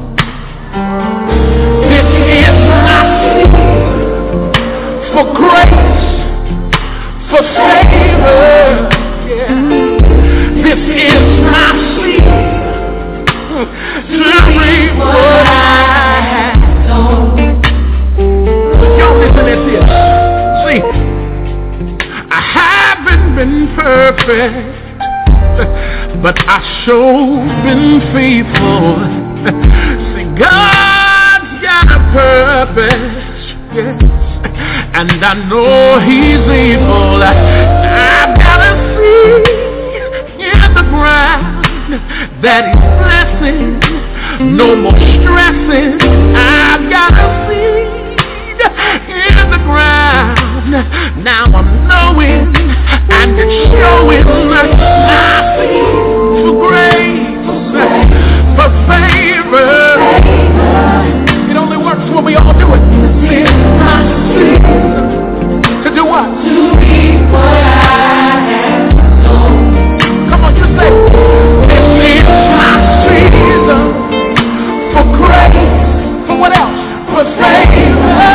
This is my season for grace, for favor. Yeah. This is my season to reap what I have sown. Y'all listen at this. See, I haven't been perfect, but I sure been faithful. See, God's got a purpose, yes, and I know He's able. I've got a seed in the ground that He's blessing. No more stressing. I've got a seed in the ground. Now I'm knowing and it's showing my seed for grace, for favor. It only works when we all do it. This is my season to do what? To reap what I have sown. Come on, you say, this is my season for grace. For what else? For favor.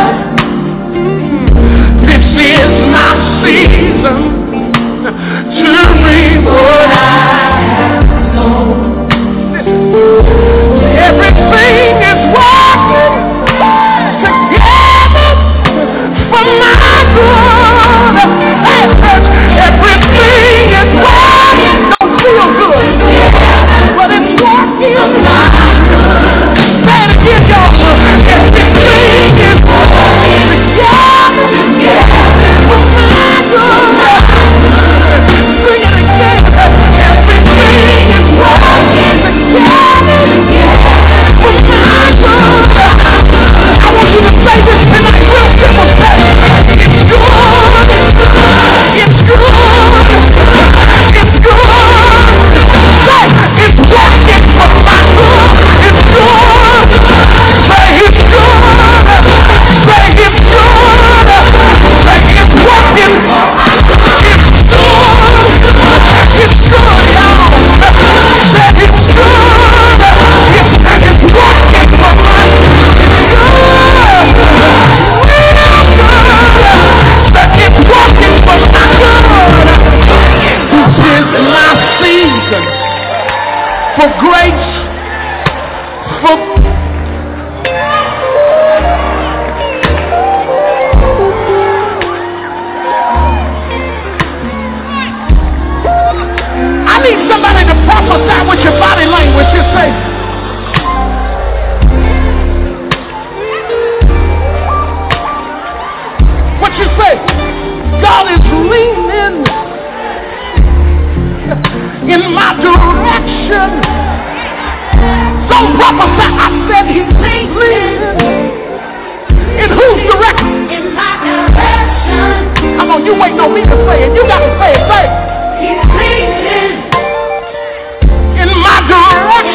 This is my season to reap what I have sown. Everything is working together for my good. Hey, everything is working. Don't feel good, but it's working for my good. Say it again, y'all. Everything is working together for my good. Sing it again. Everything is working together for my good. I want you to say this tonight real simple. Say, it's good. It's good. It's good. Say, it's working for my good. It's good. Say, it's good. Say, it's good. Say, it's working. It's good. It's good, y'all. Say, it's good. It's working for my good. Say, it's working for my good. This is my season for grace, for I need somebody to prophesy with your body language. Just say, what you say? God is leaning in my direction. Don't prophesy. I said He's leaning. In whose direction? In my direction. Come on, you waiting on me to say it. You got to say it. Say it. He's leaning in my direction.